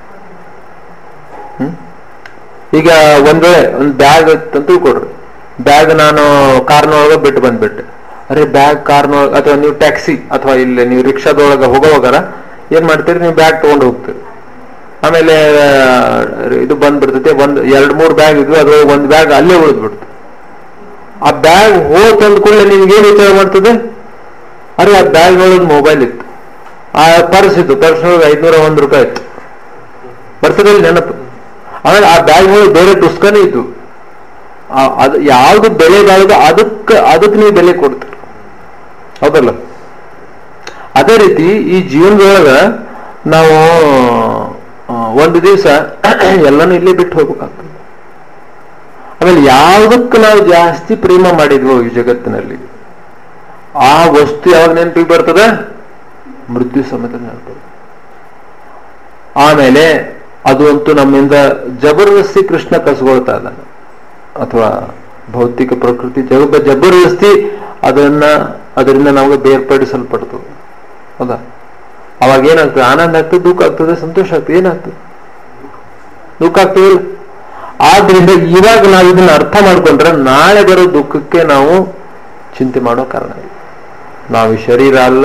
ಈಗ ಒಂದ್ ವೇಳೆ ಒಂದು ಬ್ಯಾಗ್ ಅಂತ ತಿಳ್ಕೊಡ್ರಿ. ಬ್ಯಾಗ್ ನಾನು ಕಾರ್ನೊಳಗೆ ಬಿಟ್ಟು ಬಂದ್ಬಿಟ್ಟೆ. ಅರೆ ಬ್ಯಾಗ್ ಕಾರ್ನೊಳಗೆ, ಅಥವಾ ನೀವು ಟ್ಯಾಕ್ಸಿ ಅಥವಾ ಇಲ್ಲಿ ನೀವು ರಿಕ್ಷಾದೊಳಗೆ ಹೋಗೋವಾಗಾರ ಏನ್ ಮಾಡ್ತೀರಿ, ನೀವು ಬ್ಯಾಗ್ ತಗೊಂಡು ಹೋಗ್ತೀರಿ. ಆಮೇಲೆ ಇದು ಬಂದ್ಬಿಡ್ತೈತೆ, ಒಂದ್ 2-3 ಬ್ಯಾಗ್ ಇದ್ವು, ಅದ್ರೊಳಗೆ ಒಂದು ಬ್ಯಾಗ್ ಅಲ್ಲೇ ಉಳಿದ್ಬಿಡ್ತು. ಆ ಬ್ಯಾಗ್ ಹೋದ್ ತಂದ ಕೂಡಲೇ ನಿಮ್ಗೇನ್ ವಿಚಾರ ಮಾಡ್ತದೆ, ಅರೆ ಆ ಬ್ಯಾಗ್ ಒಳಗೆ ಮೊಬೈಲ್ ಇತ್ತು, ಆ ಪರ್ಸ್ ಇತ್ತು, ಪರ್ಸ್ನೊಳಗೆ 501 ರೂಪಾಯಿ ಇತ್ತು, ಬರ್ತದೆ ನೆನಪು. ಆಮೇಲೆ ಆ ಬ್ಯಾಗ್ ಒಳಗೆ ಬೇರೆ ಪುಸ್ತಕನೇ ಇತ್ತು. ಅದು ಯಾವ್ದು ಬೆಲೆ ಬಾಳದು ಅದಕ್ಕೆ ನೀವು ಬೆಲೆ ಕೊಡ್ತೀರಿ, ಹೌದಲ್ಲ? ಅದೇ ರೀತಿ ಈ ಜೀವನದೊಳಗ ನಾವು ಒಂದು ದಿವಸ ಎಲ್ಲಾನು ಇಲ್ಲೇ ಬಿಟ್ಟು ಹೋಗ್ಬೇಕಾಗ್ತದೆ. ಆಮೇಲೆ ಯಾವುದಕ್ಕೆ ನಾವು ಜಾಸ್ತಿ ಪ್ರೇಮ ಮಾಡಿದ್ವೋ ಈ ಜಗತ್ತಿನಲ್ಲಿ, ಆ ವಸ್ತು ಯಾವಾಗ ನೆನಪಿಗೆ ಬರ್ತದೆ, ಮೃತ್ಯು ಸಮೇತ ನೆನಪು. ಆಮೇಲೆ ಅದು ಅಂತೂ ನಮ್ಮಿಂದ ಜಬರ್ದಸ್ತಿ ಕೃಷ್ಣ ಕಸ್ಕೊಳ್ತಾ ಇದ್ದಾನೆ, ಅಥವಾ ಭೌತಿಕ ಪ್ರಕೃತಿ ಜಬರ್ದಸ್ತಿ ಅದರಿಂದ ನಮಗೆ ಬೇರ್ಪಡಿಸಲ್ಪಡ್ತದೆ, ಹೌದಾ? ಅವಾಗ ಏನಾಗ್ತದೆ, ಆನಂದ ಆಗ್ತದೆ, ದುಃಖ ಆಗ್ತದೆ, ಸಂತೋಷ ಆಗ್ತದೆ, ಏನಾಗ್ತದೆ, ದುಃಖ ಆಗ್ತದೆ. ಆದ್ರಿಂದ ಇವಾಗ ನಾವು ಇದನ್ನ ಅರ್ಥ ಮಾಡ್ಕೊಂಡ್ರೆ ನಾಳೆ ಬರೋ ದುಃಖಕ್ಕೆ ನಾವು ಚಿಂತೆ ಮಾಡೋ ಕಾರಣ ಇಲ್ಲ. ನಾವು ಈ ಶರೀರ ಅಲ್ಲ,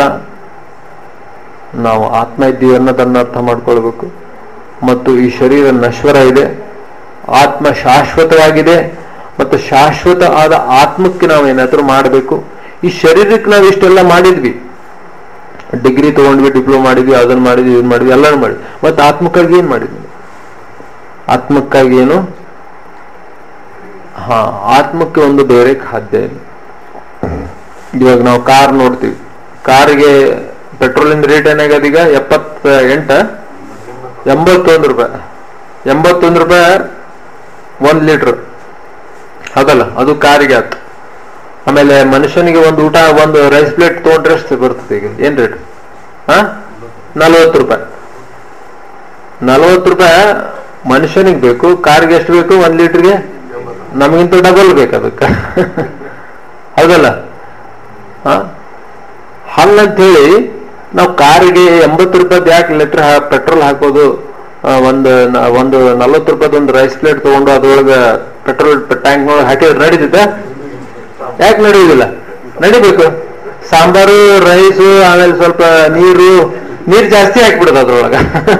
ನಾವು ಆತ್ಮ ಇದ್ದೀವಿ ಅನ್ನೋದನ್ನ ಅರ್ಥ ಮಾಡ್ಕೊಳ್ಬೇಕು. ಮತ್ತು ಈ ಶರೀರ ನಶ್ವರ ಇದೆ, ಆತ್ಮ ಶಾಶ್ವತವಾಗಿದೆ. ಮತ್ತು ಶಾಶ್ವತ ಆದ ಆತ್ಮಕ್ಕೆ ನಾವು ಏನಾದ್ರೂ ಮಾಡಬೇಕು. ಈ ಶರೀರಕ್ಕೆ ನಾವು ಇಷ್ಟೆಲ್ಲ ಮಾಡಿದ್ವಿ, ಡಿಗ್ರಿ ತಗೊಂಡ್ವಿ, ಡಿಪ್ಲೊಮಾ ಮಾಡಿದ್ವಿ, ಅದನ್ನ ಮಾಡಿದ್ವಿ, ಇದನ್ನ ಮಾಡಿದ್ವಿ, ಎಲ್ಲಾನು ಮಾಡಿದ್ವಿ. ಮತ್ತೆ ಆತ್ಮಕ್ಕಾಗಿ ಏನ್ ಮಾಡಿದ್ವಿ? ಆತ್ಮಕ್ಕಾಗಿ ಏನು? ಆತ್ಮಕ್ಕೆ ಒಂದು ಬೇರೆ ಖಾದ್ಯ ಇಲ್ಲ. ಇವಾಗ ನಾವು ಕಾರ್ ನೋಡ್ತೀವಿ, ಕಾರಿಗೆ ಪೆಟ್ರೋಲಿನ ರೇಟ್ ಏನಾಗದ ಈಗ 81 ರೂಪಾಯಿ 1 ಲೀಟರ್, ಹೌದಲ್ಲ? ಅದು ಕಾರಿಗೆ ಆಯ್ತು. ಆಮೇಲೆ ಮನುಷ್ಯನಿಗೆ ಒಂದು ಊಟ, ಒಂದು ರೈಸ್ ಪ್ಲೇಟ್ ತಗೊಂಡ್ರೆ ಎಷ್ಟು ಬರ್ತದೆ ಈಗ? ಏನ್ ರೇಟ್? 40 ರೂಪಾಯಿ. 40 ರೂಪಾಯಿ ಮನುಷ್ಯನಿಗೆ ಬೇಕು, ಕಾರ್ಗೆ ಎಷ್ಟು ಬೇಕು? 1 ಲೀಟರ್ಗೆ ನಮಗಿಂತ ಡಬಲ್ ಬೇಕು ಅದಕ್ಕೆ, ಹೌದಲ್ಲ? ಹಂಗಂತ ಹೇಳಿ ನಾವು ಕಾರಿಗೆ 80 ರೂಪಾಯಿ ಯಾಕೆ ಲೀಟರ್ ಪೆಟ್ರೋಲ್ ಹಾಕೋದು, ಒಂದು 40 ರೂಪಾಯಿ ಒಂದು ರೈಸ್ ಪ್ಲೇಟ್ ತಗೊಂಡು ಅದ್ರೊಳಗೆ ಪೆಟ್ರೋಲ್ ಟ್ಯಾಂಕ್ ನೋಡಿ ಹಾಕಿದ್ರೆ ನಡೀತಿದ್ದ? ಯಾಕೆ ನಡೆಯುವುದಿಲ್ಲ? ನಡಿಬೇಕು. ಸಾಂಬಾರು, ರೈಸು, ಆಮೇಲೆ ಸ್ವಲ್ಪ ನೀರು ಜಾಸ್ತಿ ಹಾಕ್ಬಿಡುದು ಅದ್ರೊಳಗ.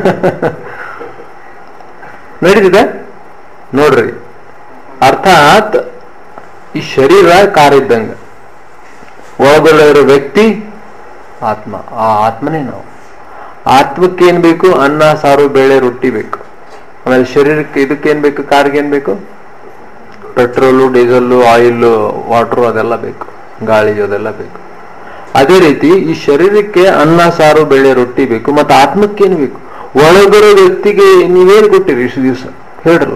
ನಡೀತಿದೆ ನೋಡ್ರಿ. ಅರ್ಥಾತ್ ಈ ಶರೀರ ಕಾರ್ ಇದ್ದಂಗ, ಒಳಗಡೆ ಇರೋ ವ್ಯಕ್ತಿ ಆತ್ಮ. ಆ ಆತ್ಮನೇ ನಾವು. ಆತ್ಮಕ್ಕೇನ್ ಬೇಕು? ಅನ್ನ, ಸಾರು, ಬೇಳೆ, ರೊಟ್ಟಿ ಬೇಕು. ಆಮೇಲೆ ಶರೀರಕ್ಕೆ ಇದಕ್ಕೇನ್ ಬೇಕು? ಕಾರ್ಗೆ ಏನ್ ಬೇಕು? ಪೆಟ್ರೋಲು, ಡೀಸೆಲ್, ಆಯಿಲ್, ವಾಟರ್ ಅದೆಲ್ಲ ಬೇಕು, ಗಾಳಿ ಅದೆಲ್ಲ ಬೇಕು. ಅದೇ ರೀತಿ ಈ ಶರೀರಕ್ಕೆ ಅನ್ನ, ಸಾರು, ಬೇಳೆ, ರೊಟ್ಟಿ ಬೇಕು. ಮತ್ತೆ ಆತ್ಮಕ್ಕೇನು ಬೇಕು? ಒಳಗರೋ ವ್ಯಕ್ತಿಗೆ ನೀವೇನು ಕೊಟ್ಟಿರಿ ಇಷ್ಟು ದಿವಸ ಹೇಳ್ರಲ್ಲ.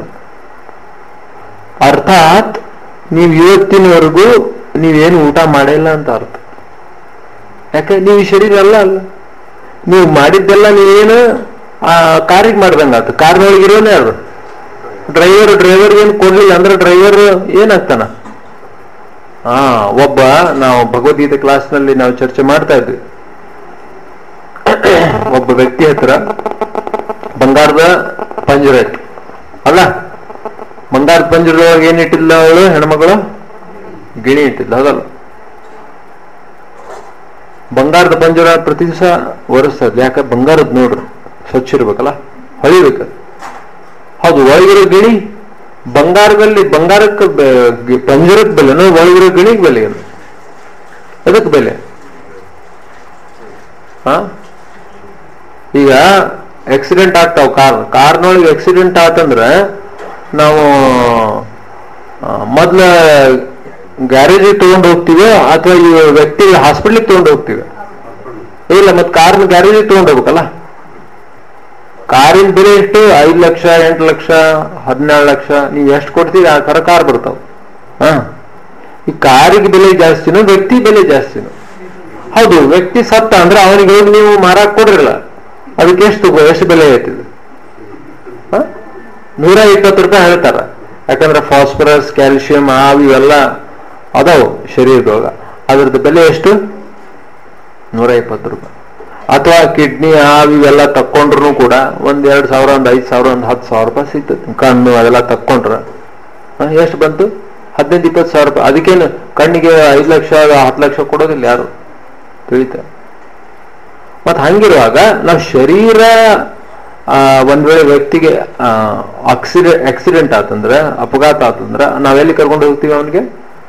ಅರ್ಥಾತ್ ನೀವು ಇವತ್ತಿನವರೆಗೂ ನೀವೇನು ಊಟ ಮಾಡಿಲ್ಲ ಅಂತ ಅರ್ಥ. ಯಾಕೆ? ನೀವು ಈ ಶರೀರ ಅಲ್ಲ. ನೀವು ಮಾಡಿದ್ದೆಲ್ಲ ನೀವೇನು ಕಾರಿಗೆ ಮಾಡ್ದಂಗಾತು. ಕಾರ್ನೊಳಗಿರೋನೇ ಅದು. ಡ್ರೈವರ್ ಏನು ಕೊಡ್ಲಿಲ್ಲ ಅಂದ್ರೆ ಡ್ರೈವರ್ ಏನಾಗ್ತಾನ? ಒಬ್ಬ, ನಾವು ಭಗವದ್ಗೀತೆ ಕ್ಲಾಸ್ನಲ್ಲಿ ನಾವು ಚರ್ಚೆ ಮಾಡ್ತಾ ಇದ್ವಿ. ಒಬ್ಬ ವ್ಯಕ್ತಿ ಹತ್ರ ಬಂಗಾರದ ಪಂಜರ ಇತ್ತು ಅಲ್ಲ. ಬಂಗಾರದ ಪಂಜರದೊಳಗೆ ಏನಿಟ್ಟಿಲ್ಲ ಅವಳು? ಹೆಣ್ಮಗಳು ಗಿಣಿ ಇಟ್ಟಿದ್ದ, ಹೌದಲ್ಲ? ಬಂಗಾರದ ಪಂಜರ ಪ್ರತಿ ದಿವಸ ಒರೆಸ್ತದ. ಯಾಕೆ? ಬಂಗಾರದ ನೋಡ್ರಿ ಸ್ವಚ್ಛ ಇರ್ಬೇಕಲ್ಲ, ಹೊಳಿಬೇಕ. ಹೌದು, ಒಳಗಿರೋ ಗಿಣಿ ಬಂಗಾರದಲ್ಲಿ, ಬಂಗಾರಕ್ಕೆ ಪಂಜರಕ್ಕೆ ಬೆಲೆನೋ ಒಳಗಿರೋ ಗಿಣಿಗೆ ಬೆಲೆ ಏನು? ಅದಕ್ಕೆ ಬೆಲೆ. ಈಗ ಆಕ್ಸಿಡೆಂಟ್ ಆಗ್ತಾವ ಕಾರ್ನೊಳಗೆ ಆಕ್ಸಿಡೆಂಟ್ ಆತಂದ್ರೆ ನಾವು ಮೊದ್ಲ ಗ್ಯಾರೇಜಿಗೆ ತಗೊಂಡು ಹೋಗ್ತೀವಿ ಅಥವಾ ಈ ವ್ಯಕ್ತಿಗೆ ಹಾಸ್ಪಿಟ್ಲಿಗೆ ತಗೊಂಡು ಹೋಗ್ತೀವಿ? ಇಲ್ಲ, ಮತ್ತೆ ಕಾರ್ನ ಗ್ಯಾರೇಜಿಗೆ ತಗೊಂಡು ಹೋಗ್ಬೇಕಲ್ಲ. ಕಾರಿನ ಬೆಲೆ ಎಷ್ಟು? 5 ಲಕ್ಷ, 8 ಲಕ್ಷ, 17 ಲಕ್ಷ. ನೀವು ಎಷ್ಟು ಕೊಡ್ತೀವಿ ಆ ತರ ಕಾರ್ ಬರ್ತಾವ. ಈ ಕಾರಿಗೆ ಬೆಲೆ ಜಾಸ್ತಿನೋ ವ್ಯಕ್ತಿ ಬೆಲೆ ಜಾಸ್ತಿನೋ? ಹೌದು, ವ್ಯಕ್ತಿ ಸತ್ತ ಅಂದ್ರೆ ಅವನಿಗೆ ಹೋಗಿ ನೀವು ಮಾರಾಕ್ ಕೊಡ್ರಿಲ್ಲ, ಅದಕ್ಕೆ ಎಷ್ಟು ಬೆಲೆ ಐತಿದೆ? 120 ರೂಪಾಯಿ ಹೇಳ್ತಾರ. ಯಾಕಂದ್ರೆ ಫಾಸ್ಫರಸ್, ಕ್ಯಾಲ್ಸಿಯಂ ಇವೆಲ್ಲ ಅದಾವು ಶರೀರದೊಳಗ. ಅದ್ರದ್ದು ಬೆಲೆ ಎಷ್ಟು? 120 ರೂಪಾಯಿ. ಅಥವಾ ಕಿಡ್ನಿ ಇವೆಲ್ಲ ತಕ್ಕೊಂಡ್ರು ಕೂಡ 1,000, 1,500, 10,000 ರೂಪಾಯಿ ಸಿಗ್ತದೆ. ಕಣ್ಣು ಅದೆಲ್ಲ ತಕ್ಕೊಂಡ್ರ ಎಷ್ಟು ಬಂತು? 15-20 ಸಾವಿರ ರೂಪಾಯಿ. ಅದಕ್ಕೇನು ಕಣ್ಣಿಗೆ 5 ಲಕ್ಷ, 10 ಲಕ್ಷ ಕೊಡೋದಿಲ್ಲ ಯಾರು, ತಿಳಿತಾರೆ. ಮತ್ ಹಂಗಿರುವಾಗ ನಾವು ಶರೀರ ಒಂದ್ ವೇಳೆ ವ್ಯಕ್ತಿಗೆ ಆಕ್ಸಿಡೆಂಟ್ ಆತಂದ್ರೆ, ಅಪಘಾತ ಆತಂದ್ರೆ ನಾವೆಲ್ಲಿ ಕರ್ಕೊಂಡು ಹೋಗ್ತೀವಿ ಅವನಿಗೆ?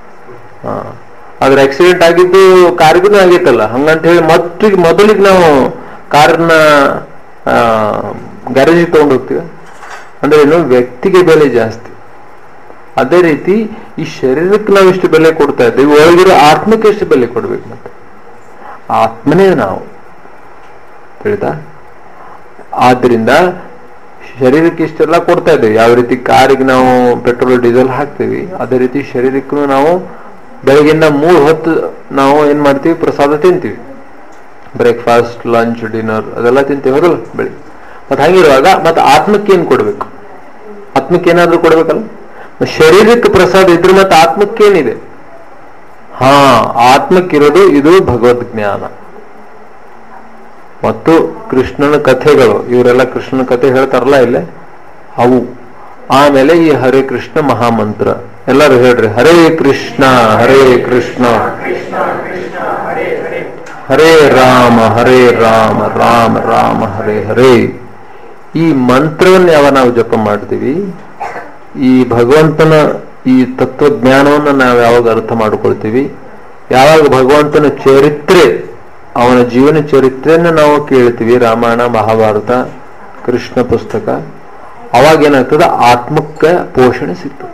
ಆದ್ರೆ ಆಕ್ಸಿಡೆಂಟ್ ಆಗಿದ್ದು ಕಾರಿಗೂ ಆಗಿತ್ತಲ್ಲ, ಹಂಗಂತ ಹೇಳಿ ಮೊದಲಿಗೆ ನಾವು ಕಾರನ್ನ ಗ್ಯಾರೇಜಿಗೆ ತಗೊಂಡು ಹೋಗ್ತೀವಿ ಅಂದ್ರೆ ಏನು? ವ್ಯಕ್ತಿಗೆ ಬೆಲೆ ಜಾಸ್ತಿ. ಅದೇ ರೀತಿ ಈ ಶರೀರಕ್ಕೆ ನಾವು ಎಷ್ಟು ಬೆಲೆ ಕೊಡ್ತಾ ಇದ್ದೀವಿ, ಒಳಗಿರೋ ಆತ್ಮಕ್ಕೆ ಎಷ್ಟು ಬೆಲೆ ಕೊಡ್ಬೇಕು? ಮತ್ತೆ ಆತ್ಮನೇ ನಾವು, ತಿಳಿತಾ? ಆದ್ರಿಂದ ಶರೀರಕ್ಕೆ ಇಷ್ಟೆಲ್ಲ ಕೊಡ್ತಾ ಇದ್ದೇವೆ. ಯಾವ ರೀತಿ ಕಾರಿಗೆ ನಾವು ಪೆಟ್ರೋಲ್, ಡೀಸೆಲ್ ಹಾಕ್ತೀವಿ, ಅದೇ ರೀತಿ ಶರೀರಕ್ಕೂ ನಾವು ಬೆಳಗಿಂದ 3 ಹೊತ್ತು ನಾವು ಏನ್ ಮಾಡ್ತೀವಿ? ಪ್ರಸಾದ ತಿಂತೀವಿ. ಬ್ರೇಕ್ಫಾಸ್ಟ್, ಲಂಚ್, ಡಿನ್ನರ್ ಅದೆಲ್ಲ ತಿಂತೀವಿ, ಹೌದಲ್ಲ? ಬೆಳಿಗ್ಗೆ. ಮತ್ತೆ ಹಂಗಿರುವಾಗ ಮತ್ತೆ ಆತ್ಮಕ್ಕೆ ಏನ್ ಕೊಡ್ಬೇಕು? ಆತ್ಮಕ್ಕೆ ಏನಾದ್ರೂ ಕೊಡ್ಬೇಕಲ್ಲ. ಶರೀರಕ್ಕೆ ಪ್ರಸಾದ ಇದ್ರೆ ಮತ್ತೆ ಆತ್ಮಕ್ಕೇನಿದೆ? ಆತ್ಮಕ್ಕಿರೋದು ಇದು ಭಗವದ್ ಜ್ಞಾನ ಮತ್ತು ಕೃಷ್ಣನ ಕಥೆಗಳು. ಇವರೆಲ್ಲ ಕೃಷ್ಣನ ಕಥೆ ಹೇಳ್ತಾರಲ್ಲ ಇಲ್ಲೇ, ಅವು. ಆಮೇಲೆ ಈ ಹರೇ ಕೃಷ್ಣ ಮಹಾಮಂತ್ರ. ಎಲ್ಲರೂ ಹೇಳ್ರಿ, ಹರೇ ಕೃಷ್ಣ ಹರೇ ಕೃಷ್ಣ ಹರೇ ರಾಮ ರಾಮ ರಾಮ ಹರೇ ಹರೇ. ಈ ಮಂತ್ರವನ್ನು ಯಾವ ನಾವು ಜಪ ಮಾಡ್ತೀವಿ, ಈ ಭಗವಂತನ ಈ ತತ್ವಜ್ಞಾನವನ್ನು ನಾವು ಯಾವಾಗ ಅರ್ಥ ಮಾಡ್ಕೊಳ್ತೀವಿ, ಯಾವಾಗ ಭಗವಂತನ ಚರಿತ್ರೆ, ಅವನ ಜೀವನ ಚರಿತ್ರೆಯನ್ನು ನಾವು ಕೇಳ್ತೀವಿ, ರಾಮಾಯಣ, ಮಹಾಭಾರತ, ಕೃಷ್ಣ ಪುಸ್ತಕ, ಅವಾಗ ಏನಾಗ್ತದೆ? ಆತ್ಮಕ್ಕೆ ಪೋಷಣೆ ಸಿಗ್ತದೆ,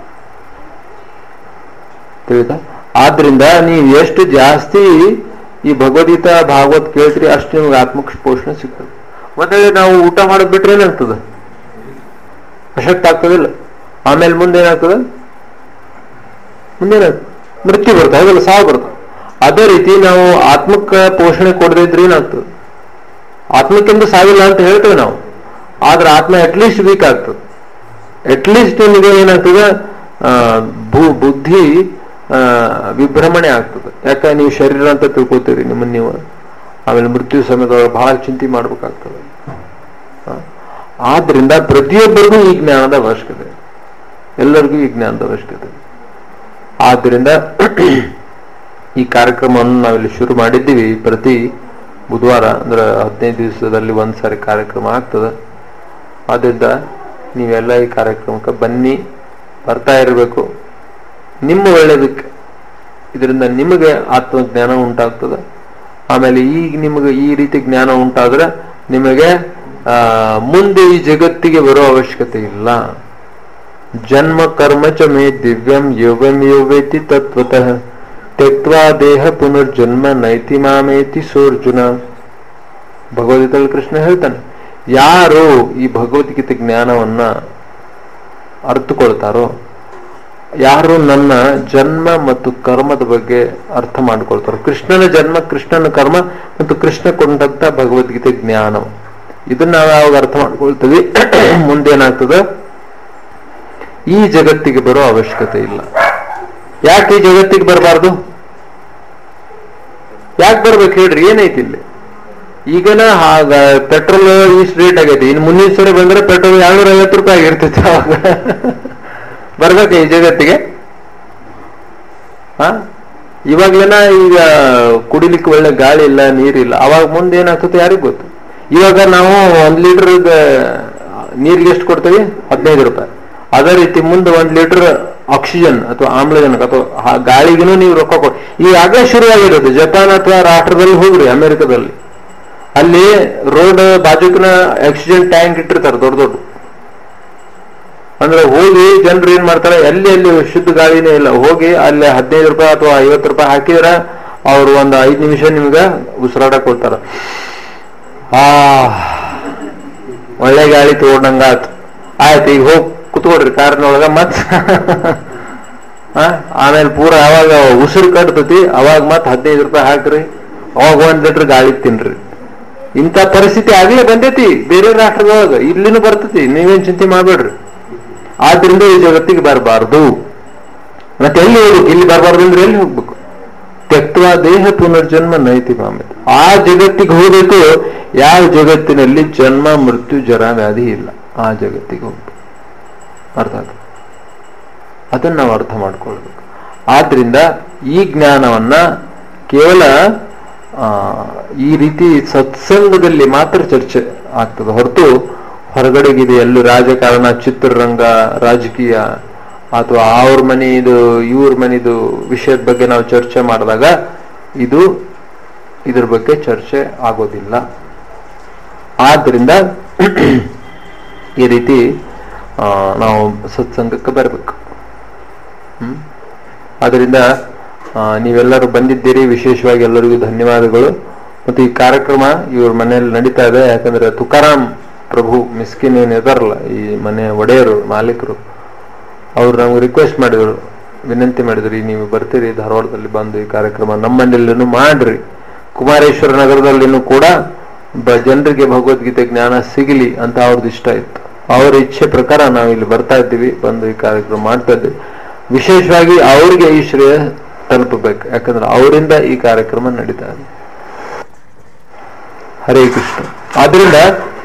ತಿಳಿತಾ? ಆದ್ರಿಂದ ನೀವು ಎಷ್ಟು ಜಾಸ್ತಿ ಈ ಭಗವದ್ಗೀತಾ ಭಾಗವತ್ ಕೇಳ್ತೀರಿ ಅಷ್ಟು ನಿಮ್ಗೆ ಆತ್ಮಕ್ಕೆ ಪೋಷಣೆ ಸಿಗ್ತದೆ. ಮತ್ತೆ ನಾವು ಊಟ ಮಾಡೋದ್ ಬಿಟ್ರೆ ಏನಾಗ್ತದೆ? ಅಶಕ್ತ ಆಗ್ತದಿಲ್ಲ. ಆಮೇಲೆ ಮುಂದೇನಾಗ್ತದೆ? ಮುಂದೇನಾಗ್ತದೆ? ಮೃತ್ಯು ಬರ್ತದೆ, ಅದೆಲ್ಲ ಸಾವು ಬರ್ತದೆ. ಅದೇ ರೀತಿ ನಾವು ಆತ್ಮಕ್ಕೆ ಪೋಷಣೆ ಕೊಡದೇ ಇದ್ರೆ ಏನಾಗ್ತದೆ? ಆತ್ಮಕ್ಕಿಂತ ಸಾವಿಲ್ಲ ಅಂತ ಹೇಳ್ತೇವೆ ನಾವು, ಆದ್ರೆ ಆತ್ಮ ಅಟ್ಲೀಸ್ಟ್ ವೀಕ್ ಆಗ್ತದೆ. ಅಟ್ಲೀಸ್ಟ್ ನಿಮಗೆ ಏನಾಗ್ತದೆ? ಬುದ್ಧಿ ವಿಭ್ರಮಣೆ ಆಗ್ತದೆ. ಯಾಕೆ? ನೀವು ಶರೀರ ಅಂತ ತಿಳ್ಕೊತೀರಿ ನಿಮ್ಮನ್ನು ನೀವು. ಆಮೇಲೆ ಮೃತ್ಯು ಸಮಯದೊಳಗೆ ಬಹಳ ಚಿಂತೆ ಮಾಡ್ಬೇಕಾಗ್ತದೆ. ಆದ್ರಿಂದ ಪ್ರತಿಯೊಬ್ಬರಿಗೂ ಈ ಜ್ಞಾನದ ಅವಶ್ಯಕತೆ. ಎಲ್ಲರಿಗೂ ಈ ಜ್ಞಾನದ ಅವಶ್ಯಕತೆ. ಆದ್ದರಿಂದ ಈ ಕಾರ್ಯಕ್ರಮವನ್ನು ನಾವಿಲ್ಲಿ ಶುರು ಮಾಡಿದ್ದೀವಿ. ಪ್ರತಿ ಬುಧವಾರ ಅಂದ್ರೆ 15 ದಿವಸದಲ್ಲಿ ಒಂದ್ಸಾರಿ ಕಾರ್ಯಕ್ರಮ ಆಗ್ತದೆ. ಆದ್ದರಿಂದ ನೀವೆಲ್ಲ ಈ ಕಾರ್ಯಕ್ರಮಕ್ಕೆ ಬನ್ನಿ, ಬರ್ತಾ ಇರಬೇಕು. ನಿಮ್ಮ ಒಳ್ಳೆಯದಕ್ಕೆ, ಇದರಿಂದ ನಿಮಗೆ ಆತ್ಮಜ್ಞಾನ ಉಂಟಾಗ್ತದೆ. ಆಮೇಲೆ ಈಗ ನಿಮಗೆ ಈ ರೀತಿ ಜ್ಞಾನ ಉಂಟಾದ್ರೆ ನಿಮಗೆ ಮುಂದೆ ಈ ಜಗತ್ತಿಗೆ ಬರೋ ಅವಶ್ಯಕತೆ ಇಲ್ಲ. ಜನ್ಮ ಕರ್ಮ ಚ ಮೇ ದಿವ್ಯಂ ಯೋಗಂ ಯೋವೇತಿ ತತ್ವತಃ ತ್ಯಕ್ವಾ ದೇಹ ಪುನರ್ಜನ್ಮ ನೈತಿ ಮಾಮೇತಿ ಸೋರ್ಜುನ. ಭಗವದ್ಗೀತೆಯಲ್ಲಿ ಕೃಷ್ಣ ಹೇಳ್ತಾನೆ, ಯಾರು ಈ ಭಗವದ್ಗೀತೆ ಜ್ಞಾನವನ್ನ ಅರ್ಥಕೊಳ್ತಾರೋ, ಯಾರು ನನ್ನ ಜನ್ಮ ಮತ್ತು ಕರ್ಮದ ಬಗ್ಗೆ ಅರ್ಥ ಮಾಡ್ಕೊಳ್ತಾರೋ, ಕೃಷ್ಣನ ಜನ್ಮ, ಕೃಷ್ಣನ ಕರ್ಮ ಮತ್ತು ಕೃಷ್ಣ ಕೊಂಡಂತ ಭಗವದ್ಗೀತೆ ಜ್ಞಾನ, ಇದನ್ನ ನಾವು ಯಾವಾಗ ಅರ್ಥ ಮಾಡ್ಕೊಳ್ತೀವಿ, ಮುಂದೇನಾಗ್ತದೆ, ಈ ಜಗತ್ತಿಗೆ ಬರೋ ಅವಶ್ಯಕತೆ ಇಲ್ಲ. ಯಾಕೆ ಈ ಜಗತ್ತಿಗೆ ಬರಬಾರ್ದು? ಯಾಕೆ ಬರ್ಬೇಕು ಹೇಳ್ರಿ? ಏನೈತಿ ಇಲ್ಲಿ? ಈಗನ ಪೆಟ್ರೋಲ್ ಇಷ್ಟು ರೇಟ್ ಆಗೈತಿ, ಇನ್ನು ಮುಂದಿನ ಸರಿ ಬಂದ್ರೆ ಪೆಟ್ರೋಲ್ 250 ರೂಪಾಯಿ ಆಗಿರ್ತೈತಿ. ಅವಾಗ ಬರ್ಬೇಕ ಈ ಜಗತ್ತಿಗೆ? ಇವಾಗ್ಲೇನ ಈಗ ಕುಡಿಲಿಕ್ಕೆ ಒಳ್ಳೆ ಗಾಳಿ ಇಲ್ಲ, ನೀರಿಲ್ಲ. ಅವಾಗ ಮುಂದೆ ಏನಾಗ್ತದೆ ಯಾರಿಗ್ ಗೊತ್ತು. ಇವಾಗ ನಾವು 1 ಲೀಟರ್ ನೀರಿಗೆ ಎಷ್ಟು ಕೊಡ್ತೀವಿ? 15 ರೂಪಾಯಿ. ಅದೇ ರೀತಿ ಮುಂದೆ 1 ಲೀಟರ್ ಆಕ್ಸಿಜನ್ ಅಥವಾ ಆಮ್ಲಜನಕ ಅಥವಾ ಗಾಳಿಗೂ ನೀವು ರೊಕ್ಕ ಕೊಡಿ. ಈಗಾಗಲೇ ಶುರುವಾಗಿರೋದು. ಜಪಾನ್ ಅಥವಾ ರಾಷ್ಟ್ರದಲ್ಲಿ ಹೋಗ್ರಿ, ಅಮೆರಿಕದಲ್ಲಿ, ಅಲ್ಲಿ ರೋಡ್ ಬಾಜುಕಿನ ಆಕ್ಸಿಜನ್ ಟ್ಯಾಂಕ್ ಇಟ್ಟಿರ್ತಾರೆ ದೊಡ್ಡ ದೊಡ್ಡ. ಅಂದ್ರೆ ಹೋಗಿ ಜನರು ಏನ್ ಮಾಡ್ತಾರೆ, ಎಲ್ಲಿ ಶುದ್ಧ ಗಾಳಿನೇ ಇಲ್ಲ, ಹೋಗಿ ಅಲ್ಲಿ 15 ರೂಪಾಯಿ ಅಥವಾ 50 ರೂಪಾಯಿ ಹಾಕಿದ್ರ ಅವ್ರು ಒಂದು 5 ನಿಮಿಷ ನಿಮ್ಗೆ ಉಸಿರಾಟ ಕೊಡ್ತಾರ. ಒಳ್ಳೆ ಗಾಳಿ ತಗೊಂಡಂಗಾತ್, ಆಯ್ತು ಈಗ ಹೋಗಿ ಕುತ್ಕೊಡ್ರಿ ಕಾರ್ನೊಳಗ. ಮತ್ ಆಮೇಲೆ ಪೂರ ಅವಾಗ ಉಸಿರು ಕಟ್ತತಿ, ಅವಾಗ ಮತ್ 15 ರೂಪಾಯಿ ಹಾಕ್ರಿ, ಅವಾಗ 1 ಲೀಟರ್ ಗಾಳಿ ತಿನ್ರಿ. ಇಂಥ ಪರಿಸ್ಥಿತಿ ಆಗ್ಲೇ ಬಂದೈತಿ ಬೇರೆ ರಾಷ್ಟ್ರದೊಳಗ, ಇಲ್ಲಿನೂ ಬರ್ತತಿ, ನೀವೇನ್ ಚಿಂತೆ ಮಾಡ್ಬೇಡ್ರಿ. ಆದ್ರಿಂದ ಈ ಜಗತ್ತಿಗೆ ಬರಬಾರ್ದು. ಮತ್ತೆ ಎಲ್ಲಿ ಹೋಗ್ಬೇಕು? ಇಲ್ಲಿ ಬರಬಾರ್ದು ಅಂದ್ರೆ ಎಲ್ಲಿ ಹೋಗ್ಬೇಕು? ತ್ಯಕ್ವಾ ದೇಹ ಪುನರ್ಜನ್ಮ ನೈತಿ ಮಾಮೇತಿ. ಆ ಜಗತ್ತಿಗೆ ಹೋಗ್ಬೇಕು ಯಾವ ಜಗತ್ತಿನಲ್ಲಿ ಜನ್ಮ ಮೃತ್ಯು ಜರ ವ್ಯಾಧಿ ಇಲ್ಲ, ಆ ಜಗತ್ತಿಗೆ ಹೋಗ್ಬೇಕು. ಅರ್ಥ ಆಯ್ತು? ಅದನ್ನ ನಾವು ಅರ್ಥ ಮಾಡ್ಕೊಳ್ಬೇಕು. ಆದ್ರಿಂದ ಈ ಜ್ಞಾನವನ್ನ ಕೇವಲ ಈ ರೀತಿ ಸತ್ಸಂಗದಲ್ಲಿ ಮಾತ್ರ ಚರ್ಚೆ ಆಗ್ತದೆ ಹೊರತು ಹೊರಗಡೆಗಿದೆ ಎಲ್ಲೂ ರಾಜಕಾರಣ, ಚಿತ್ರರಂಗ, ರಾಜಕೀಯ ಅಥವಾ ಅವ್ರ ಮನೆದು ಇವ್ರ ಮನೆದು ವಿಷಯದ ಬಗ್ಗೆ ನಾವು ಚರ್ಚೆ ಮಾಡಿದಾಗ ಇದ್ರ ಬಗ್ಗೆ ಚರ್ಚೆ ಆಗೋದಿಲ್ಲ. ಆದ್ರಿಂದ ಈ ರೀತಿ ನಾವು ಸತ್ಸಂಗಕ್ಕೆ ಬರಬೇಕು. ಅದರಿಂದ ನೀವೆಲ್ಲರೂ ಬಂದಿದ್ದೀರಿ, ವಿಶೇಷವಾಗಿ ಎಲ್ಲರಿಗೂ ಧನ್ಯವಾದಗಳು. ಮತ್ತು ಈ ಕಾರ್ಯಕ್ರಮ ಇವ್ರ ಮನೆಯಲ್ಲಿ ನಡೀತಾ ಇದೆ. ಯಾಕಂದ್ರೆ ತುಕಾರಾಮ್ ಪ್ರಭು ಮಿಸ್ಕಿನ್ ಏನಿದಾರಲ್ಲ, ಈ ಮನೆ ಒಡೆಯರು, ಮಾಲೀಕರು, ಅವ್ರು ನಮ್ಗೆ ರಿಕ್ವೆಸ್ಟ್ ಮಾಡಿದ್ರು, ವಿನಂತಿ ಮಾಡಿದ್ರಿ, ನೀವು ಬರ್ತೀರಿ ಧಾರವಾಡದಲ್ಲಿ ಬಂದು ಈ ಕಾರ್ಯಕ್ರಮ ನಮ್ಮನೆಲ್ಲೂ ಮಾಡ್ರಿ. ಕುಮಾರೇಶ್ವರ ನಗರದಲ್ಲಿನೂ ಕೂಡ ಜನರಿಗೆ ಭಗವದ್ಗೀತೆ ಜ್ಞಾನ ಸಿಗಲಿ ಅಂತ ಅವ್ರದ್ದು ಇಷ್ಟ ಇತ್ತು. ಅವರ ಇಚ್ಛೆ ಪ್ರಕಾರ ನಾವು ಇಲ್ಲಿ ಬರ್ತಾ ಇದ್ದೀವಿ, ಬಂದು ಈ ಕಾರ್ಯಕ್ರಮ ಮಾಡ್ತಾ ಇದ್ದೀವಿ. ವಿಶೇಷವಾಗಿ ಅವ್ರಿಗೆ ಈ ಶ್ರೇಯ ತಲುಪಬೇಕು, ಯಾಕಂದ್ರೆ ಅವರಿಂದ ಈ ಕಾರ್ಯಕ್ರಮ ನಡೀತಾ ಇದೆ. ಹರೇ ಕೃಷ್ಣ. ಆದ್ರಿಂದ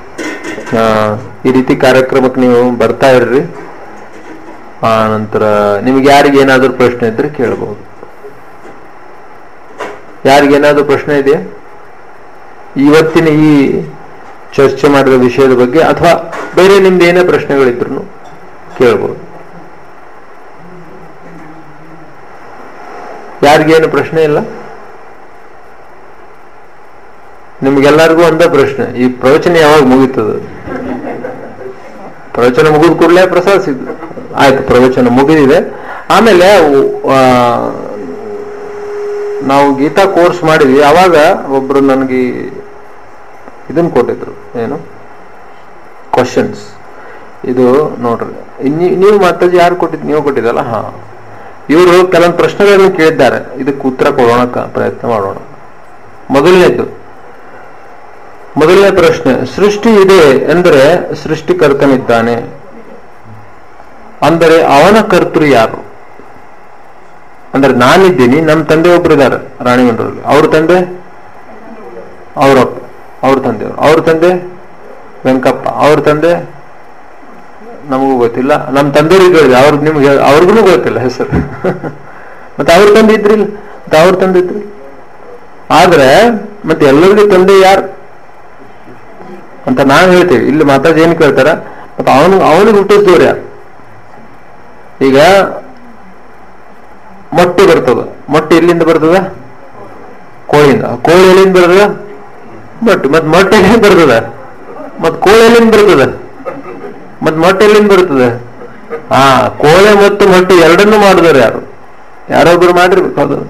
ಈ ರೀತಿ ಕಾರ್ಯಕ್ರಮಕ್ಕೆ ನೀವು ಬರ್ತಾ ಇರ್ರಿ. ಆ ನಂತರ ನಿಮ್ಗೆ ಯಾರಿಗೆ ಏನಾದ್ರೂ ಪ್ರಶ್ನೆ ಇದ್ರೆ ಕೇಳಬಹುದು. ಯಾರಿಗೇನಾದ್ರೂ ಪ್ರಶ್ನೆ ಇದೆಯಾ ಇವತ್ತಿನ ಈ ಚರ್ಚೆ ಮಾಡಿದ ವಿಷಯದ ಬಗ್ಗೆ, ಅಥವಾ ಬೇರೆ ನಿಮ್ದು ಏನೇ ಪ್ರಶ್ನೆಗಳಿದ್ರು ಕೇಳಬಹುದು. ಯಾರಿಗೇನು ಪ್ರಶ್ನೆ ಇಲ್ಲ? ನಿಮ್ಗೆಲ್ಲರಿಗೂ ಒಂದೇ ಪ್ರಶ್ನೆ, ಈ ಪ್ರವಚನ ಯಾವಾಗ ಮುಗೀತದ? ಪ್ರವಚನ ಮುಗಿದ ಕೂಡಲೇ ಪ್ರಸಾದ ಸಿಗ್ತದೆ. ಆಯ್ತು, ಪ್ರವಚನ ಮುಗಿದಿದೆ. ಆಮೇಲೆ ನಾವು ಗೀತಾ ಕೋರ್ಸ್ ಮಾಡಿದ್ವಿ, ಅವಾಗ ಒಬ್ರು ನನಗೆ ಇದನ್ನ ಕೊಟ್ಟಿದ್ರು, ಏನು ಕ್ವಶನ್ಸ್. ಇದು ನೋಡ್ರಿ, ನೀವು ಮಾತಾಜಿ ಯಾರು ಕೊಟ್ಟಿದ್? ನೀವು ಕೊಟ್ಟಿದ್ದಲ್ಲ. ಇವರು ಕೆಲವೊಂದು ಪ್ರಶ್ನೆಗಳನ್ನು ಕೇಳಿದ್ದಾರೆ, ಇದಕ್ಕೆ ಉತ್ತರ ಕೊಡೋಣ ಪ್ರಯತ್ನ ಮಾಡೋಣ. ಮೊದಲನೇ ಪ್ರಶ್ನೆ, ಸೃಷ್ಟಿ ಇದೆ ಎಂದರೆ ಸೃಷ್ಟಿಕರ್ತನಿದ್ದಾನೆ, ಅಂದರೆ ಅವನ ಕರ್ತೃ ಯಾರು? ಅಂದ್ರೆ ನಾನಿದ್ದೀನಿ, ನಮ್ಮ ತಂದೆ ಒಬ್ರು ಇದ್ದಾರೆ ರಾಣಿಗಂಡ್ರಲ್ಲಿ, ಅವ್ರ ತಂದೆ ಅವರಪ್ಪ, ಅವ್ರ ತಂದೆಯವರು, ಅವ್ರ ತಂದೆ ವೆಂಕಪ್ಪ, ಅವ್ರ ತಂದೆ ನಮಗೂ ಗೊತ್ತಿಲ್ಲ. ನಮ್ಮ ತಂದೆಯವ್ರಿಗೆ ಹೇಳಿದೆ, ಅವ್ರಿಗೆ ನಿಮ್ಗೆ ಅವ್ರಿಗೂ ಗೊತ್ತಿಲ್ಲ ಹೆಸರು. ಮತ್ತೆ ಅವ್ರ ತಂದೆ ಇದ್ರಿಲ್ಲ, ಮತ್ತೆ ಅವ್ರ ತಂದೆ ಇದ್ರಿ. ಆದ್ರೆ ಮತ್ತೆ ಎಲ್ಲರಿಗೂ ತಂದೆ ಯಾರು ಅಂತ ನಾವ್ ಹೇಳ್ತೇವೆ. ಇಲ್ಲಿ ಮಾತಾಜಿ ಏನ್ ಕೇಳ್ತಾರ, ಮತ್ತೆ ಅವನಿಗೆ ಹುಟ್ಟಿಸಿದವ್ರು ಯಾರು? ಈಗ ಮೊಟ್ಟೆ ಬರ್ತದ, ಮೊಟ್ಟೆ ಎಲ್ಲಿಂದ ಬರ್ತದ? ಕೋಳಿಯಿಂದ. ಕೋಳಿ ಎಲ್ಲಿಂದ ಬರ್ತದ? ಮೊಟ್ಟೆ. ಮತ್ ಮೊಟ್ಟೆ ಎಲ್ಲಿಂದ ಬರ್ತದ? ಮತ್ ಕೋಳಿ ಎಲ್ಲಿಂದ ಬರ್ತದ? ಮತ್ ಮೊಟ್ಟೆ ಎಲ್ಲಿಂದ ಬರ್ತದೆ? ಕೋಳಿ ಮತ್ತು ಮೊಟ್ಟೆ ಎರಡನ್ನೂ ಮಾಡಿದವ್ರು ಯಾರು? ಯಾರೊಬ್ರು ಮಾಡಿರ್ಬೇಕು. ಅದು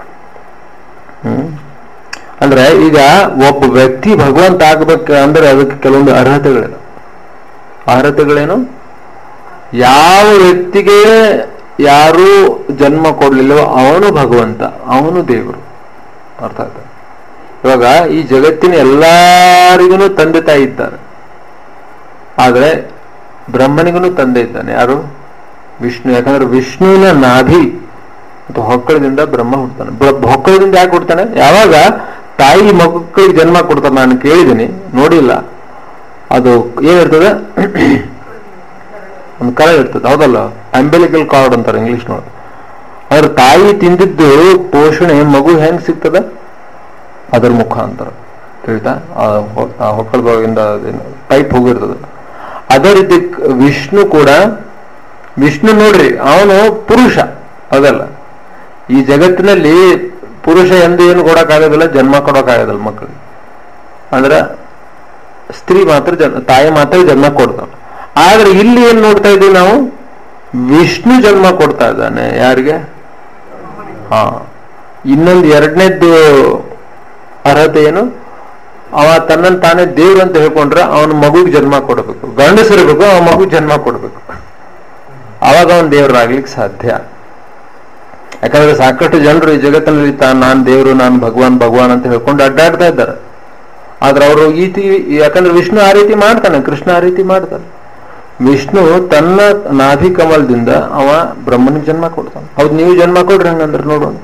ಅಂದ್ರೆ ಈಗ ಒಬ್ಬ ವ್ಯಕ್ತಿ ಭಗವಂತ ಆಗ್ಬೇಕು ಅಂದ್ರೆ ಅದಕ್ಕೆ ಕೆಲವೊಂದು ಅರ್ಹತೆಗಳಿವೆ. ಅರ್ಹತೆಗಳೇನು? ಯಾವ ವ್ಯಕ್ತಿಗೆ ಯಾರು ಜನ್ಮ ಕೊಡ್ಲಿಲ್ಲವೋ ಅವನು ಭಗವಂತ, ಅವನು ದೇವರು. ಅರ್ಥ ಆಯ್ತಾ? ಇವಾಗ ಈ ಜಗತ್ತಿನ ಎಲ್ಲರಿಗೂ ತಂದೆ ತಾಯಿ ಇದ್ದಾರೆ, ಆದ್ರೆ ಬ್ರಹ್ಮನಿಗೂ ತಂದೆ ಇದ್ದಾನೆ. ಯಾರು? ವಿಷ್ಣು. ಯಾಕಂದ್ರೆ ವಿಷ್ಣುವಿನ ನಾಭಿ ಅಥವಾ ಹೊಕ್ಕಳದಿಂದ ಬ್ರಹ್ಮ ಹುಡ್ತಾನೆ. ಹೊಕ್ಕಳದಿಂದ ಯಾಕೆ ಹುಡ್ತಾನೆ? ಯಾವಾಗ ತಾಯಿ ಮಕ್ಕಳಿಗೆ ಜನ್ಮ ಕೊಡ್ತಾರೆ, ನಾನು ಕೇಳಿದ್ದೀನಿ, ನೋಡಿಲ್ಲ, ಅದು ಏನಿರ್ತದೆ, ಒಂದು ಕರ ಇರ್ತದೆ, ಹೌದಲ್ಲ, ಅಂಬೆಲಿಕಲ್ ಕಾರ್ಡ್ ಅಂತಾರೆ ಇಂಗ್ಲಿಷ್ ನೋಡಿ. ಅದ್ರ ತಾಯಿ ತಿಂದಿದ್ದು ಪೋಷಣೆ ಮಗು ಹೆಂಗ್ ಸಿಗ್ತದ? ಅದ್ರ ಮುಖಾಂತರ. ತಿಳಿತಾ? ಆ ಹೊಕ್ಕಳ ಭಾಗದಿಂದ ಪೈಪ್ ಹೋಗಿರ್ತದೆ. ಅದೇ ರೀತಿ ವಿಷ್ಣು ಕೂಡ, ವಿಷ್ಣು ನೋಡ್ರಿ, ಅವನು ಪುರುಷ, ಅದಲ್ಲ. ಈ ಜಗತ್ತಿನಲ್ಲಿ ಪುರುಷ ಎಂದು ಏನು ಕೊಡಕ್ಕಾಗೋದಿಲ್ಲ, ಜನ್ಮ ಕೊಡಕ್ಕಾಗೋದಿಲ್ಲ ಮಕ್ಕಳಿಗೆ. ಅಂದ್ರೆ ಸ್ತ್ರೀ ಮಾತ್ರ ತಾಯಿ ಮಾತ್ರ ಜನ್ಮ ಕೊಡ್ತಾಳೆ. ಆದ್ರೆ ಇಲ್ಲಿ ಏನ್ ನೋಡ್ತಾ ಇದ್ದೀವಿ ನಾವು? ವಿಷ್ಣು ಜನ್ಮ ಕೊಡ್ತಾ ಇದ್ದಾನೆ. ಯಾರಿಗೆ? ಇನ್ನೊಂದು ಎರಡನೇದ್ದು ಅರ್ಹತೆ ಏನು? ಅವ ತನ್ನನ್ನು ತಾನೇ ದೇವ್ರು ಅಂತ ಹೇಳ್ಕೊಂಡ್ರೆ ಅವನ ಮಗುಗೆ ಜನ್ಮ ಕೊಡಬೇಕು. ಗಂಡಸರಿರ್ಬೇಕು, ಅವ ಮಗು ಜನ್ಮ ಕೊಡ್ಬೇಕು. ಅವಾಗ ಅವನ್ ದೇವರಾಗ್ಲಿಕ್ಕೆ ಸಾಧ್ಯ. ಯಾಕಂದ್ರೆ ಸಾಕಷ್ಟು ಜನರು ಈ ಜಗತ್ತಿನಲ್ಲಿ ನಾನ್ ದೇವರು, ನಾನು ಭಗವಾನ್ ಅಂತ ಹೇಳ್ಕೊಂಡು ಅಡ್ಡಾಡ್ತಾ ಇದ್ದಾರೆ. ಆದ್ರೆ ಅವರು ಯಾಕಂದ್ರೆ ವಿಷ್ಣು ಆ ರೀತಿ ಮಾಡ್ತಾನೆ, ಕೃಷ್ಣ ಆ ರೀತಿ ಮಾಡ್ತಾನೆ. ವಿಷ್ಣು ತನ್ನ ನಾಭಿ ಕಮಲದಿಂದ ಅವ ಬ್ರಹ್ಮನಿಗೆ ಜನ್ಮ ಕೊಡ್ತಾನೆ. ಹೌದು, ನೀವು ಜನ್ಮ ಕೊಡ್ರಿ ಹಂಗಂದ್ರೆ ನೋಡೋಣ.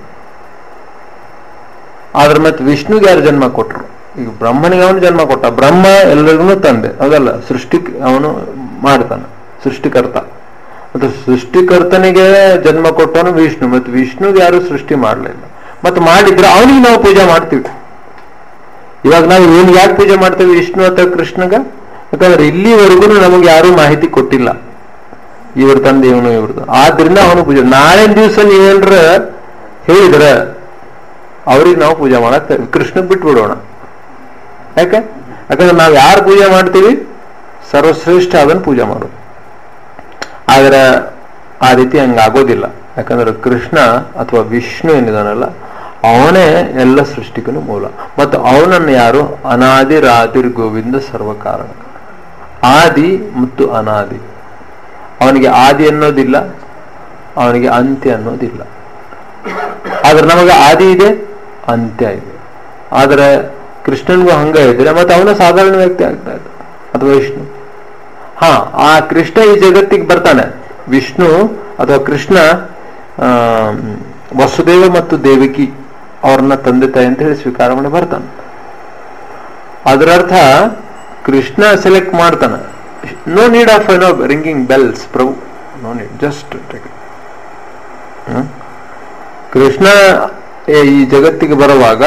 ಆದ್ರೆ ಮತ್ತೆ ವಿಷ್ಣುಗೆ ಯಾರು ಜನ್ಮ ಕೊಟ್ರು? ಈಗ ಬ್ರಹ್ಮನಿಗೆ ಅವನು ಜನ್ಮ ಕೊಟ್ಟ. ಬ್ರಹ್ಮ ಎಲ್ಲರಿಗೂ ತಂದೆ, ಅದಲ್ಲ, ಸೃಷ್ಟಿ ಅವನು ಮಾಡ್ತಾನೆ, ಸೃಷ್ಟಿಕರ್ತ. ಮತ್ತು ಸೃಷ್ಟಿಕರ್ತನಿಗೆ ಜನ್ಮ ಕೊಟ್ಟವನು ವಿಷ್ಣು. ಮತ್ತು ವಿಷ್ಣುಗೆ ಯಾರು ಸೃಷ್ಟಿ ಮಾಡಲಿಲ್ಲ. ಮತ್ತು ಮಾಡಿದ್ರೆ ಅವನಿಗೆ ನಾವು ಪೂಜೆ ಮಾಡ್ತೀವಿ. ಇವಾಗ ನಾವು ಏನು ಯಾಕೆ ಪೂಜೆ ಮಾಡ್ತೇವೆ ವಿಷ್ಣು ಅಥವಾ ಕೃಷ್ಣಗ? ಯಾಕಂದ್ರೆ ಇಲ್ಲಿವರೆಗೂ ನಮಗೆ ಯಾರು ಮಾಹಿತಿ ಕೊಟ್ಟಿಲ್ಲ, ಇವ್ರ ತಂದೆ ಇವನು ಇವ್ರದ್ದು. ಆದ್ರಿಂದ ಅವನು ಪೂಜೆ. ನಾಳೆ ದಿವಸ ನೀವೇನ್ರ ಹೇಳಿದ್ರೆ ಅವ್ರಿಗೆ ನಾವು ಪೂಜೆ ಮಾಡಕ್ ಕೃಷ್ಣಗ್ ಬಿಟ್ಬಿಡೋಣ. ಯಾಕಂದ್ರೆ ನಾವು ಯಾರು ಪೂಜೆ ಮಾಡ್ತೀವಿ ಸರ್ವಶ್ರೇಷ್ಠ ಅದನ್ನು ಪೂಜೆ ಮಾಡೋದು. ಆದ್ರೆ ಆ ರೀತಿ ಹಂಗಾಗೋದಿಲ್ಲ. ಯಾಕಂದ್ರೆ ಕೃಷ್ಣ ಅಥವಾ ವಿಷ್ಣು ಏನಿದಾನಲ್ಲ, ಅವನೇ ಎಲ್ಲ ಸೃಷ್ಟಿಗೂ ಮೂಲ. ಮತ್ತು ಅವನನ್ನು ಯಾರು? ಅನಾದಿ ರಾದಿರ್ ಗೋವಿಂದ ಸರ್ವ ಕಾರಣ. ಆದಿ ಮತ್ತು ಅನಾದಿ. ಅವನಿಗೆ ಆದಿ ಅನ್ನೋದಿಲ್ಲ, ಅವನಿಗೆ ಅಂತ್ಯ ಅನ್ನೋದಿಲ್ಲ. ಆದ್ರೆ ನಮಗೆ ಆದಿ ಇದೆ, ಅಂತ್ಯ ಇದೆ. ಆದ್ರೆ ಕೃಷ್ಣನ್ಗೂ ಹಂಗ ಇದ್ರೆ ಮತ್ತೆ ಅವನ ಸಾಧಾರಣ ವ್ಯಕ್ತಿ ಆಗ್ತಾ ಇದ್ದ, ಅಥವಾ ವಿಷ್ಣು. ಆ ಕೃಷ್ಣ ಈ ಜಗತ್ತಿಗೆ ಬರ್ತಾನೆ. ವಿಷ್ಣು ಅಥವಾ ಕೃಷ್ಣ ವಸುದೇವ ಮತ್ತು ದೇವಕಿ ಅವ್ರನ್ನ ತಂದೆ ತಾಯಿ ಅಂತ ಹೇಳಿ ಸ್ವೀಕಾರ ಮಾಡಿ ಬರ್ತಾನೆ. ಅದರ ಅರ್ಥ ಕೃಷ್ಣ ಸೆಲೆಕ್ಟ್ ಮಾಡ್ತಾನೆ. No need of ringing bells Prabhu, no need, just Krishna ಈ ಜಗತ್ತಿಗೆ ಬರುವಾಗ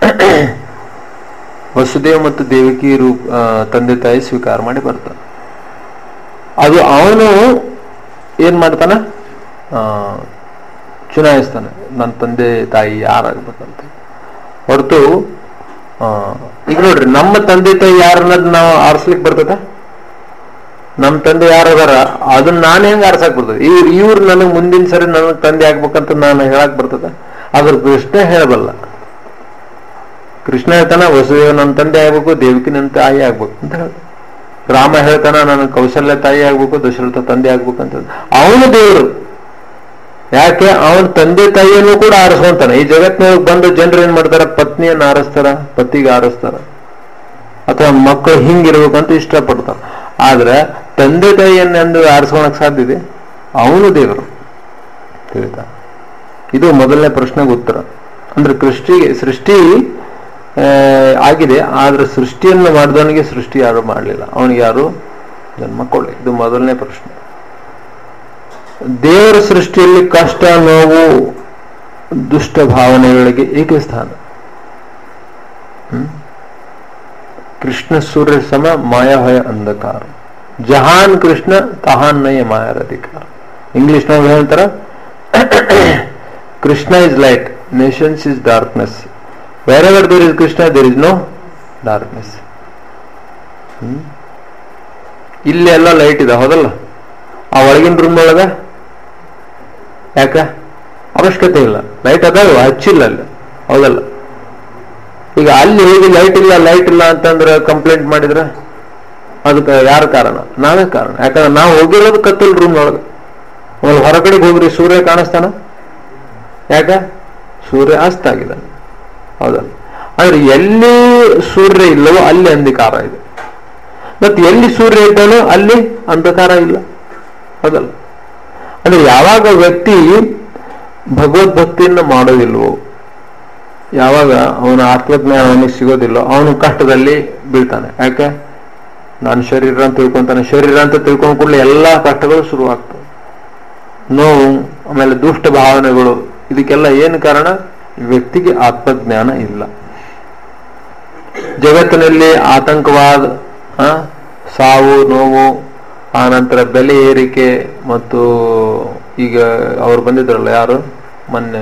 ವಸುದೇವ ಮತ್ತು ದೇವಕಿ ತಂದೆ ತಾಯಿ ಸ್ವೀಕಾರ ಮಾಡಿ ಬರ್ತಾನೆ. ಅದು ಅವನು ಏನ್ ಮಾಡ್ತಾನ? ಚುನಾಯಿಸ್ತಾನೆ, ನನ್ನ ತಂದೆ ತಾಯಿ ಯಾರಾಗ್ಬೇಕಂತ. ಹೊರತು ಈಗ ನೋಡ್ರಿ, ನಮ್ಮ ತಂದೆ ತಾಯಿ ಯಾರನ್ನೋದು ನಾವು ಆರಿಸ್ಲಿಕ್ಕೆ ಬರ್ತದೆ? ನಮ್ಮ ತಂದೆ ಯಾರದಾರ ಅದನ್ನ ನಾನು ಹೆಂಗ್ ಆರ್ಸಕ್ ಬರ್ತದೆ? ಇವ್ರು ನನಗ್ ಮುಂದಿನ ಸರಿ ನನಗ್ ತಂದೆ ಆಗ್ಬೇಕಂತ ನಾನು ಹೇಳಕ್ ಬರ್ತದೆ? ಆದ್ರ ಕೃಷ್ಣ ಹೇಳಬಲ್ಲ. ಕೃಷ್ಣ ಹೇಳ್ತಾನ ವಸುದೇವ ನನ್ನ ತಂದೆ ಆಗ್ಬೇಕು, ದೇವಕಿ ನನ್ನ ತಾಯಿ ಆಗ್ಬೇಕು ಅಂತ ಹೇಳ. ರಾಮ ಹೇಳ್ತಾನ ನನಗೆ ಕೌಶಲ್ಯ ತಾಯಿ ಆಗ್ಬೇಕು, ದಶರಥ ತಂದೆ ಆಗ್ಬೇಕು ಅಂತ ಹೇಳ. ಅವನು ದೇವರು. ಯಾಕೆ? ಅವನ ತಂದೆ ತಾಯಿಯನ್ನು ಕೂಡ ಆರಿಸ್ಕೊಂತಾನೆ. ಈ ಜಗತ್ತಿನೊಳಗೆ ಬಂದ ಜನರು ಏನ್ ಮಾಡ್ತಾರ? ಪತ್ನಿಯನ್ನ ಆರಿಸ್ತಾರ, ಪತಿಗೆ ಆರಿಸ್ತಾರ, ಅಥವಾ ಮಕ್ಕಳು ಹಿಂಗಿರ್ಬೇಕಂತ ಇಷ್ಟಪಡ್ತಾರ. ಆದ್ರೆ ತಂದೆ ತಾಯಿಯನ್ನೆಂದು ಆರಿಸ್ಕೊಳಕ್ ಸಾಧ್ಯ ಇದೆ? ಅವನು ದೇವರು. ತಿಳಿತಾ? ಇದು ಮೊದಲನೇ ಪ್ರಶ್ನೆಗೆ ಉತ್ತರ. ಅಂದ್ರೆ ಸೃಷ್ಟಿ ಆಗಿದೆ, ಆದ್ರೆ ಸೃಷ್ಟಿಯನ್ನು ಮಾಡಿದವನಿಗೆ ಸೃಷ್ಟಿ ಯಾರು ಮಾಡಲಿಲ್ಲ, ಅವನಿಗೆ ಯಾರು ಜನ್ಮ ಕೊಡಲಿ. ಇದು ಮೊದಲನೇ ಪ್ರಶ್ನೆ. ದೇವರ ಸೃಷ್ಟಿಯಲ್ಲಿ ಕಷ್ಟ, ನೋವು, ದುಷ್ಟ ಭಾವನೆಗಳಿಗೆ ಏಕೆ ಸ್ಥಾನ? ಕೃಷ್ಣ ಸೂರ್ಯ ಸಮ ಮಾಯಾ ಭಯ ಅಂಧಕಾರ, ಜಹಾನ್ ಕೃಷ್ಣ ತಹಾನ್ ನಯ ಮಾಯಾರ ಅಧಿಕಾರ. ಇಂಗ್ಲಿಷ್ ನಾವು ಹೇಳ್ತಾರ, Krishna is light, nations is darkness. Wherever there is Krishna there is no darkness. ಇಲ್ಲಿ ಎಲ್ಲ ಲೈಟ್ ಇದೆ, ಹೌದಲ್ಲ? ಆ ಒಳಗಿನ ರೂಮ್ ಒಳಗ ಯಾಕ ಅವಶ್ಯಕತೆ ಇಲ್ಲ, ಲೈಟ್ ಅದಾವ, ಹಚ್ಚಿಲ್ಲ ಅಲ್ಲಿ, ಹೌದಲ್ಲ? ಈಗ ಅಲ್ಲಿ ಹೋಗಿ ಲೈಟ್ ಇಲ್ಲ ಅಂತಂದ್ರೆ ಕಂಪ್ಲೇಂಟ್ ಮಾಡಿದ್ರೆ ಅದಕ್ಕೆ ಯಾರ ಕಾರಣ? ನಾವೇ ಕಾರಣ. ಯಾಕಂದ್ರೆ ನಾವು ಹೋಗಿರೋದು ಕತ್ತಲ್ ರೂಮ್ ಒಳಗೆ. ಆಮೇಲೆ ಹೊರಗಡೆಗೆ ಹೋಗ್ರಿ, ಸೂರ್ಯ ಕಾಣಿಸ್ತಾನ? ಯಾಕ? ಸೂರ್ಯ ಅಸ್ತ ಆಗಿದೆ, ಹೌದಲ್ಲ? ಆದ್ರೆ ಎಲ್ಲಿ ಸೂರ್ಯ ಇಲ್ಲವೋ ಅಲ್ಲಿ ಅಂಧಕಾರ ಇದೆ, ಮತ್ತೆ ಎಲ್ಲಿ ಸೂರ್ಯ ಇದ್ದಾನೋ ಅಲ್ಲಿ ಅಂಧಕಾರ ಇಲ್ಲ, ಹೌದಲ್ಲ? ಅಂದ್ರೆ ಯಾವಾಗ ವ್ಯಕ್ತಿ ಭಗವದ್ಭಕ್ತಿಯನ್ನ ಮಾಡೋದಿಲ್ವೋ, ಯಾವಾಗ ಅವನ ಆತ್ಮಜ್ಞಾನ ಅವನಿಗೆ ಸಿಗೋದಿಲ್ಲೋ, ಅವನು ಕಷ್ಟದಲ್ಲಿ ಬೀಳ್ತಾನೆ. ಯಾಕೆ? ನಾನು ಶರೀರ ಅಂತ ತಿಳ್ಕೊಂತಾನೆ. ಶರೀರ ಅಂತ ತಿಳ್ಕೊಂಡ್ ಕೂಡಲೇ ಎಲ್ಲಾ ಕಷ್ಟಗಳು ಶುರುವಾಗ್ತವೆ. ನೋವು, ಆಮೇಲೆ ದುಷ್ಟ ಭಾವನೆಗಳು, ಇದಕ್ಕೆಲ್ಲ ಏನು ಕಾರಣ? ವ್ಯಕ್ತಿಗೆ ಆತ್ಮಜ್ಞಾನ ಇಲ್ಲ. ಜಗತ್ತಿನಲ್ಲಿ ಆತಂಕವಾದ, ಸಾವು, ನೋವು, ಆ ನಂತರ ಬೆಲೆ ಏರಿಕೆ, ಮತ್ತು ಈಗ ಅವ್ರು ಬಂದಿದ್ರಲ್ಲ, ಯಾರು ಮೊನ್ನೆ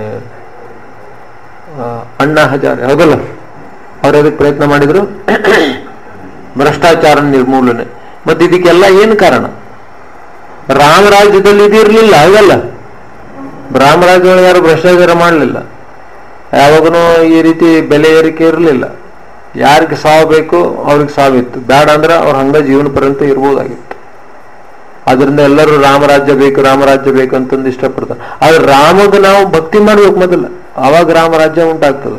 ಅಣ್ಣಾ ಹಜಾರೆ, ಹೌದಲ್ಲ? ಅವ್ರು ಅದಕ್ಕೆ ಪ್ರಯತ್ನ ಮಾಡಿದ್ರು, ಭ್ರಷ್ಟಾಚಾರ ನಿರ್ಮೂಲನೆ. ಮತ್ತೆ ಇದಕ್ಕೆಲ್ಲ ಏನು ಕಾರಣ? ರಾಮರಾಜ್ಯದಲ್ಲಿ ಇದು ಇರ್ಲಿಲ್ಲ, ಹೌದಲ್ಲ? ರಾಮರಾಜ್ಯಗಳು ಯಾರು ಭ್ರಷ್ಟಾಚಾರ ಮಾಡಲಿಲ್ಲ, ಯಾವಾಗನೂ ಈ ರೀತಿ ಬೆಲೆ ಏರಿಕೆ ಇರಲಿಲ್ಲ. ಯಾರಿಗೆ ಸಾವು ಬೇಕು ಅವ್ರಿಗೆ ಸಾವಿತ್ತು, ಬೇಡ ಅಂದ್ರೆ ಅವ್ರು ಹಂಗ ಜೀವನ ಪರ್ಯಂತ ಇರ್ಬೋದಾಗಿತ್ತು. ಅದರಿಂದ ಎಲ್ಲರೂ ರಾಮರಾಜ್ಯ ಬೇಕು ಅಂತಂದು ಇಷ್ಟಪಡ್ತಾರೆ. ಆದ್ರೆ ರಾಮಗೆ ನಾವು ಭಕ್ತಿ ಮಾಡ್ಬೇಕು ಮೊದಲ, ಅವಾಗ ರಾಮರಾಜ್ಯ ಉಂಟಾಗ್ತದೆ.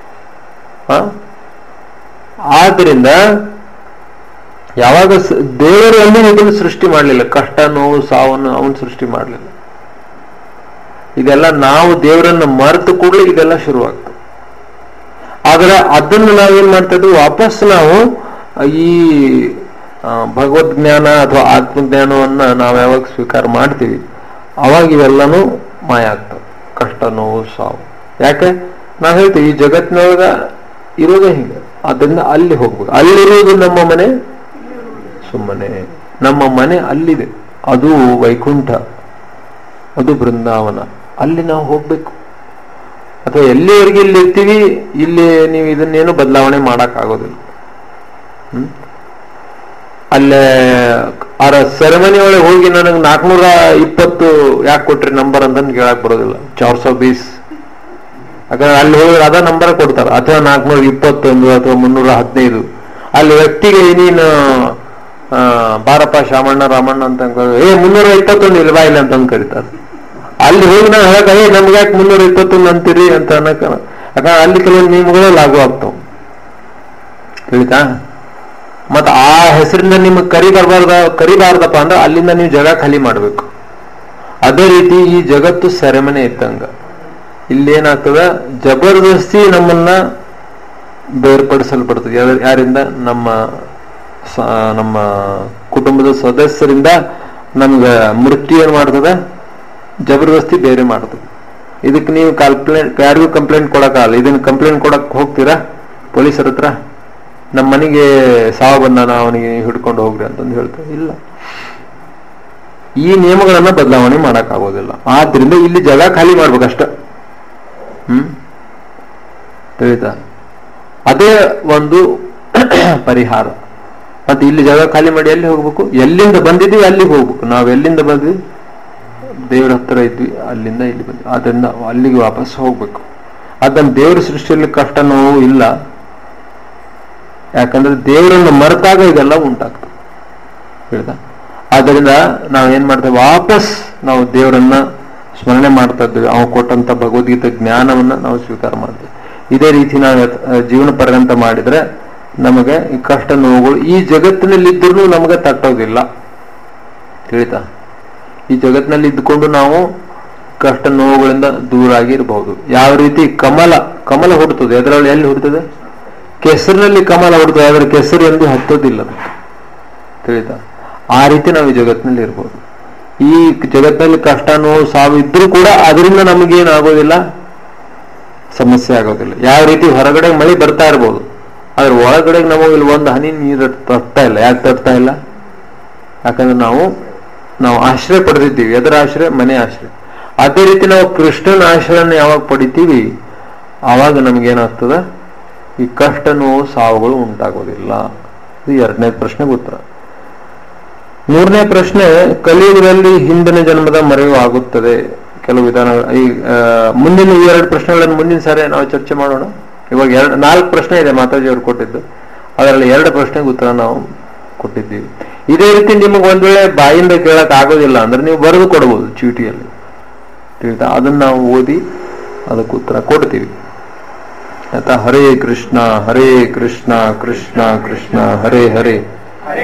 ಆದ್ರಿಂದ ಯಾವಾಗ ದೇವರು ಅಲ್ಲಿ ಇದನ್ನು ಸೃಷ್ಟಿ ಮಾಡಲಿಲ್ಲ, ಕಷ್ಟ, ನೋವು, ಸಾವನ್ನು ಅವನು ಸೃಷ್ಟಿ ಮಾಡಲಿಲ್ಲ. ಇದೆಲ್ಲ ನಾವು ದೇವರನ್ನ ಮರೆತು ಕೂಡಲೇ ಇದೆಲ್ಲ ಶುರುವಾಗ್ತದೆ. ಆದ್ರೆ ಅದನ್ನು ನಾವೇನ್ ಮಾಡ್ತಾ ಇದ್ವಿ, ವಾಪಸ್ ನಾವು ಈ ಭಗವದ್ಜ್ಞಾನ ಅಥವಾ ಆತ್ಮಜ್ಞಾನವನ್ನ ನಾವು ಯಾವಾಗ ಸ್ವೀಕಾರ ಮಾಡ್ತೀವಿ ಅವಾಗ ಇವೆಲ್ಲನೂ ಮಾಯ ಆಗ್ತವೆ, ಕಷ್ಟ, ನೋವು, ಸಾವು. ಯಾಕೆ? ನಾವು ಹೇಳ್ತೀವಿ ಈ ಜಗತ್ತಿನೊಳಗ ಇರೋದೇ ಹೀಗೆ, ಅದರಿಂದ ಅಲ್ಲಿ ಹೋಗ್ಬೇಕು. ಅಲ್ಲಿರೋದು ನಮ್ಮ ಮನೆ ಸುಮ್ಮನೆ, ನಮ್ಮ ಮನೆ ಅಲ್ಲಿದೆ, ಅದು ವೈಕುಂಠ, ಅದು ಬೃಂದಾವನ, ಅಲ್ಲಿ ನಾವು ಹೋಗ್ಬೇಕು. ಅಥವಾ ಎಲ್ಲಿವರೆಗೆ ಇಲ್ಲಿ ಇರ್ತೀವಿ, ಇಲ್ಲಿ ನೀವು ಇದನ್ನೇನು ಬದಲಾವಣೆ ಮಾಡಕ್ ಆಗೋದಿಲ್ಲ. ಅಲ್ಲೇ ಅವರ ಸೆರೆಮನಿ ಒಳಗೆ ಹೋಗಿ ನನಗೆ 420 ಯಾಕೆ ಕೊಟ್ರಿ ನಂಬರ್ ಅಂತ ಕೇಳಕ್ ಬರೋದಿಲ್ಲ. 420, ಯಾಕಂದ್ರೆ ಅಲ್ಲಿ ಹೋಗಿ ಅದ ನಂಬರ್ ಕೊಡ್ತಾರ. ಅಥವಾ 421 ಅಥವಾ 315. ಅಲ್ಲಿ ವ್ಯಕ್ತಿಗೆ ನೀನು ಬಾರಪ್ಪ ಶಾಮಣ್ಣ ರಾಮಣ್ಣ ಅಂತ 321 ಇಲ್ವಾ ಇಲ್ಲ ಅಂತಂದು ಕರೀತಾರೆ. ಅಲ್ಲಿ ಹೋಗಿ ನಾವು ಹೇಳಕ್ ನಮ್ಗೆ ಯಾಕೆ 321 ಅಂತೀರಿ ಅಂತ ಅನ್ನಕ, ಯಾಕಂದ್ರೆ ಅಲ್ಲಿ ಕೆಲವೊಂದು ನಿಯಮಗಳು ಲಾಗು ಆಗ್ತಾವ, ತಿಳಿತಾ? ಮತ್ತ ಆ ಹೆಸರಿಂದ ನಿಮ್ಗೆ ಕರಿಬಾರ್ದಪ್ಪ ಅಂದ್ರೆ ಅಲ್ಲಿಂದ ನೀವು ಜಾಗ ಖಾಲಿ ಮಾಡ್ಬೇಕು. ಅದೇ ರೀತಿ ಈ ಜಗತ್ತು ಸೆರೆಮನೆ ಇದ್ದಂಗ. ಇಲ್ಲೇನಾಗ್ತದ, ಜಬರ್ದಸ್ತಿ ನಮ್ಮನ್ನ ಬೇರ್ಪಡಿಸಲ್ಪಡ್ತದೆ. ಯಾರಿಂದ? ನಮ್ಮ ಕುಟುಂಬದ ಸದಸ್ಯರಿಂದ ನಮ್ಗೆ ಮೃತ್ಯು ಏನ್ ಮಾಡ್ತದ, ಜಬರ್ದಸ್ತಿ ಬೇರೆ ಮಾಡ್ತದೆ. ಇದಕ್ಕೆ ನೀವು ಯಾರಿಗೂ ಕಂಪ್ಲೇಂಟ್ ಕೊಡಕ್ಕಾಗಲ್ಲ. ಇದನ್ನ ಕಂಪ್ಲೇಂಟ್ ಕೊಡಕ್ ಹೋಗ್ತೀರಾ ಪೊಲೀಸರ ಹತ್ರ? ನಮ್ಮ ಮನೆಗೆ ಸಾವು ಬಂದಾನ, ಅವನಿಗೆ ಹಿಡ್ಕೊಂಡು ಹೋಗ್ರಿ ಅಂತಂದು ಹೇಳ್ತಾರೆ. ಇಲ್ಲ, ಈ ನಿಯಮಗಳನ್ನ ಬದಲಾವಣೆ ಮಾಡಕ್ ಆಗೋದಿಲ್ಲ. ಆದ್ರಿಂದ ಇಲ್ಲಿ ಜಾಗ ಖಾಲಿ ಮಾಡ್ಬೇಕಷ್ಟ. ತಿಳಿತಾ? ಅದೇ ಒಂದು ಪರಿಹಾರ. ಮತ್ತೆ ಇಲ್ಲಿ ಜಾಗ ಖಾಲಿ ಮಾಡಿ ಎಲ್ಲಿ ಹೋಗ್ಬೇಕು? ಎಲ್ಲಿಂದ ಬಂದಿದ್ವಿ ಅಲ್ಲಿಗೆ ಹೋಗ್ಬೇಕು. ನಾವು ಎಲ್ಲಿಂದ ಬಂದ್ವಿ? ದೇವ್ರ ಹತ್ರ ಇದ್ವಿ, ಅಲ್ಲಿಂದ ಇಲ್ಲಿ ಬಂದ್ವಿ. ಆದ್ರಿಂದ ಅಲ್ಲಿಗೆ ವಾಪಸ್ ಹೋಗ್ಬೇಕು. ಅದನ್ನ ದೇವ್ರ ಸೃಷ್ಟಿಯಲ್ಲಿ ಕಷ್ಟ, ನೋವು ಇಲ್ಲ. ಯಾಕಂದ್ರೆ ದೇವರನ್ನು ಮರೆತಾಗ ಇದೆಲ್ಲ ಉಂಟಾಗ್ತದೆ, ಹೇಳ್ದ? ಆದ್ದರಿಂದ ನಾವೇನ್ ಮಾಡ್ತೇವೆ, ವಾಪಸ್ ನಾವು ದೇವರನ್ನ ಸ್ಮರಣೆ ಮಾಡ್ತಾ ಇದ್ದೇವೆ. ಅವ್ನು ಕೊಟ್ಟಂತ ಭಗವದ್ಗೀತೆ ಜ್ಞಾನವನ್ನ ನಾವು ಸ್ವೀಕಾರ ಮಾಡ್ತೇವೆ. ಇದೇ ರೀತಿ ನಾವು ಜೀವನ ಪರ್ಯಂತ ಮಾಡಿದ್ರೆ ನಮಗೆ ಈ ಕಷ್ಟ, ನೋವುಗಳು ಈ ಜಗತ್ತಿನಲ್ಲಿದ್ದರೂ ನಮಗೆ ತಟ್ಟೋದಿಲ್ಲ, ತಿಳಿತಾ? ಈ ಜಗತ್ತಿನಲ್ಲಿ ಇದ್ದುಕೊಂಡು ನಾವು ಕಷ್ಟ, ನೋವುಗಳಿಂದ ದೂರ ಆಗಿರಬಹುದು. ಯಾವ ರೀತಿ ಕಮಲ ಹುಡ್ತದೆ, ಅದರಲ್ಲಿ ಎಲ್ಲಿ ಹುಡ್ತದೆ? ಕೆಸರಿನಲ್ಲಿ ಕಮಲ ಹುಡ್ತದೆ, ಅದರ ಕೆಸರು ಎಂದು ಹತ್ತೋದಿಲ್ಲ, ತಿಳಿತಾ? ಆ ರೀತಿ ನಾವು ಈ ಜಗತ್ತಿನಲ್ಲಿ ಇರ್ಬೋದು. ಈ ಜಗತ್ತಲ್ಲಿ ಕಷ್ಟ ನೋವು ಸಾವು ಇದ್ರೂ ಕೂಡ ಅದರಿಂದ ನಮಗೇನಾಗೋದಿಲ್ಲ, ಸಮಸ್ಯೆ ಆಗೋದಿಲ್ಲ. ಯಾವ ರೀತಿ ಹೊರಗಡೆ ಮಳೆ ಬರ್ತಾ ಇರ್ಬೋದು, ಆದ್ರೆ ಒಳಗಡೆ ನಮಗೆ ಇಲ್ಲಿ ಒಂದು ಹನಿ ನೀರು ತರ್ತಾ ಇಲ್ಲ. ಯಾಕೆ ತರ್ತಾ ಇಲ್ಲ? ಯಾಕಂದ್ರೆ ನಾವು ಆಶ್ರಯ ಪಡೆದಿದ್ದೀವಿ. ಎದರ ಆಶ್ರಯ? ಮನೆ ಆಶ್ರಯ. ಅದೇ ರೀತಿ ನಾವು ಕೃಷ್ಣನ ಆಶ್ರಯನ ಯಾವಾಗ ಪಡಿತೀವಿ ಆವಾಗ ನಮಗೇನಾಗ್ತದ? ಈ ಕಷ್ಟ ನೋವು ಸಾವುಗಳು ಉಂಟಾಗೋದಿಲ್ಲ. ಇದು 2ನೇ ಪ್ರಶ್ನೆಗೆ ಉತ್ತರ. 3ನೇ ಪ್ರಶ್ನೆ, ಕಲಿಯುಗದಲ್ಲಿ ಹಿಂದಿನ ಜನ್ಮದ ಮರೆವು ಆಗುತ್ತದೆ. ಕೆಲವು ವಿಧಾನಗಳು. ಈ ಮುಂದಿನ 2 ಪ್ರಶ್ನೆಗಳನ್ನು ಮುಂದಿನ ಸಾರಿ ನಾವು ಚರ್ಚೆ ಮಾಡೋಣ. ಇವಾಗ 4 ಪ್ರಶ್ನೆ ಇದೆ ಮಾತಾಜಿ ಅವರು ಕೊಟ್ಟಿದ್ದು, ಅದರಲ್ಲಿ 2 ಪ್ರಶ್ನೆಗೆ ಉತ್ತರ ನಾವು ಕೊಟ್ಟಿದ್ದೀವಿ. ಇದೇ ರೀತಿ ನಿಮಗೆ ಒಂದ್ ವೇಳೆ ಬಾಯಿಂದ ಕೇಳಕ್ ಆಗೋದಿಲ್ಲ ಅಂದ್ರೆ ನೀವು ಬರೆದು ಕೊಡ್ಬೋದು ಚೀಟಿಯಲ್ಲಿ, ತಿಳಿತಾ? ಅದನ್ನ ನಾವು ಓದಿ ಅದಕ್ಕೆ ಉತ್ತರ ಕೊಡ್ತೀವಿ ಆಯ್ತಾ. ಹರೇ ಕೃಷ್ಣ ಕೃಷ್ಣ ಕೃಷ್ಣ ಹರೇ ಹರೇ, ಹರೇ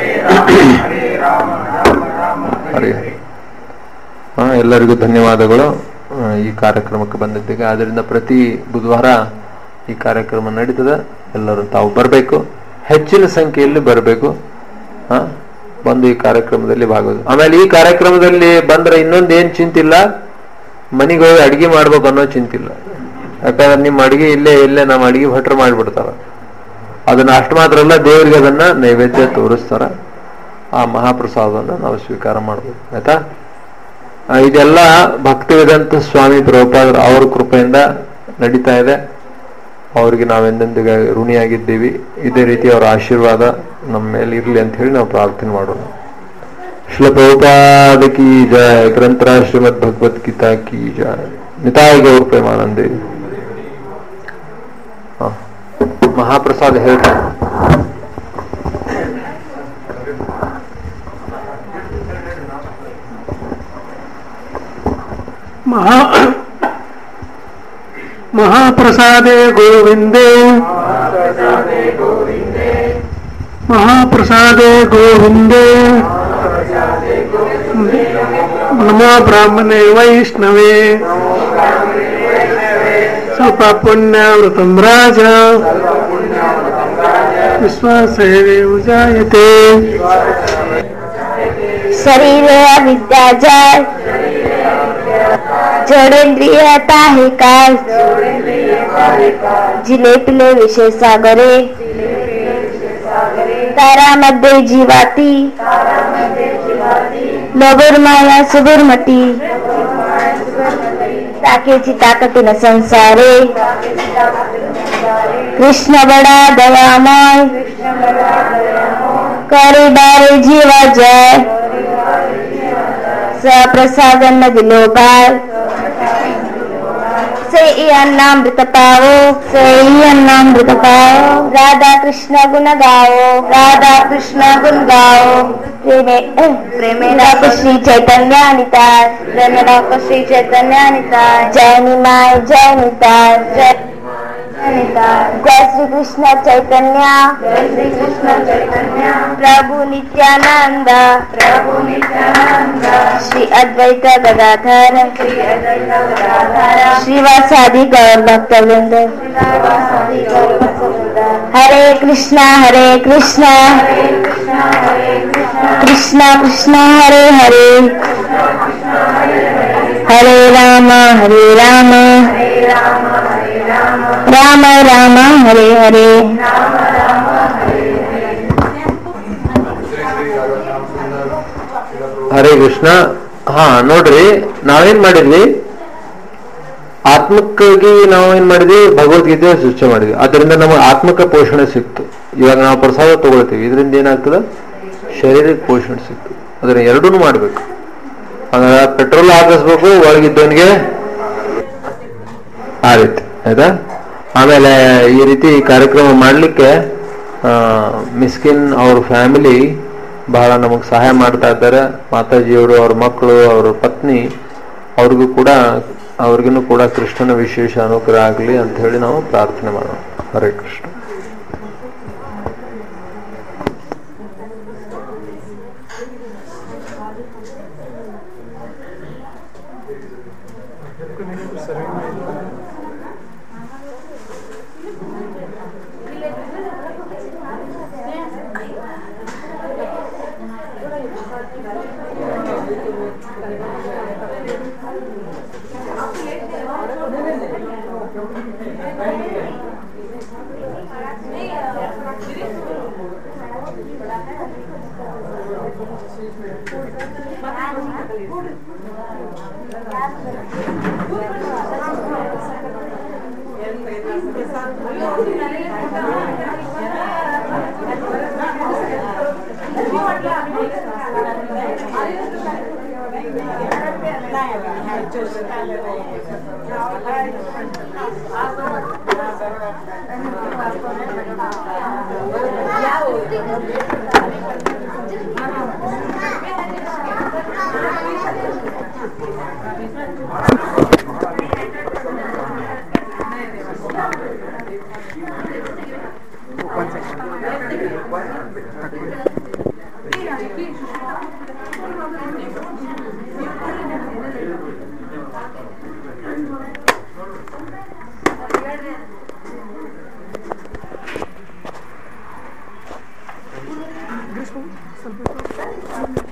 ಹರೇ. ಎಲ್ಲರಿಗೂ ಧನ್ಯವಾದಗಳು ಈ ಕಾರ್ಯಕ್ರಮಕ್ಕೆ ಬಂದಿದ್ದಕ್ಕೆ. ಆದ್ದರಿಂದ ಪ್ರತಿ ಬುಧವಾರ ಈ ಕಾರ್ಯಕ್ರಮ ನಡೀತದೆ. ಎಲ್ಲರೂ ತಾವು ಬರಬೇಕು, ಹೆಚ್ಚಿನ ಸಂಖ್ಯೆಯಲ್ಲಿ ಬರಬೇಕು. ಬಂದು ಈ ಕಾರ್ಯಕ್ರಮದಲ್ಲಿ ಭಾಗವಹಿಸಿ. ಆಮೇಲೆ ಈ ಕಾರ್ಯಕ್ರಮದಲ್ಲಿ ಬಂದ್ರೆ ಇನ್ನೊಂದೇನ್ ಚಿಂತಿಲ್ಲ, ಮನೆಗೆ ಹೋಗಿ ಅಡಿಗೆ ಮಾಡ್ಬೇಕು ಅನ್ನೋ ಚಿಂತಿಲ್ಲ. ಯಾಕಂದ್ರೆ ನಿಮ್ಮ ಅಡಿಗೆ ಇಲ್ಲೇ ನಮ್ಮ ಅಡಿಗೆ ಭಟ್ರು ಮಾಡಿಬಿಡ್ತಾರ. ಅದನ್ನ ಅಷ್ಟು ಮಾತ್ರ ಅಲ್ಲ, ದೇವರಿಗೆ ಅದನ್ನ ನೈವೇದ್ಯ ತೋರಿಸ್ತಾರ. ಆ ಮಹಾಪ್ರಸಾದವನ್ನು ನಾವು ಸ್ವೀಕಾರ ಮಾಡ್ಬೋದು ಆಯ್ತಾ. ಇದೆಲ್ಲ ಭಕ್ತಿವೇದಾಂತ ಸ್ವಾಮಿ ಪ್ರಭುಪಾದರು ಅವರ ಕೃಪೆಯಿಂದ ನಡೀತಾ ಇದೆ. ಅವರಿಗೆ ನಾವೆಂದೆಂದಿಗೆ ಋಣಿಯಾಗಿದ್ದೀವಿ. ಇದೇ ರೀತಿ ಅವರ ಆಶೀರ್ವಾದ ನಮ್ಮ ಮೇಲೆ ಇರಲಿ ಅಂತ ಹೇಳಿ ನಾವು ಪ್ರಾರ್ಥನೆ ಮಾಡೋಣ. ಶ್ರೀಲ ಪ್ರಭುಪಾದ ಕಿ ಜಯ, ಗ್ರಂಥರಾಜ ಶ್ರೀಮದ್ ಭಗವದ್ಗೀತಾ ಕಿ ಜಯ. ನಿತಾಯ ಗೌರ ಪ್ರೇಮಾನಂದೇ. ಮಹಾಪ್ರಸಾದ ಹೇಳ್ತಾರೆ. ಮಹಾಪ್ರಸಾದೇ ಗೋವಿಂದೇ, ಮಹಾಪ್ರಸಾದೇ ಗೋವಿಂದೇ, ನಮೋ ಬ್ರಾಹ್ಮಣೇ ವೈಷ್ಣವೇ, ಸ್ವಲ್ಪ ಪುಣ್ಯಾವೃತಂ ರಾಜ, ವಿಶ್ವಾಸೇವೆ ಜಾಯತೆ. शरीरे अविद्या जाय, जोडेंद्रियता हे काय, जिले पिले विषय सागरे, तारामध्ये जीवाती, लबुर्माया सुबुर्मती, ताकेची ताकतीन संसारे, कृष्ण बडा दयामय, करे बारे जीवा जय, सप्रसादन दिलो बाय, से अन्नामृत पावो, से अन्नामृत पावो, राधा कृष्ण गुण गाओ, राधा कृष्ण गुण गाओ, प्रेमे डाको श्री चैतन्य निताय, प्रेमे डाको श्री चैतन्य निताय, जय निमाय जय निताय, जय जय श्री कृष्ण चैतन्य, जय श्री कृष्ण चैतन्य, प्रभु नित्यानंद, प्रभु नित्यानंद, श्री अद्वैत गदाधर, श्री अद्वैत गदाधर, श्रीवासादि गौर भक्तवृंद, हरे कृष्णा कृष्णा कृष्णा हरे हरे, हरे राम राम राम हरे हरे. ಹರೇ ಕೃಷ್ಣ. ನೋಡ್ರಿ, ನಾವೇನ್ ಮಾಡಿದ್ವಿ, ಆತ್ಮಕ್ಕಾಗಿ ನಾವೇನ್ ಮಾಡಿದ್ವಿ, ಭಗವದ್ಗೀತೆ ಸೃಷ್ಟಿ ಮಾಡಿದ್ವಿ. ಅದರಿಂದ ನಮಗೆ ಆತ್ಮಕ ಪೋಷಣೆ ಸಿಕ್ತು. ಇವಾಗ ನಾವು ಪ್ರಸಾದ ತಗೊಳ್ತೀವಿ, ಇದರಿಂದ ಏನಾಗ್ತದ, ಶರೀರಕ್ಕೆ ಪೋಷಣೆ ಸಿಕ್ತು. ಅದನ್ನ ಎರಡೂ ಮಾಡ್ಬೇಕು. ಅಂದ್ರೆ ಪೆಟ್ರೋಲ್ ಹಾಕಿಸ್ಬೇಕು ಒಳಗಿದ್ದವನಿಗೆ, ಆ ರೀತಿ ಆಯ್ತಾ. ಆಮೇಲೆ ಈ ರೀತಿ ಕಾರ್ಯಕ್ರಮ ಮಾಡ್ಲಿಕ್ಕೆ ಮಿಸ್ಕಿನ್ ಅವ್ರ ಫ್ಯಾಮಿಲಿ ಬಹಳ ನಮಗ್ ಸಹಾಯ ಮಾಡ್ತಾ ಇದ್ದಾರೆ. ಮಾತಾಜಿಯವರು, ಅವ್ರ ಮಕ್ಕಳು, ಅವ್ರ ಪತ್ನಿ, ಅವ್ರಿಗೂ ಕೂಡ ಕೃಷ್ಣನ ವಿಶೇಷ ಅನುಗ್ರಹ ಆಗಲಿ ಅಂತ ಹೇಳಿ ನಾವು ಪ್ರಾರ್ಥನೆ ಮಾಡೋಣ. ಹರೇ ಕೃಷ್ಣ. ಸ್ವಲ್ಪ